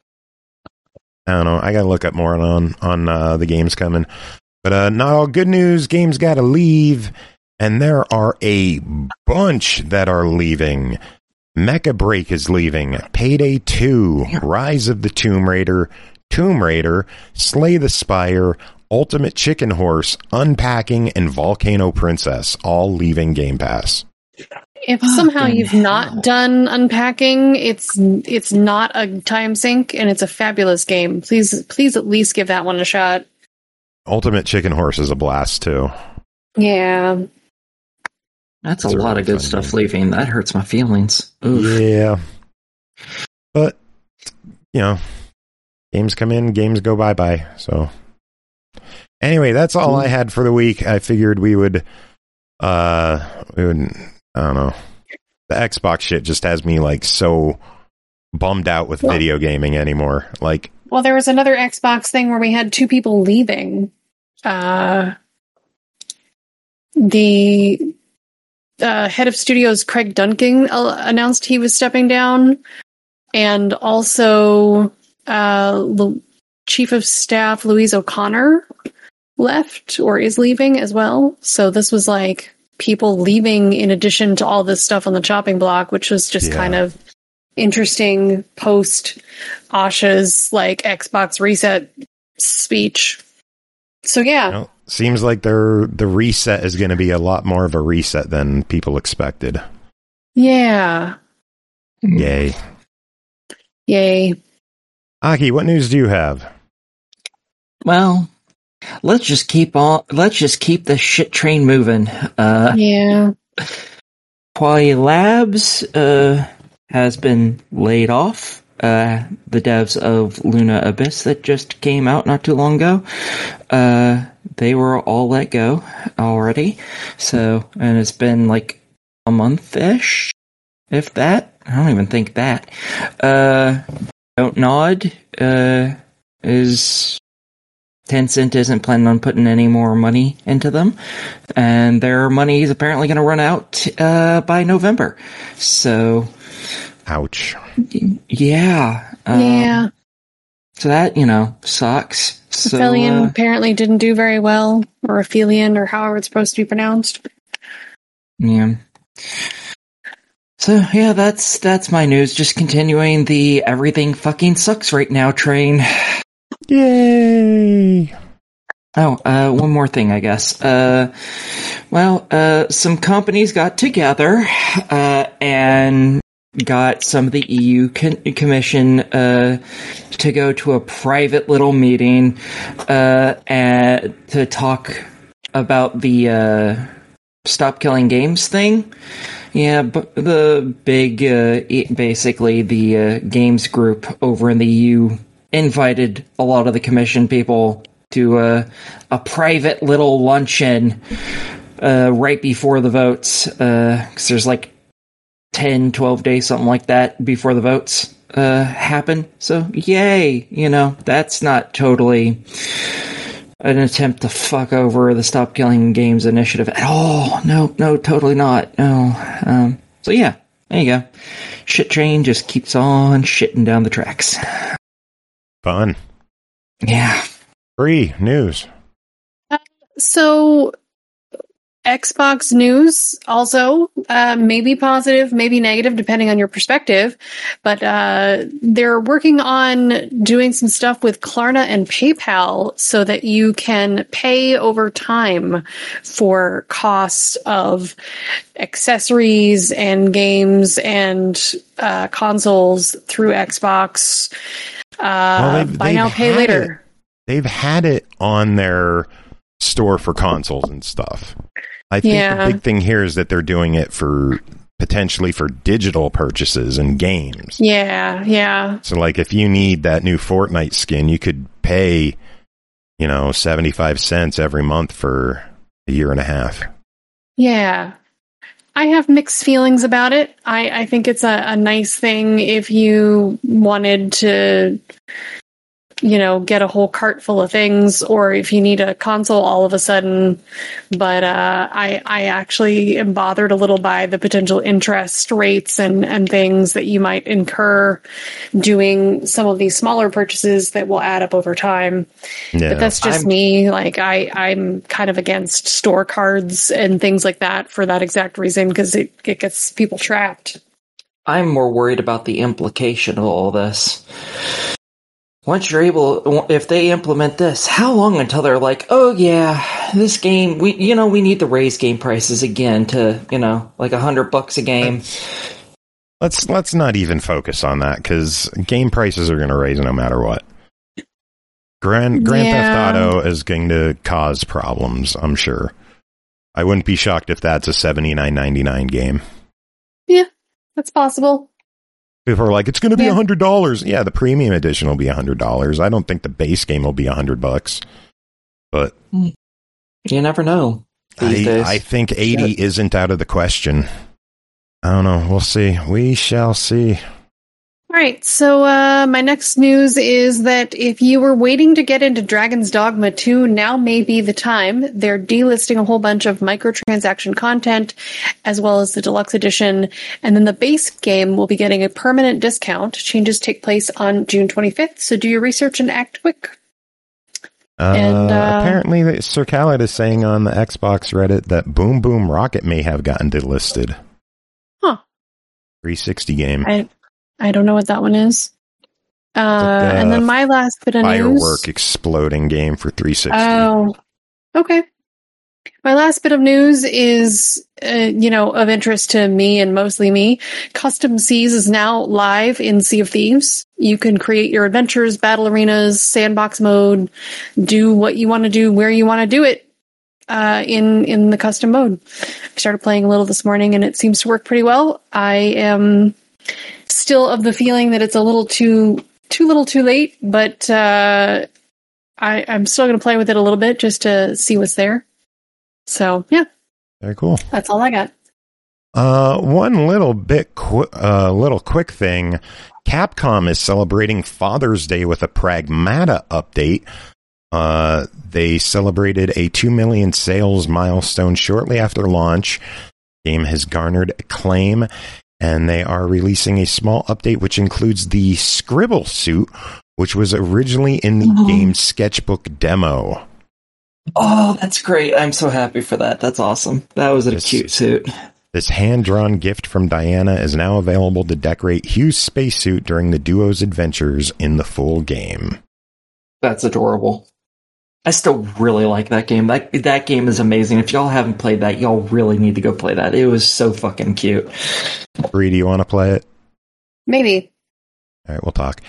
I don't know. I gotta look up more on on uh, the games coming. But uh, not all good news. Games gotta leave. And there are a bunch that are leaving. Mecha Break is leaving. Payday two, Rise of the Tomb Raider, Tomb Raider, Slay the Spire, Ultimate Chicken Horse, Unpacking, and Volcano Princess, all leaving Game Pass. If somehow Fucking you've hell. not done Unpacking, it's it's not a time sink and it's a fabulous game. Please please at least give that one a shot. Ultimate Chicken Horse is a blast, too. Yeah. That's It's a a lot really of good fun stuff game. leaving. That hurts my feelings. Oof. Yeah. But, you know, games come in, games go bye-bye, so... Anyway, that's all I had for the week. I figured we would, uh, we would, I don't know. The Xbox shit just has me, like, so bummed out with Well- video gaming anymore. Like, Well, there was another Xbox thing where we had two people leaving. Uh, the uh, head of studios, Craig Duncan, uh, announced he was stepping down, and also uh, Lu- Chief of Staff Louise O'Connor left or is leaving as well. So this was like people leaving in addition to all this stuff on the chopping block, which was just Yeah. kind of interesting post Asha's like Xbox reset speech. So yeah, you know, seems like they're, the reset is going to be a lot more of a reset than people expected. yeah, Yay. yay. Aki, what news do you have? Well, let's just keep on. Let's just keep the shit train moving. Uh, Yeah. Huawei Labs uh, has been laid off. Uh, the devs of Luna Abyss that just came out not too long ago, uh, they were all let go already. So, and it's been like a month-ish, if that. I don't even think that. Uh, Don't Nod uh, is... Tencent isn't planning on putting any more money into them, and their money is apparently going to run out uh, by November. So, Ouch. yeah, uh, yeah. So that you know sucks. So, Aphelion uh, apparently didn't do very well, or Aphelion, or however it's supposed to be pronounced. yeah. So yeah, that's that's my news. Just continuing the everything fucking sucks right now train. Yay! Oh, uh, one more thing, I guess. Uh, well, uh, some companies got together, uh, and got some of the E U con- Commission, uh, to go to a private little meeting, uh, and to talk about the, uh, Stop Killing Games thing. Yeah, but the big, uh, e- basically the, uh, games group over in the E U invited a lot of the Commission people to uh, a private little luncheon uh, right before the votes, because there's like ten, twelve days, something like that, before the votes uh, happen. So, yay! You know, that's not totally an attempt to fuck over the Stop Killing Games initiative at all. No, no, totally not. No. Um, so, yeah, there you go. Shit train just keeps on shitting down the tracks. Fun. Yeah. Free news. So Xbox news also, uh, maybe positive, maybe negative, depending on your perspective. But uh, they're working on doing some stuff with Klarna and PayPal so that you can pay over time for costs of accessories and games and uh, consoles through Xbox. Uh, well, they've, buy they've now, pay later. It, they've had it on their store for consoles and stuff. I think Yeah. the big thing here is that they're doing it for potentially for digital purchases and games. Yeah, yeah. So, like, if you need that new Fortnite skin, you could pay, you know, seventy-five cents every month for a year and a half. Yeah. I have mixed feelings about it. I, I think it's a, a nice thing if you wanted to, you know, get a whole cart full of things, or if you need a console all of a sudden. But uh, I, I actually am bothered a little by the potential interest rates and, and things that you might incur doing some of these smaller purchases that will add up over time. Yeah. But that's just I'm- me. Like I, I'm kind of against store cards and things like that for that exact reason, because it, it gets people trapped. I'm more worried about the implication of all this. Once you're able, if they implement this, how long until they're like, oh yeah, this game, we, you know, we need to raise game prices again to, you know, like a hundred bucks a game. Let's let's not even focus on that, because game prices are going to raise no matter what. Grand Grand Yeah. Theft Auto is going to cause problems, I'm sure. I wouldn't be shocked if that's a seventy-nine ninety-nine game. Yeah, that's possible. People are like, it's going to be a Yeah. hundred dollars. Yeah, the premium edition will be a hundred dollars. I don't think the base game will be a hundred bucks, but You never know these I, days. I think eighty Shit. isn't out of the question. I don't know. We'll see. We shall see. All right, so uh, my next news is that if you were waiting to get into Dragon's Dogma two, now may be the time. They're delisting a whole bunch of microtransaction content, as well as the deluxe edition, and then the base game will be getting a permanent discount. Changes take place on June twenty-fifth, so do your research and act quick. Uh, And, uh, apparently, the- Sir Khaled is saying on the Xbox Reddit that Boom Boom Rocket may have gotten delisted. Huh. three sixty game. I I don't know what that one is. Uh, Like, uh, and then my last bit of Firework news. exploding game for three sixty. Oh, okay. My last bit of news is, uh, you know, of interest to me and mostly me. Custom Seas is now live in Sea of Thieves. You can create your adventures, battle arenas, sandbox mode, do what you want to do, where you want to do it, uh, in, in the custom mode. I started playing a little this morning and it seems to work pretty well. I am still of the feeling that it's a little too, too little too late, but, uh, I, I'm still going to play with it a little bit just to see what's there. So, yeah, Very cool. that's all I got. Uh, one little bit, qu- uh, little quick thing. Capcom is celebrating Father's Day with a Pragmata update. Uh, they celebrated a two million sales milestone shortly after launch. The game has garnered acclaim, and they are releasing a small update which includes the Scribble suit, which was originally in the Mhm. game's sketchbook demo. Oh, that's great. I'm so happy for that. That's awesome. That was a Yes. cute suit. This hand-drawn gift from Diana is now available to decorate Hugh's spacesuit during the duo's adventures in the full game. That's adorable. I still really like that game. That that game is amazing. If y'all haven't played that, y'all really need to go play that. It was so fucking cute. Bree, do you want to play it? Maybe. All right, we'll talk.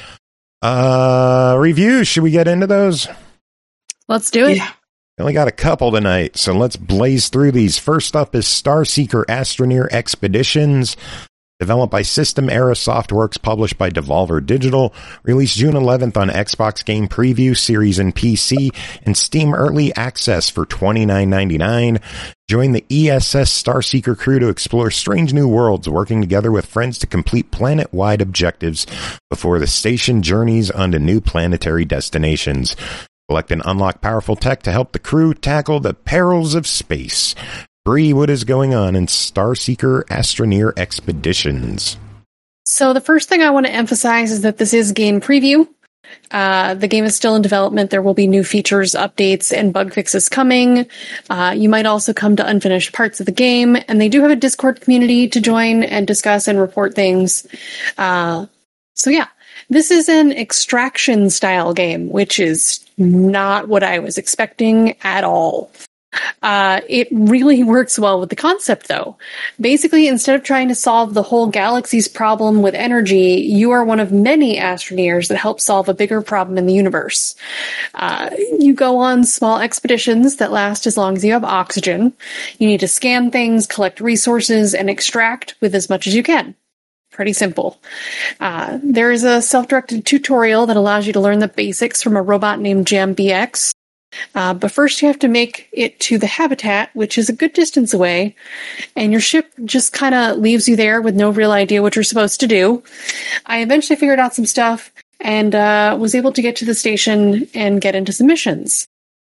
Uh, reviews. Should we get into those? Let's do it. Yeah. We only got a couple tonight, so let's blaze through these. First up is Starseeker Astroneer Expeditions. Developed by System Era Softworks, published by Devolver Digital, released June eleventh on Xbox Game Preview, Series and P C, and Steam Early Access for twenty-nine ninety-nine. Join the E S S Starseeker crew to explore strange new worlds, working together with friends to complete planet-wide objectives before the station journeys onto new planetary destinations. Collect and unlock powerful tech to help the crew tackle the perils of space. Bree, what is going on in Starseeker Astroneer Expeditions? So the first thing I want to emphasize is that this is game preview. Uh, the game is still in development. There will be new features, updates, and bug fixes coming. Uh, you might also come to unfinished parts of the game, and they do have a Discord community to join and discuss and report things. Uh, so yeah, this is an extraction style game, which is not what I was expecting at all. Uh, it really works well with the concept, though. Basically, instead of trying to solve the whole galaxy's problem with energy, you are one of many astroneers that help solve a bigger problem in the universe. Uh, you go on small expeditions that last as long as you have oxygen. You need to scan things, collect resources, and extract with as much as you can. Pretty simple. Uh, there is a self-directed tutorial that allows you to learn the basics from a robot named JamBX. Uh, but first you have to make it to the habitat, which is a good distance away, and your ship just kind of leaves you there with no real idea what you're supposed to do. I eventually figured out some stuff and uh, was able to get to the station and get into some missions.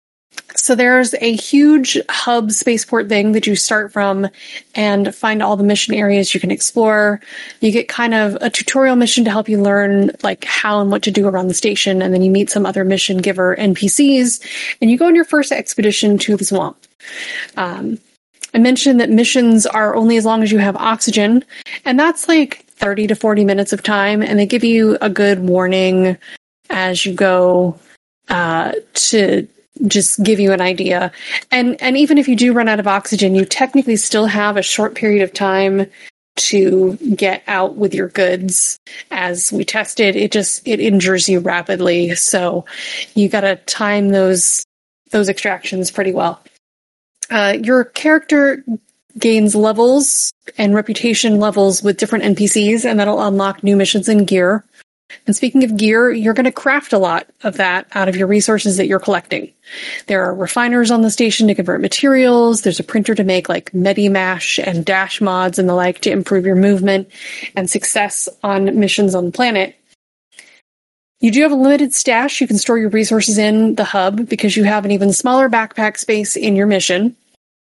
So there's a huge hub spaceport thing that you start from and find all the mission areas you can explore. You get kind of a tutorial mission to help you learn like how and what to do around the station, and then you meet some other mission giver N P Cs, and you go on your first expedition to the swamp. Um, I mentioned that missions are only as long as you have oxygen, and that's like thirty to forty minutes of time, and they give you a good warning as you go uh, to just give you an idea. And and even if you do run out of oxygen, you technically still have a short period of time to get out with your goods. As we tested, it just it injures you rapidly. So you got to time those those extractions pretty well. Uh, your character gains levels and reputation levels with different N P Cs, and that'll unlock new missions and gear. And speaking of gear, you're going to craft a lot of that out of your resources that you're collecting. There are refiners on the station to convert materials. There's a printer to make like Medimash and dash mods and the like to improve your movement and success on missions on the planet. You do have a limited stash you can store your resources in the hub because you have an even smaller backpack space in your mission.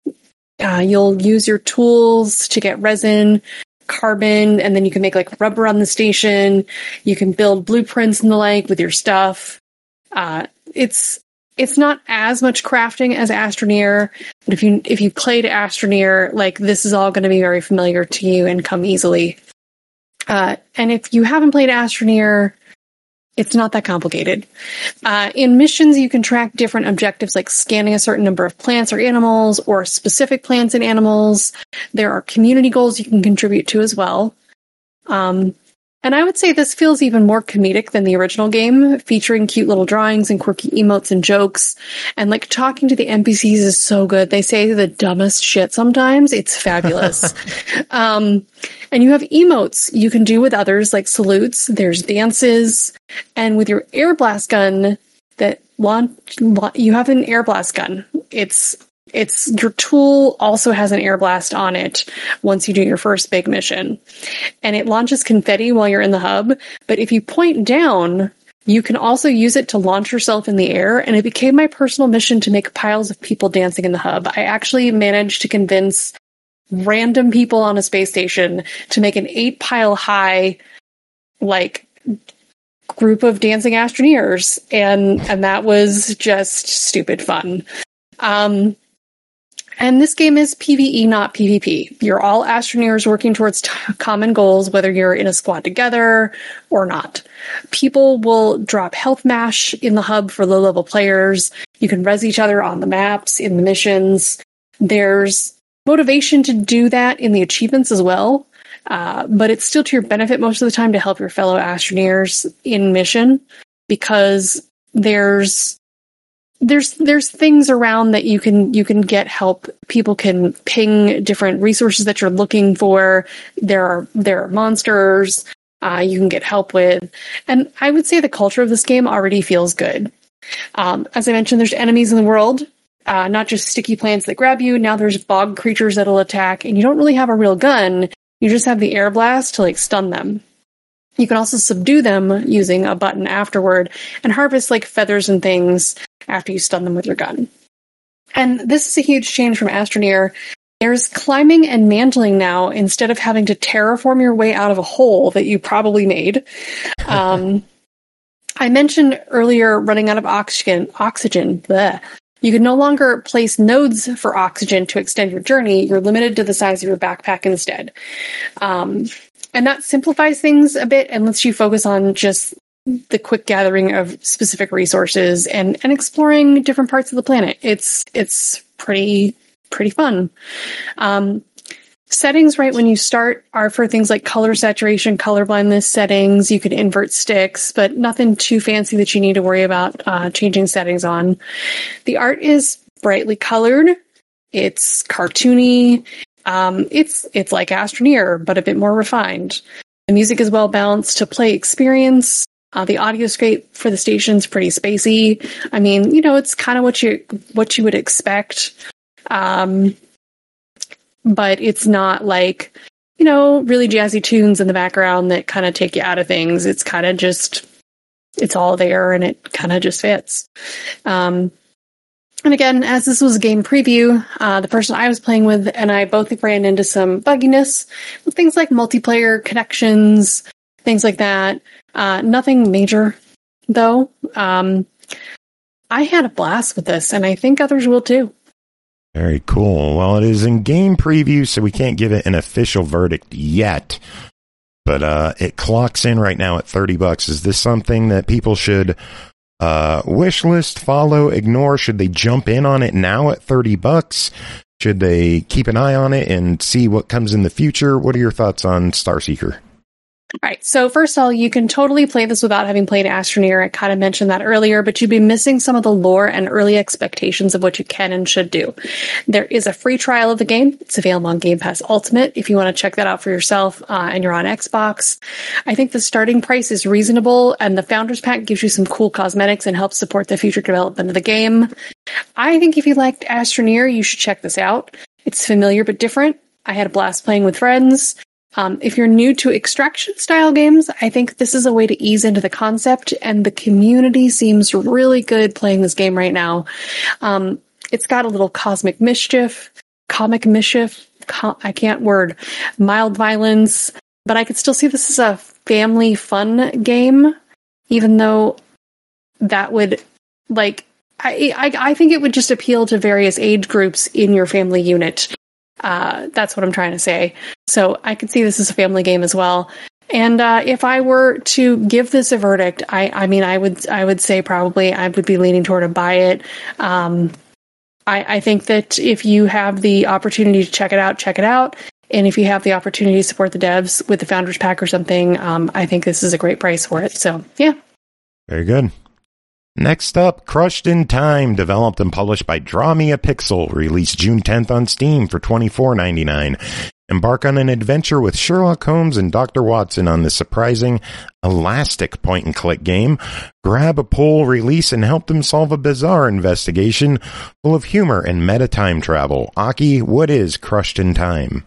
Uh, you'll use your tools to get resin, carbon, and then you can make like rubber on the station. You can build blueprints and the like with your stuff. Uh, it's it's not as much crafting as Astroneer, but if you if you played Astroneer, like this is all going to be very familiar to you and come easily. Uh, and if you haven't played Astroneer, it's not that complicated. Uh, in missions, you can track different objectives like scanning a certain number of plants or animals or specific plants and animals. There are community goals you can contribute to as well. Um, and I would say this feels even more comedic than the original game, featuring cute little drawings and quirky emotes and jokes. And like talking to the N P Cs is so good. They say the dumbest shit sometimes. It's fabulous. um, and you have emotes you can do with others, like salutes. There's dances. And with your air blast gun that launch, you have an air blast gun. It's It's your tool also has an air blast on it once you do your first big mission. And it launches confetti while you're in the hub. But if you point down, you can also use it to launch yourself in the air. And it became my personal mission to make piles of people dancing in the hub. I actually managed to convince random people on a space station to make an eight pile high, like, group of dancing astroneers. And, and that was just stupid fun. Um, And this game is PvE, not PvP. You're all astroneers working towards t- common goals, whether you're in a squad together or not. People will drop health mash in the hub for low-level players. You can res each other on the maps, in the missions. There's motivation to do that in the achievements as well, uh, but it's still to your benefit most of the time to help your fellow astroneers in mission, because there's There's there's things around that you can you can get help. People can ping different resources that you're looking for. There are there are monsters uh, you can get help with, and I would say the culture of this game already feels good. Um, as I mentioned, there's enemies in the world, uh, not just sticky plants that grab you. Now there's bog creatures that'll attack, and you don't really have a real gun. You just have the air blast to like stun them. You can also subdue them using a button afterward and harvest like feathers and things after you stun them with your gun. And this is a huge change from Astroneer. There's climbing and mantling now instead of having to terraform your way out of a hole that you probably made. Um, I mentioned earlier running out of oxygen. Oxygen. Bleh. You can no longer place nodes for oxygen to extend your journey. You're limited to the size of your backpack instead. Um, and that simplifies things a bit and lets you focus on just the quick gathering of specific resources and, and exploring different parts of the planet. It's it's pretty pretty fun. Um, Settings right when you start are for things like color saturation, color blindness settings. You can invert sticks, but nothing too fancy that you need to worry about uh, changing settings on. The art is brightly colored. It's cartoony. Um, it's it's like Astroneer, but a bit more refined. The music is well balanced to play experience. Uh, the audio scape for the station's pretty spacey. I mean, you know, it's kind of what you what you would expect. Um, But it's not like, you know, really jazzy tunes in the background that kind of take you out of things. It's kind of just, it's all there and it kind of just fits. Um, and again, as this was a game preview, uh, the person I was playing with and I both ran into some bugginess with things like multiplayer connections, things like that. Uh, nothing major, though. Um, I had a blast with this, and I think others will too. Very cool. Well, it is in game preview, so we can't give it an official verdict yet. But uh, it clocks in right now at thirty bucks. Is this something that people should uh, wish list, follow, ignore? Should they jump in on it now at thirty bucks? Should they keep an eye on it and see what comes in the future? What are your thoughts on Starseeker? All right. So first of all, you can totally play this without having played Astroneer. I kind of mentioned that earlier, but you'd be missing some of the lore and early expectations of what you can and should do. There is a free trial of the game. It's available on Game Pass Ultimate if you want to check that out for yourself uh, and you're on Xbox. I think the starting price is reasonable, and the Founders Pack gives you some cool cosmetics and helps support the future development of the game. I think if you liked Astroneer, you should check this out. It's familiar but different. I had a blast playing with friends. Um, if you're new to extraction-style games, I think this is a way to ease into the concept, and the community seems really good playing this game right now. Um, it's got a little cosmic mischief, comic mischief, co- I can't word, mild violence, but I could still see this as a family fun game, even though that would, like, I, I, I think it would just appeal to various age groups in your family unit. Uh, that's what I'm trying to say. So I could see this as a family game as well. And uh, if I were to give this a verdict, I, I mean, I would I would say probably I would be leaning toward a buy it. Um, I, I think that if you have the opportunity to check it out, check it out. And if you have the opportunity to support the devs with the Founders Pack or something, um, I think this is a great price for it. So, yeah. Very good. Next up, Crushed in Time, developed and published by Draw Me a Pixel, released June tenth on Steam for twenty-four ninety-nine. Embark on an adventure with Sherlock Holmes and Doctor Watson on the surprising elastic point-and-click game. Grab a pull, release, and help them solve a bizarre investigation full of humor and meta-time travel. Aki, what is Crushed in Time?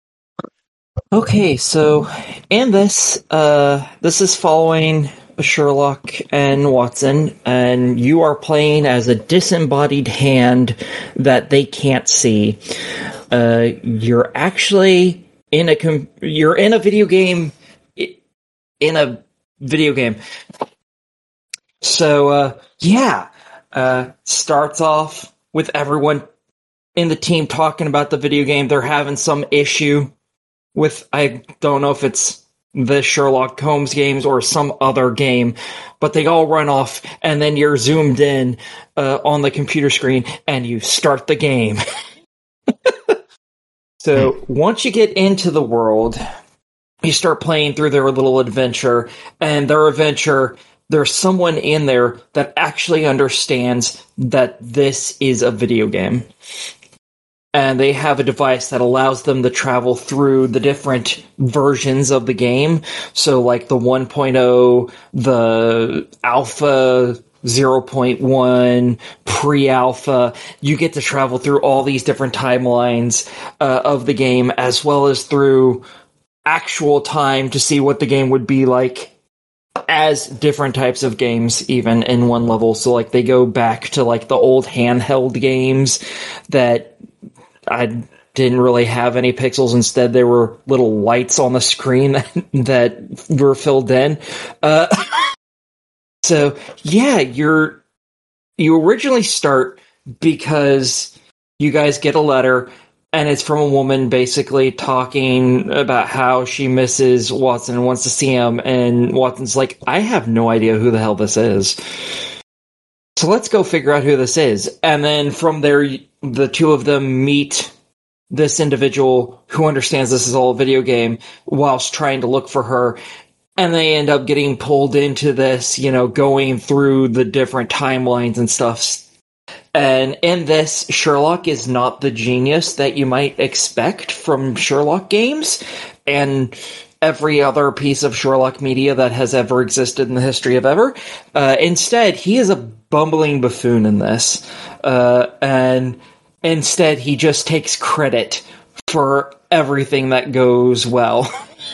Okay, so in this, uh, this is following Sherlock and Watson, and you are playing as a disembodied hand that they can't see. Uh, you're actually in a com- you're in a video game in a video game. So uh, yeah, uh, starts off with everyone in the team talking about the video game. They're having some issue with, I don't know if it's the Sherlock Holmes games or some other game, but they all run off, and then you're zoomed in uh, on the computer screen, and you start the game. So once you get into the world, you start playing through their little adventure, and their adventure, there's someone in there that actually understands that this is a video game. And they have a device that allows them to travel through the different versions of the game. So like the one point oh, the alpha zero point one, pre-alpha. You get to travel through all these different timelines uh, of the game, as well as through actual time to see what the game would be like as different types of games, even in one level. So like they go back to like the old handheld games that I didn't really have any pixels. Instead, there were little lights on the screen that, that were filled in. Uh, So, yeah, you're you originally start because you guys get a letter, and it's from a woman basically talking about how she misses Watson and wants to see him, and Watson's like, I have no idea who the hell this is. So let's go figure out who this is. And then from there, the two of them meet this individual who understands this is all a video game whilst trying to look for her. And they end up getting pulled into this, you know, going through the different timelines and stuff. And in this, Sherlock is not the genius that you might expect from Sherlock games and every other piece of Sherlock media that has ever existed in the history of ever. Uh, instead, he is a bumbling buffoon in this. Uh, and instead, he just takes credit for everything that goes well.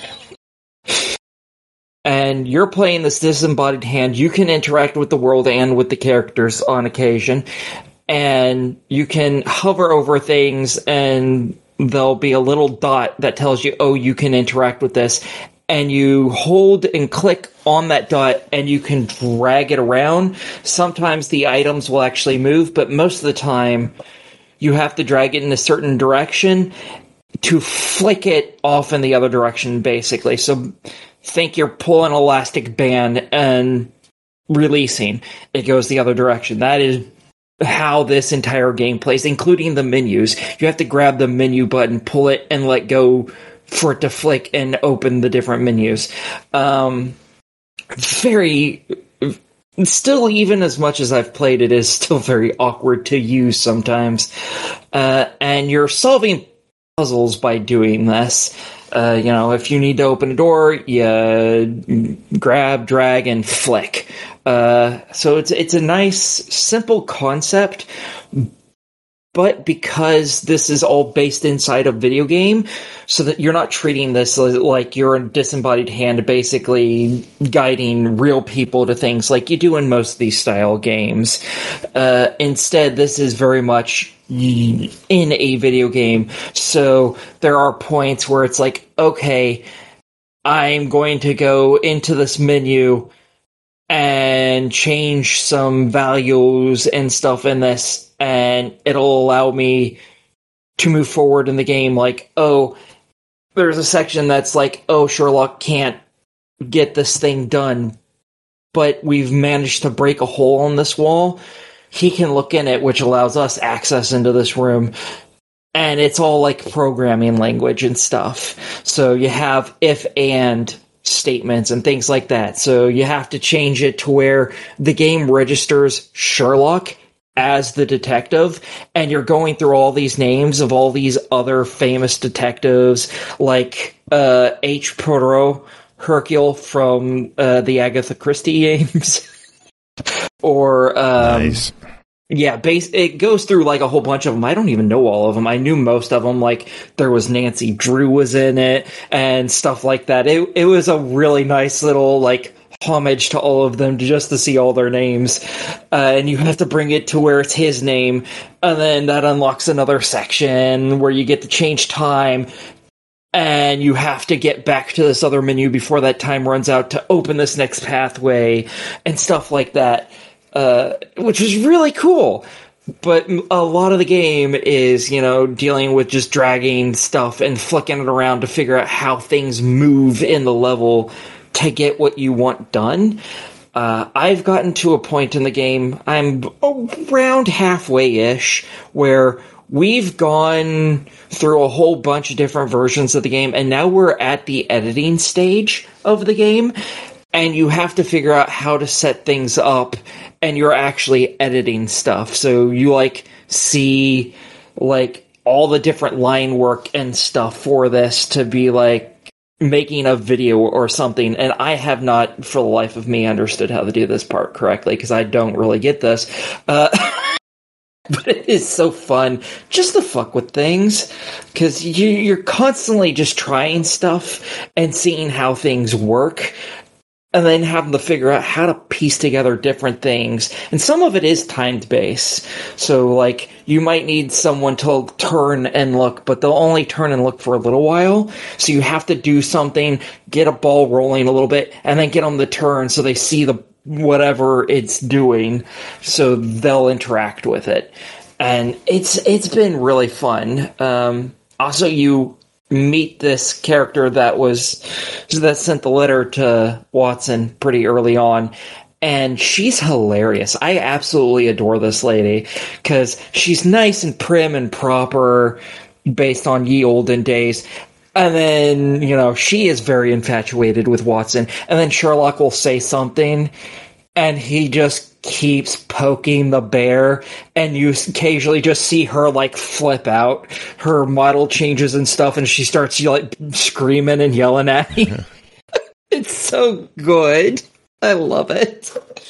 And you're playing this disembodied hand. You can interact with the world and with the characters on occasion. And you can hover over things and there'll be a little dot that tells you, oh, you can interact with this. And you hold and click on that dot and you can drag it around. Sometimes the items will actually move, but most of the time you have to drag it in a certain direction to flick it off in the other direction, basically. So think you're pulling an elastic band and releasing. It goes the other direction. That is how this entire game plays, including the menus. You have to grab the menu button, pull it, and let go for it to flick and open the different menus. Um, very... Still, even as much as I've played it, is still very awkward to use sometimes. Uh, and you're solving puzzles by doing this. Uh, you know, if you need to open a door, you grab, drag, and flick. Uh, so it's it's a nice, simple concept, but because this is all based inside a video game, so that you're not treating this like you're a disembodied hand basically guiding real people to things like you do in most of these style games. Uh, instead, this is very much in a video game, so there are points where it's like, okay, I'm going to go into this menu and change some values and stuff in this, and it'll allow me to move forward in the game. Like, oh, there's a section that's like, oh, Sherlock can't get this thing done, but we've managed to break a hole in this wall. He can look in it, which allows us access into this room. And it's all like programming language and stuff. So you have if and statements and things like that. So you have to change it to where the game registers Sherlock as the detective, and you're going through all these names of all these other famous detectives, like uh, H. Poirot, Hercule from uh, the Agatha Christie games, or um, nice. Yeah, base, it goes through like a whole bunch of them. I don't even know all of them. I knew most of them. Like there was Nancy Drew was in it and stuff like that. It it was a really nice little like homage to all of them just to see all their names. Uh, and you have to bring it to where it's his name, and then that unlocks another section where you get to change time. And you have to get back to this other menu before that time runs out to open this next pathway and stuff like that. Uh, which is really cool. But a lot of the game is, you know, dealing with just dragging stuff and flicking it around to figure out how things move in the level to get what you want done. Uh, I've gotten to a point in the game, I'm around halfway-ish, where we've gone through a whole bunch of different versions of the game, and now we're at the editing stage of the game, and you have to figure out how to set things up, and you're actually editing stuff. So you, like, see, like, all the different line work and stuff for this to be, like, making a video or something, and I have not, for the life of me, understood how to do this part correctly, because I don't really get this. Uh, but it is so fun just to fuck with things, because you, you're constantly just trying stuff and seeing how things work, and then having to figure out how to piece together different things. And some of it is timed based. So, like, you might need someone to turn and look, but they'll only turn and look for a little while. So you have to do something, get a ball rolling a little bit, and then get them to turn so they see the whatever it's doing, so they'll interact with it. And it's it's been really fun. Um, also, you meet this character that was that sent the letter to Watson pretty early on, and she's hilarious. I absolutely adore this lady because she's nice and prim and proper based on ye olden days. And then, you know, she is very infatuated with Watson. And then Sherlock will say something, and he just keeps poking the bear, and you occasionally just see her, like, flip out. Her model changes and stuff, and she starts, like, screaming and yelling at him. It's so good. I love it.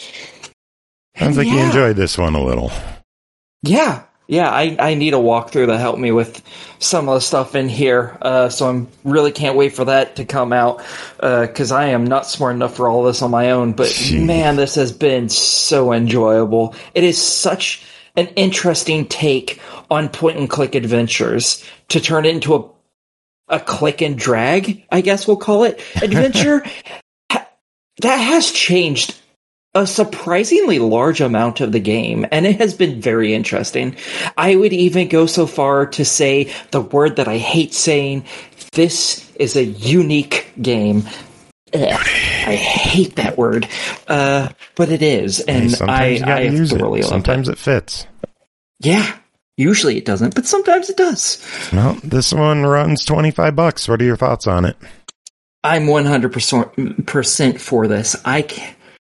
Sounds like yeah. you enjoyed this one a little. Yeah. Yeah, I, I need a walkthrough to help me with some of the stuff in here, uh, so I really can't wait for that to come out, because uh, I am not smart enough for all this on my own, but Jeez. man, this has been so enjoyable. It is such an interesting take on point-and-click adventures to turn it into a, a click and drag, I guess we'll call it, adventure. ha- that has changed a surprisingly large amount of the game, and it has been very interesting. I would even go so far to say the word that I hate saying, this is a unique game. Ugh, I hate that word, uh, but it is, and hey, sometimes I, you gotta I use thoroughly it. love Sometimes it. it fits. Yeah, usually it doesn't, but sometimes it does. Well, this one runs twenty-five bucks. What are your thoughts on it? I'm one hundred percent for this. I can't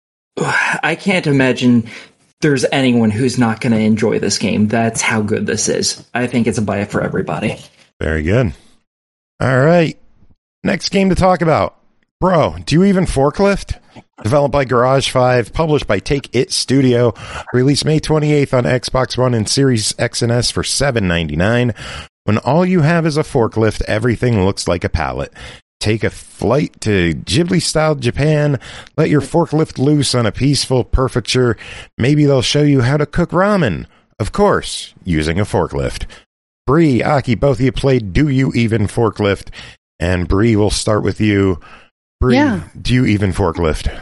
I can't imagine there's anyone who's not going to enjoy this game. That's how good this is. I think it's a buy it for everybody. Very good. All right. Next game to talk about. Bro, do you even forklift? Developed by Garage five, published by Take It Studio, released May twenty-eighth on Xbox One and Series X and S for seven ninety-nine. When all you have is a forklift, everything looks like a pallet. Take a flight to Ghibli-style Japan, let your forklift loose on a peaceful prefecture. Maybe they'll show you how to cook ramen. Of course, using a forklift. Bree, Aki, both of you played Do You Even Forklift? And Bree, we'll start with you. Bree, yeah. Do you even forklift?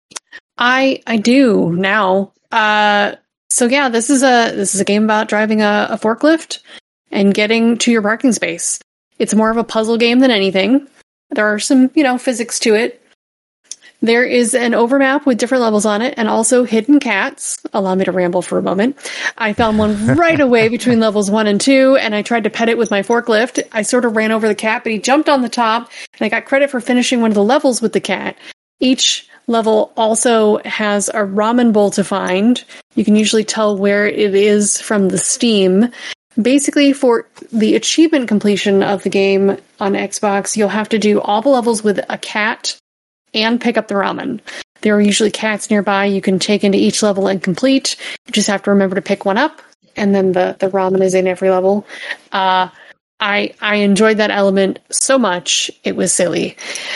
I I do now. Uh, so yeah, this is a this is a game about driving a, a forklift and getting to your parking space. It's more of a puzzle game than anything. There are some, you know, physics to it. There is an overmap with different levels on it and also hidden cats. Allow me to ramble for a moment. I found one right away between levels one and two, and I tried to pet it with my forklift. I sort of ran over the cat, but he jumped on the top, and I got credit for finishing one of the levels with the cat. Each level also has a ramen bowl to find. You can usually tell where it is from the Steam. Basically, for the achievement completion of the game on Xbox, you'll have to do all the levels with a cat and pick up the ramen. There are usually cats nearby you can take into each level and complete. You just have to remember to pick one up, and then the, the ramen is in every level. Uh, I I enjoyed that element so much, it was silly.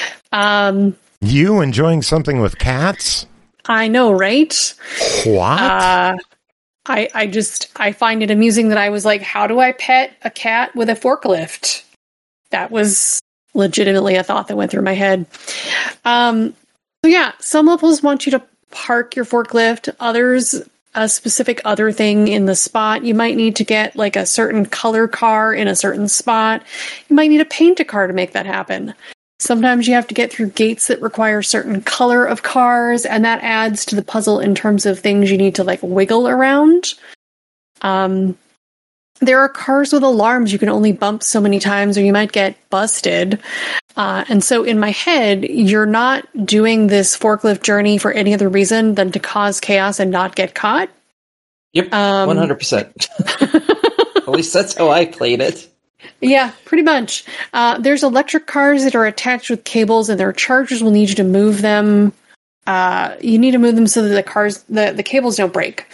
Um, you enjoying something with cats? I know, right? What? Uh, I, I just, I find it amusing that I was like, how do I pet a cat with a forklift? That was legitimately a thought that went through my head. Um, so yeah, some levels want you to park your forklift. Others, a specific other thing in the spot. You might need to get like a certain color car in a certain spot. You might need to paint a car to make that happen. Sometimes you have to get through gates that require a certain color of cars, and that adds to the puzzle in terms of things you need to, like, wiggle around. Um, there are cars with alarms you can only bump so many times or you might get busted. Uh, and so in my head, you're not doing this forklift journey for any other reason than to cause chaos and not get caught. Yep, um, one hundred percent. At least that's how I played it. Yeah, pretty much. Uh, there's electric cars that are attached with cables, and their chargers will need you to move them. Uh, you need to move them so that the cars, the, the cables don't break.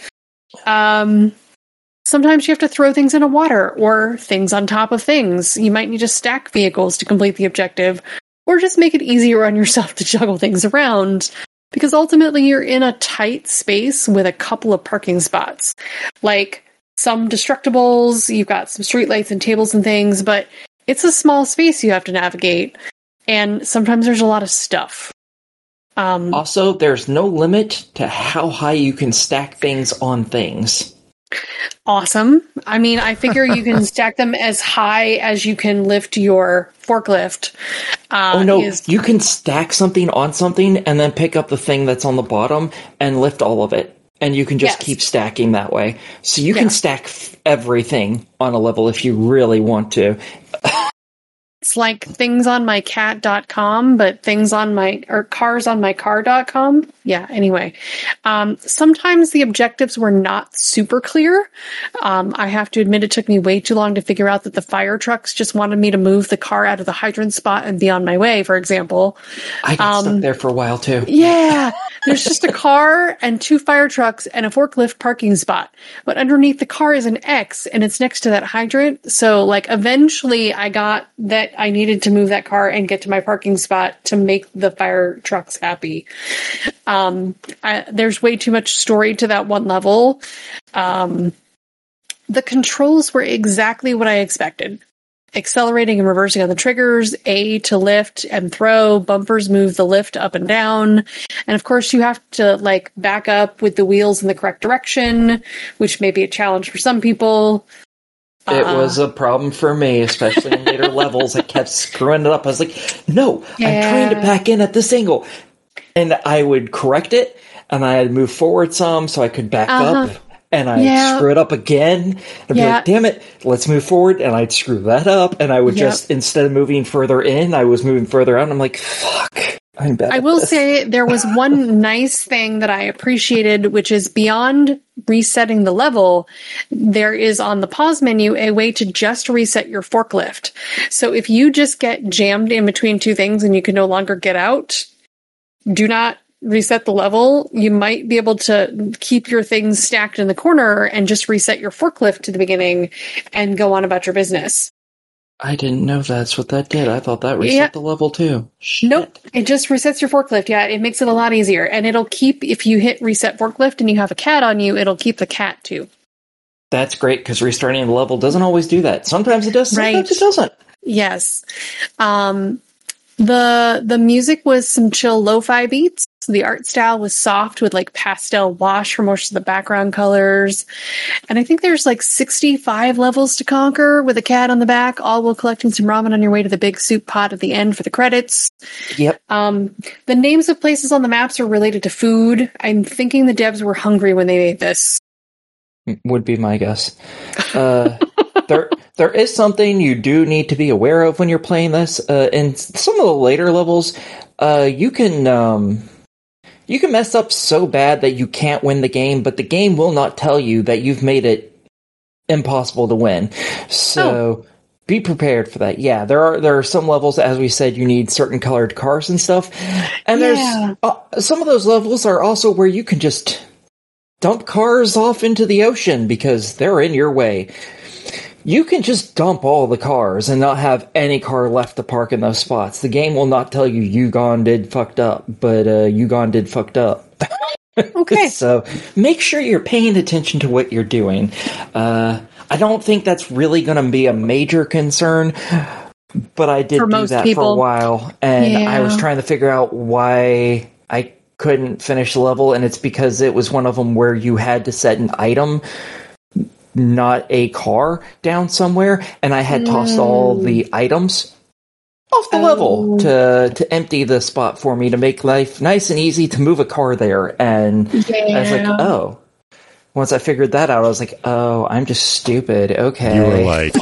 Um, sometimes you have to throw things into water, or things on top of things. You might need to stack vehicles to complete the objective, or just make it easier on yourself to juggle things around. Because ultimately, you're in a tight space with a couple of parking spots. Like, some destructibles, you've got some streetlights and tables and things, but it's a small space you have to navigate, and sometimes there's a lot of stuff. Um, Also, there's no limit to how high you can stack things on things. awesome. I mean, I figure you can stack them as high as you can lift your forklift. Uh, Oh no, is- you can stack something on something and then pick up the thing that's on the bottom and lift all of it. And you can just Yes. keep stacking that way. So you Yeah. can stack f- everything on a level if you really want to. It's like things on my cat dot com, but things on my, or cars on my car dot com. Yeah, anyway. Um, sometimes the objectives were not super clear. Um, I have to admit it took me way too long to figure out that the fire trucks just wanted me to move the car out of the hydrant spot and be on my way, for example. I got Um, stuck there for a while too. Yeah, there's just a car and two fire trucks and a forklift parking spot. But underneath the car is an X and it's next to that hydrant. So like eventually I got that I needed to move that car and get to my parking spot to make the fire trucks happy. Um, I, there's way too much story to that one level. Um, the controls were exactly what I expected. Accelerating and reversing on the triggers, A to lift and throw, bumpers move the lift up and down. And of course you have to like back up with the wheels in the correct direction, which may be a challenge for some people. It Uh, was a problem for me, especially in later levels. I kept screwing it up. I was like, no, I'm trying to Yeah. back in at this angle. And I would correct it, and I'd move forward some so I could back Uh-huh. up, and I'd Yeah. screw it up again. I'd be Yeah. like, damn it, let's move forward, and I'd screw that up, and I would Yep. just, instead of moving further in, I was moving further out, and I'm like, fuck, I'm bad I at will this. say there was one nice thing that I appreciated, which is beyond resetting the level, there is on the pause menu a way to just reset your forklift. So if you just get jammed in between two things and you can no longer get out, do not reset the level. You might be able to keep your things stacked in the corner and just reset your forklift to the beginning and go on about your business. I didn't know that's what that did. I thought that reset Yeah. the level too. Shit. Nope. It just resets your forklift. Yeah, it makes it a lot easier. And it'll keep, if you hit reset forklift and you have a cat on you, it'll keep the cat too. That's great, because restarting the level doesn't always do that. Sometimes it does, sometimes Right. it doesn't. Yes. Um, the the music was some chill lo-fi beats. The art style was soft with like pastel wash for most of the background colors. And I think there's like sixty-five levels to conquer with a cat on the back, all while collecting some ramen on your way to the big soup pot at the end for the credits. Yep. Um, the names of places on the maps are related to food. I'm thinking the devs were hungry when they made this. Would be my guess. Uh, there, there is something you do need to be aware of when you're playing this. Uh, in some of the later levels, uh, you can um, you can mess up so bad that you can't win the game, but the game will not tell you that you've made it impossible to win. So. Be prepared for that. Yeah, there are there are some levels, as we said, you need certain colored cars and stuff, and Yeah. there's uh, some of those levels are also where you can just dump cars off into the ocean because they're in your way. You can just dump all the cars and not have any car left to park in those spots. The game will not tell you Yugon did fucked up, but uh, Yugon did fucked up. Okay. So make sure you're paying attention to what you're doing. Uh, I don't think that's really going to be a major concern, but I did For do most that for a people. while, and I was Yeah. trying to figure out why I couldn't finish the level, and it's because it was one of them where you had to set an item, not a car, down somewhere, and I had tossed all the items off the Oh. level to to empty the spot for me to make life nice and easy to move a car there, and I was like, Yeah. oh. Once I figured that out, I was like, oh, I'm just stupid. Okay. You were like,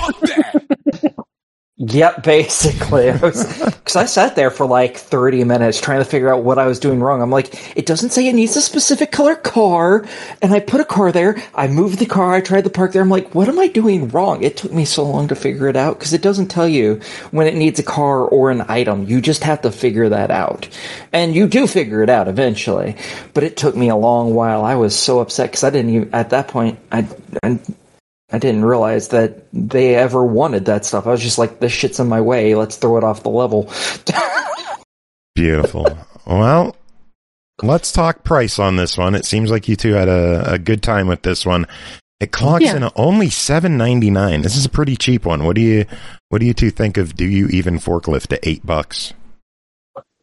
Yep, basically. Because I, I sat there for like thirty minutes trying to figure out what I was doing wrong. I'm like, it doesn't say it needs a specific color car. And I put a car there. I moved the car. I tried to park there. I'm like, what am I doing wrong? It took me so long to figure it out because it doesn't tell you when it needs a car or an item. You just have to figure that out. And you do figure it out eventually. But it took me a long while. I was so upset because I didn't even, at that point, I, I I didn't realize that they ever wanted that stuff. I was just like, this shit's in my way. Let's throw it off the level. beautiful. Well, let's talk price on this one. It seems like you two had a, a good time with this one. It clocks Yeah. in at only seven ninety-nine. This is a pretty cheap one. What do you what do you two think of Do You Even Forklift at eight bucks?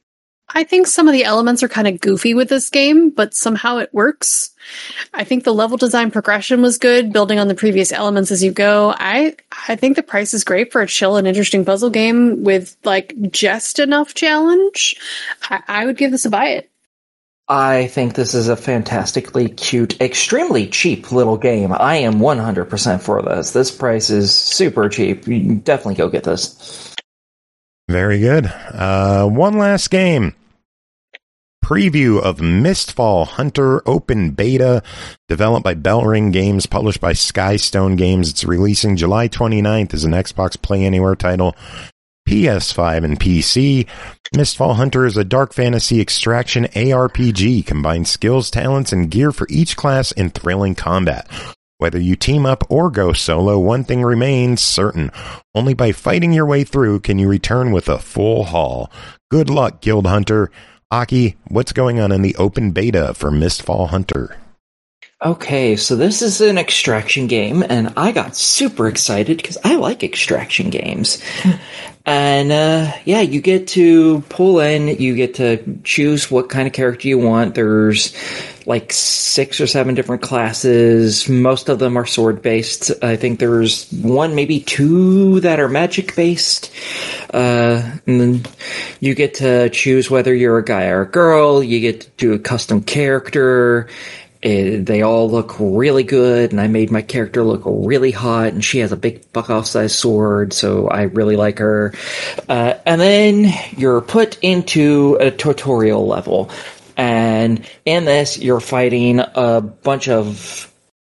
I think some of the elements are kind of goofy with this game, but somehow it works. I think the level design progression was good, building on the previous elements as you go. I I think the price is great for a chill and interesting puzzle game with like just enough challenge. I, I would give this a buy it. I think this is a fantastically cute, extremely cheap little game. I am one hundred percent for this. This price is super cheap. You can definitely go get this. Very good. Uh, one last game. Preview of Mistfall Hunter Open Beta, developed by Bellring Games, published by Skystone Games. It's releasing July twenty-ninth as an Xbox Play Anywhere title, P S five and P C. Mistfall Hunter is a dark fantasy extraction A R P G, combines skills, talents, and gear for each class in thrilling combat. Whether you team up or go solo, one thing remains certain. Only by fighting your way through can you return with a full haul. Good luck, Guild Hunter. Aki, what's going on in the open beta for Mistfall Hunter? Okay, so this is an extraction game, and I got super excited because I like extraction games. And, uh, yeah, you get to pull in, you get to choose what kind of character you want. There's like six or seven different classes. Most of them are sword-based. I think there's one, maybe two that are magic-based. Uh, and then you get to choose whether you're a guy or a girl. You get to do a custom character. It, they all look really good, and I made my character look really hot, and she has a big fuck-off-sized sword, so I really like her. Uh, and then you're put into a tutorial level, and in this, you're fighting a bunch of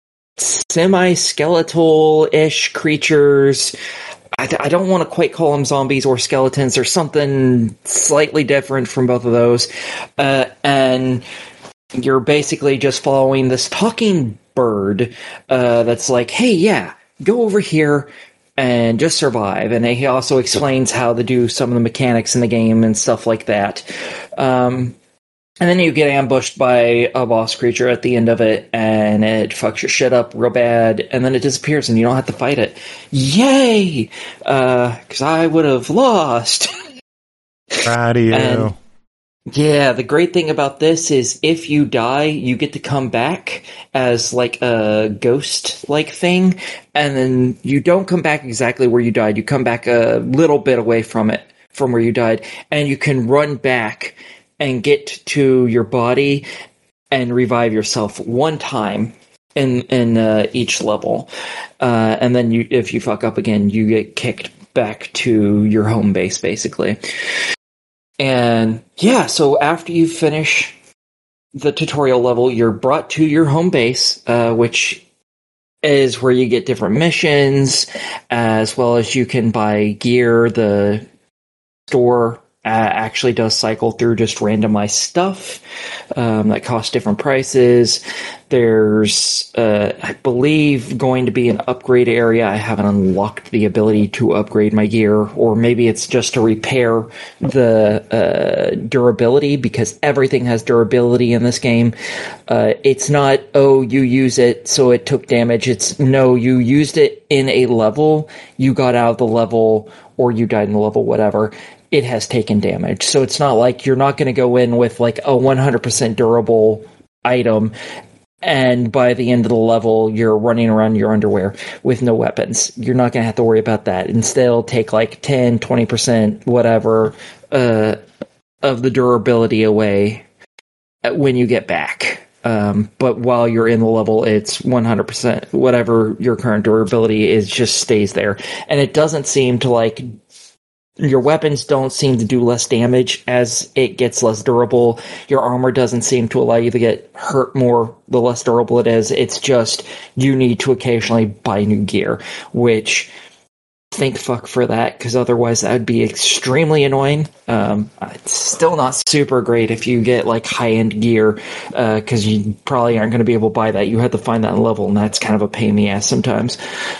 semi-skeletal-ish creatures. I, th- I don't want to quite call them zombies or skeletons. There's something slightly different from both of those. Uh, and you're basically just following this talking bird uh, that's like, hey, yeah, go over here and just survive. And he also explains how to do some of the mechanics in the game and stuff like that. Um, and then you get ambushed by a boss creature at the end of it, and it fucks your shit up real bad, and then it disappears, and you don't have to fight it. Yay! Because uh, I would have lost. Proud of you. And, yeah, the great thing about this is if you die, you get to come back as like a ghost-like thing, and then you don't come back exactly where you died. You come back a little bit away from it, from where you died, and you can run back and get to your body and revive yourself one time in in uh, each level. Uh, and then you, if you fuck up again, you get kicked back to your home base, basically. And yeah, so after you finish the tutorial level, you're brought to your home base, uh, which is where you get different missions, as well as you can buy gear. The store uh, actually does cycle through just randomized stuff um, that costs different prices. There's, uh, I believe, going to be an upgrade area. I haven't unlocked the ability to upgrade my gear, or maybe it's just to repair the uh, durability, because everything has durability in this game. Uh, it's not, oh, you use it, so it took damage. It's, no, you used it in a level, you got out of the level, or you died in the level, whatever. It has taken damage. So it's not like you're not going to go in with like a one hundred percent durable item, and by the end of the level, you're running around in your underwear with no weapons. You're not going to have to worry about that. Instead, it'll take like ten, twenty percent, whatever, uh, of the durability away when you get back. Um, but while you're in the level, it's one hundred percent. Whatever your current durability is just stays there. And it doesn't seem to like... Your weapons don't seem to do less damage as it gets less durable. Your armor doesn't seem to allow you to get hurt more the less durable it is. It's just you need to occasionally buy new gear, which thank fuck for that, because otherwise that would be extremely annoying. Um, it's still not super great if you get like high-end gear, because uh, you probably aren't going to be able to buy that. You have to find that level, and that's kind of a pain in the ass sometimes.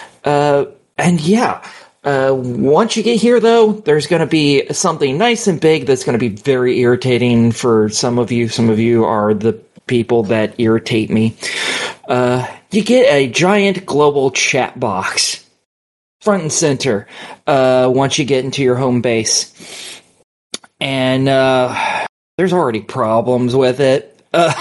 Uh, and yeah... Uh, once you get here, though, there's going to be something nice and big that's going to be very irritating for some of you. Some of you are the people that irritate me. Uh, you get a giant global chat box, front and center, uh, once you get into your home base. And, uh, there's already problems with it. Uh,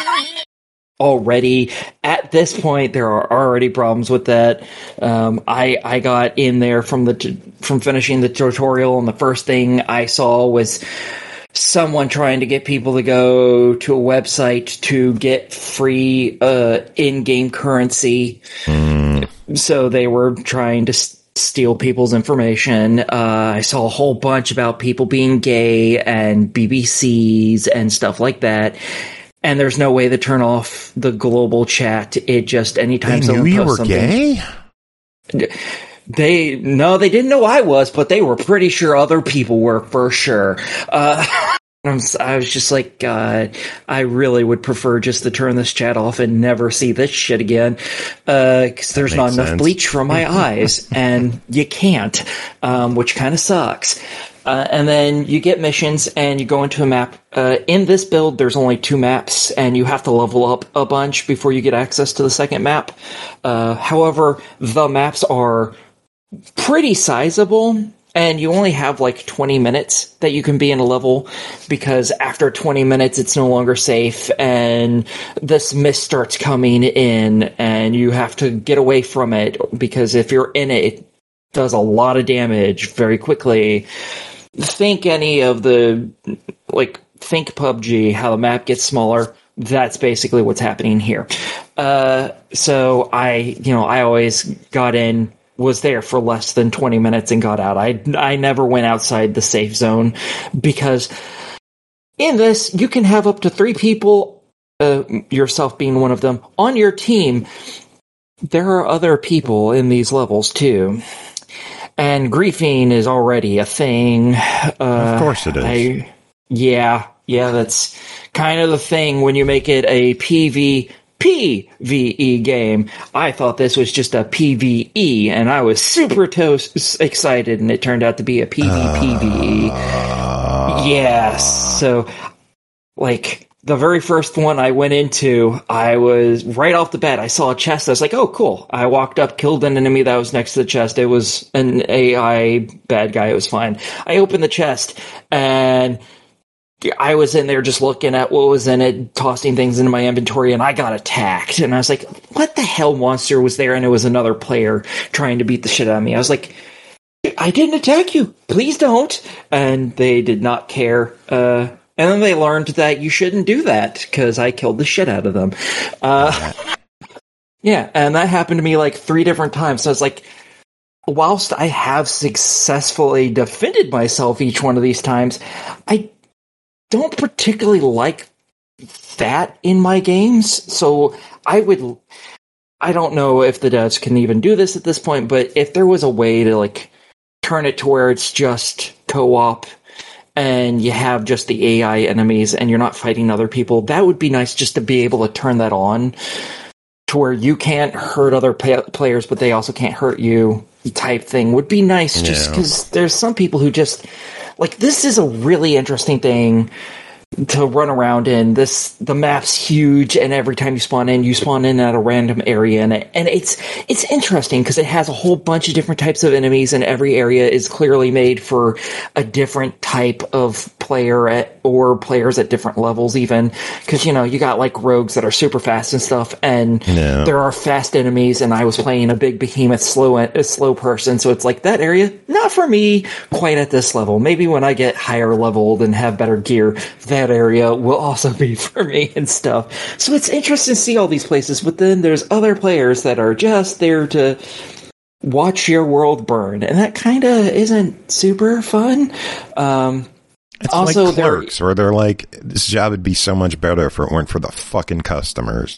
already. At this point, there are already problems with that. Um, I I got in there from the t- from finishing the tutorial, and the first thing I saw was someone trying to get people to go to a website to get free uh, in-game currency. Mm. So they were trying to s- steal people's information. Uh, I saw a whole bunch about people being gay and B B Cs and stuff like that. And there's no way to turn off the global chat. It just, anytime they someone knew you posts were something, gay? They, no, they didn't know I was, but they were pretty sure other people were, for sure. Uh, I'm, I was just like, God, I really would prefer just to turn this chat off and never see this shit again. Uh, cause there's not enough sense. bleach for my eyes, and you can't, um, which kind of sucks. Uh, and then you get missions and you go into a map. Uh, in this build, there's only two maps, and you have to level up a bunch before you get access to the second map. Uh, however, the maps are pretty sizable, and you only have like twenty minutes that you can be in a level, because after twenty minutes, it's no longer safe, and this mist starts coming in, and you have to get away from it, because if you're in it, it does a lot of damage very quickly. Think any of the, like, think P U B G, how the map gets smaller. That's basically what's happening here. Uh, so I, you know, I always got in, was there for less than twenty minutes and got out. I, I never went outside the safe zone, because in this, you can have up to three people, uh, yourself being one of them, on your team. There are other people in these levels too. And griefing is already a thing. Uh, of course it is. I, yeah, yeah, that's kind of the thing when you make it a P V P V E game. I thought this was just a P V E, and I was super toast excited, and it turned out to be a P V P V E. Uh, yes, so, like, the very first one I went into, I was, right off the bat, I saw a chest. I was like, oh, cool. I walked up, killed an enemy that was next to the chest. It was an A I bad guy. It was fine. I opened the chest, and I was in there just looking at what was in it, tossing things into my inventory, and I got attacked. And I was like, what the hell monster was there? And it was another player trying to beat the shit out of me. I was like, I didn't attack you. Please don't. And they did not care. Uh... And then they learned that you shouldn't do that, because I killed the shit out of them. Uh, yeah, and that happened to me like three different times. So it's like, whilst I have successfully defended myself each one of these times, I don't particularly like that in my games. So I would, I don't know if the devs can even do this at this point, but if there was a way to like turn it to where it's just co-op, and you have just the A I enemies, and you're not fighting other people, that would be nice, just to be able to turn that on to where you can't hurt other pa- players, but they also can't hurt you type thing would be nice, just because yeah. There's some people who just, like, this is a really interesting thing to run around in. This, the map's huge, and every time you spawn in, you spawn in at a random area, and, it, and it's it's interesting because it has a whole bunch of different types of enemies, and every area is clearly made for a different type of player at, or players at different levels even, because, you know, you got like rogues that are super fast and stuff, and no. there are fast enemies, and I was playing a big behemoth slow a slow person, so it's like, that area, not for me quite at this level. Maybe when I get higher leveled and have better gear, that area will also be for me and stuff. So it's interesting to see all these places, but then there's other players that are just there to watch your world burn, and that kind of isn't super fun. Um, it's also, like Clerks, where they're like, this job would be so much better if it weren't for the fucking customers.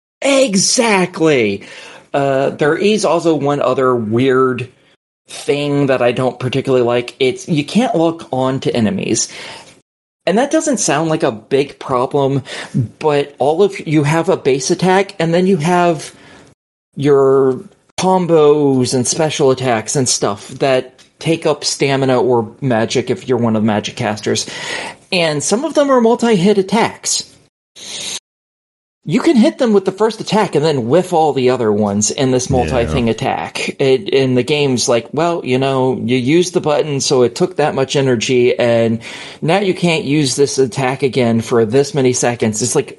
Exactly. Uh, there is also one other weird thing that I don't particularly like. It's, you can't lock on to enemies. And that doesn't sound like a big problem, but all of you have a base attack, and then you have your combos and special attacks and stuff that take up stamina or magic if you're one of the magic casters. And some of them are multi-hit attacks. You can hit them with the first attack and then whiff all the other ones in this multi-thing yeah. attack. It, and the game's like, well, you know, you used the button, so it took that much energy, and now you can't use this attack again for this many seconds. It's like,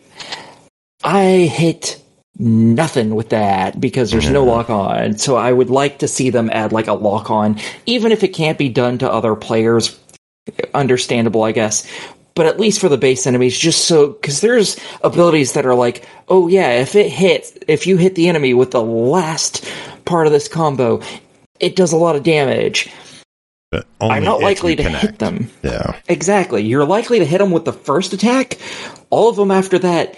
I hit nothing with that because there's yeah. no lock-on. So I would like to see them add like a lock-on, even if it can't be done to other players. Understandable, I guess. But at least for the base enemies, just so, because there's abilities that are like, oh yeah, if it hits, if you hit the enemy with the last part of this combo, it does a lot of damage. But only I'm not likely to connect. hit them. Yeah. Exactly. You're likely to hit them with the first attack. All of them after that,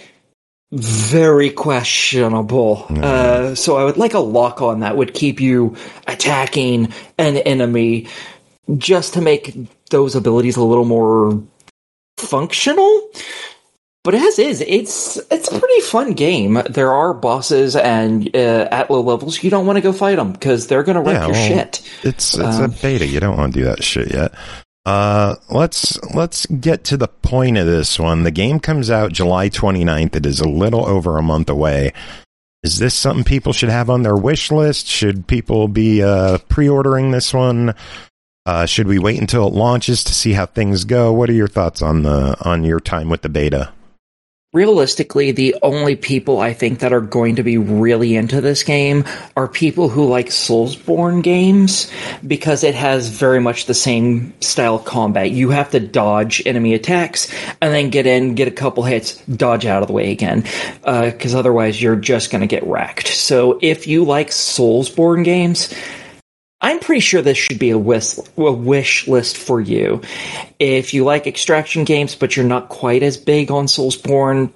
very questionable. Mm. Uh, so I would like a lock on that would keep you attacking an enemy just to make those abilities a little more functional, but as is, it's it's a pretty fun game. There are bosses, and uh, at low levels, you don't want to go fight them because they're going to wreck yeah, your well, shit. It's it's um, a beta. You don't want to do that shit yet. Uh, let's let's get to the point of this one. The game comes out July twenty-ninth. It is a little over a month away. Is this something people should have on their wish list? Should people be uh, pre-ordering this one? Uh, should we wait until it launches to see how things go? What are your thoughts on the on your time with the beta? Realistically, the only people I think that are going to be really into this game are people who like Soulsborne games, because it has very much the same style of combat. You have to dodge enemy attacks and then get in, get a couple hits, dodge out of the way again, because uh, otherwise you're just going to get wrecked. So if you like Soulsborne games, I'm pretty sure this should be a wish, a wish list for you. If you like extraction games, but you're not quite as big on Soulsborne,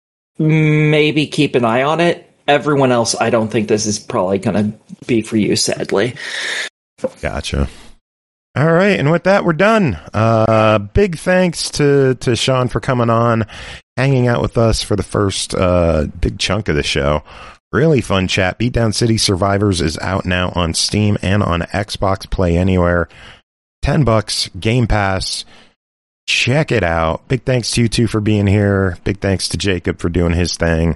maybe keep an eye on it. Everyone else, I don't think this is probably going to be for you, sadly. Gotcha. All right, and with that, we're done. Uh, big thanks to, to Sean for coming on, hanging out with us for the first uh, big chunk of the show. Really fun chat. Beatdown City Survivors is out now on Steam and on Xbox Play Anywhere. Ten bucks, Game Pass. Check it out. Big thanks to you two for being here. Big thanks to Jacob for doing his thing.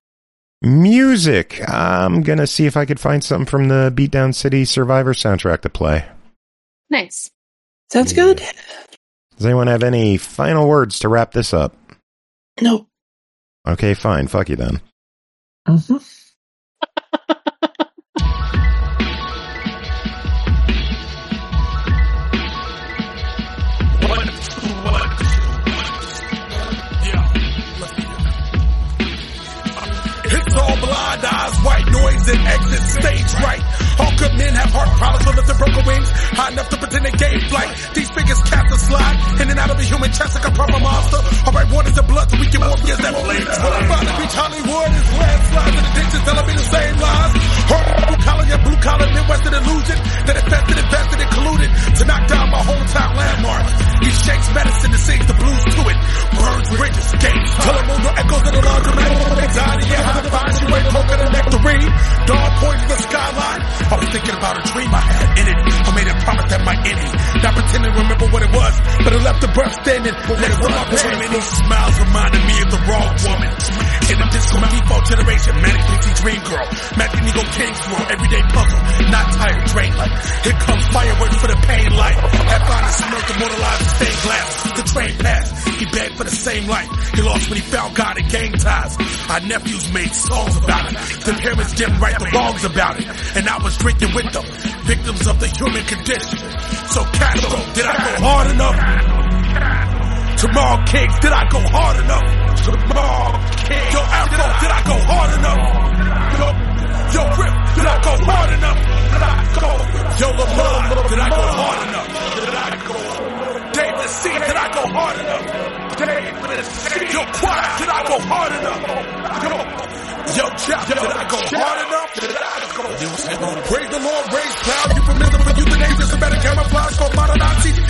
Music. I'm going to see if I could find something from the Beatdown City Survivor soundtrack to play. Nice. Sounds good. Does anyone have any final words to wrap this up? No. Okay, fine. Fuck you then. Mm-hmm. It's all blind eyes, white noise, and exit stage right. All good men have heart problems with lifting broken wings, high enough to pretend they gain flight. These figures cast a slide in and out of a human chest like a proper monster. Alright, waters and blood so we can warriors that flames. When I finally reach Hollywood, it's landslides and addictions telling me the same lies. Hard blue collar, yeah, blue collar, Midwestern illusion that infested, invested, and colluded to knock down my hometown landmark. He shakes medicine and sings the blues to it. Burns bridges, gates, telemono echoes in the laundromat. Anxiety, yeah, how to find you ain't poking a nectarine. Dawn pointing the skyline. I was thinking about a dream I had in it. I made a promise that might end it. Not pretending to remember what it was, but it left the breath standing. Next to my pen, many smiles reminded me of the wrong woman. In a disco, my default generation, manic pixie dream girl. Magic Eagle King's Roll, everyday puzzle, not tired, drain light. Here comes fireworks for the pain light. Have fun and smirk, immortalized stained glass. The train passed, he begged for the same life. He lost when he found God and gang ties. Our nephews made songs about it. The parents didn't write the wrongs about it. And I was drinking with them, victims of the human condition. So Castro, did I go hard enough? Tomorrow Kings, did I go hard enough? Tomorrow Kings, yo Afro, did I go hard enough? Yo, yo Rip, did I go hard enough? Did I go? Yo Lamar, did I go hard enough? Did I go? David C, did I go hard enough? David C, yo Quad, did I go hard enough? Yo, yo Jeff, did I go hard enough? Did I go? Praise the Lord, raise proud. You familiar with euthanasia, better camouflage, called modern Nazi.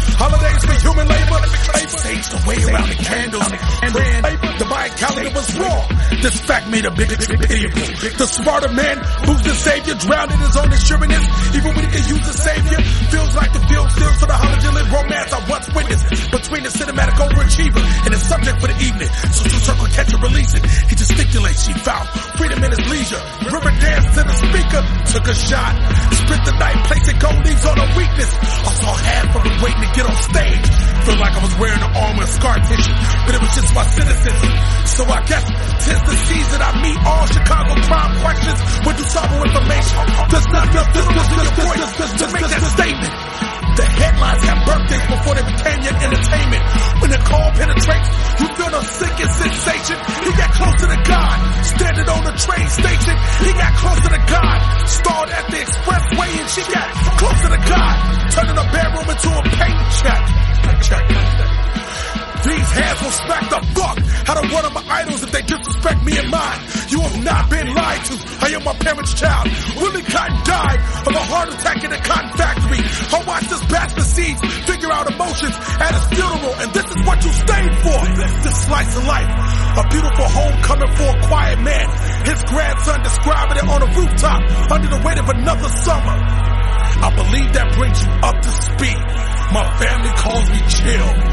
Holidays for human labor. Sage the way around the candles and ran. The Mayan calendar was wrong. This fact made a big pitiable. The smarter man who's the savior, drowned in his own assurance. Even when he can use the savior, feels like the field steals for the holiday romance I once witnessed between the cinematic overachiever and his subject for the evening. So to circle, catch and release it. He gesticulates, she found freedom in his leisure. River dance to the speaker, took a shot. Spit the night, placing gold leaves on a weakness. I saw half of it waiting to get on stage. Feel like I was wearing an armor and scar tissue, but it was just my cynicism. So I guess tis the season I meet all Chicago crime questions with DuSable information. There's not enough listeners in your voice to make that statement. The headlines have birthdays before they became your entertainment. When the call penetrates, you feel no sinking sensation. He got close to the God. Standing on the train station, he got close to the God. Stalled at the expressway and she got close to the God. Turning a bedroom into a paint check. Check. These hands will smack the fuck out of one of my idols if they disrespect me and mine. You have not been lied to. I am my parents' child. Willie Cotton died of a heart attack in a cotton factory. I watched this bastard seeds figure out emotions at his funeral, and this is what you stayed for. This slice of life, a beautiful homecoming for a quiet man. His grandson describing it on a rooftop under the weight of another summer. I believe that brings you up to speed. My family calls me chill.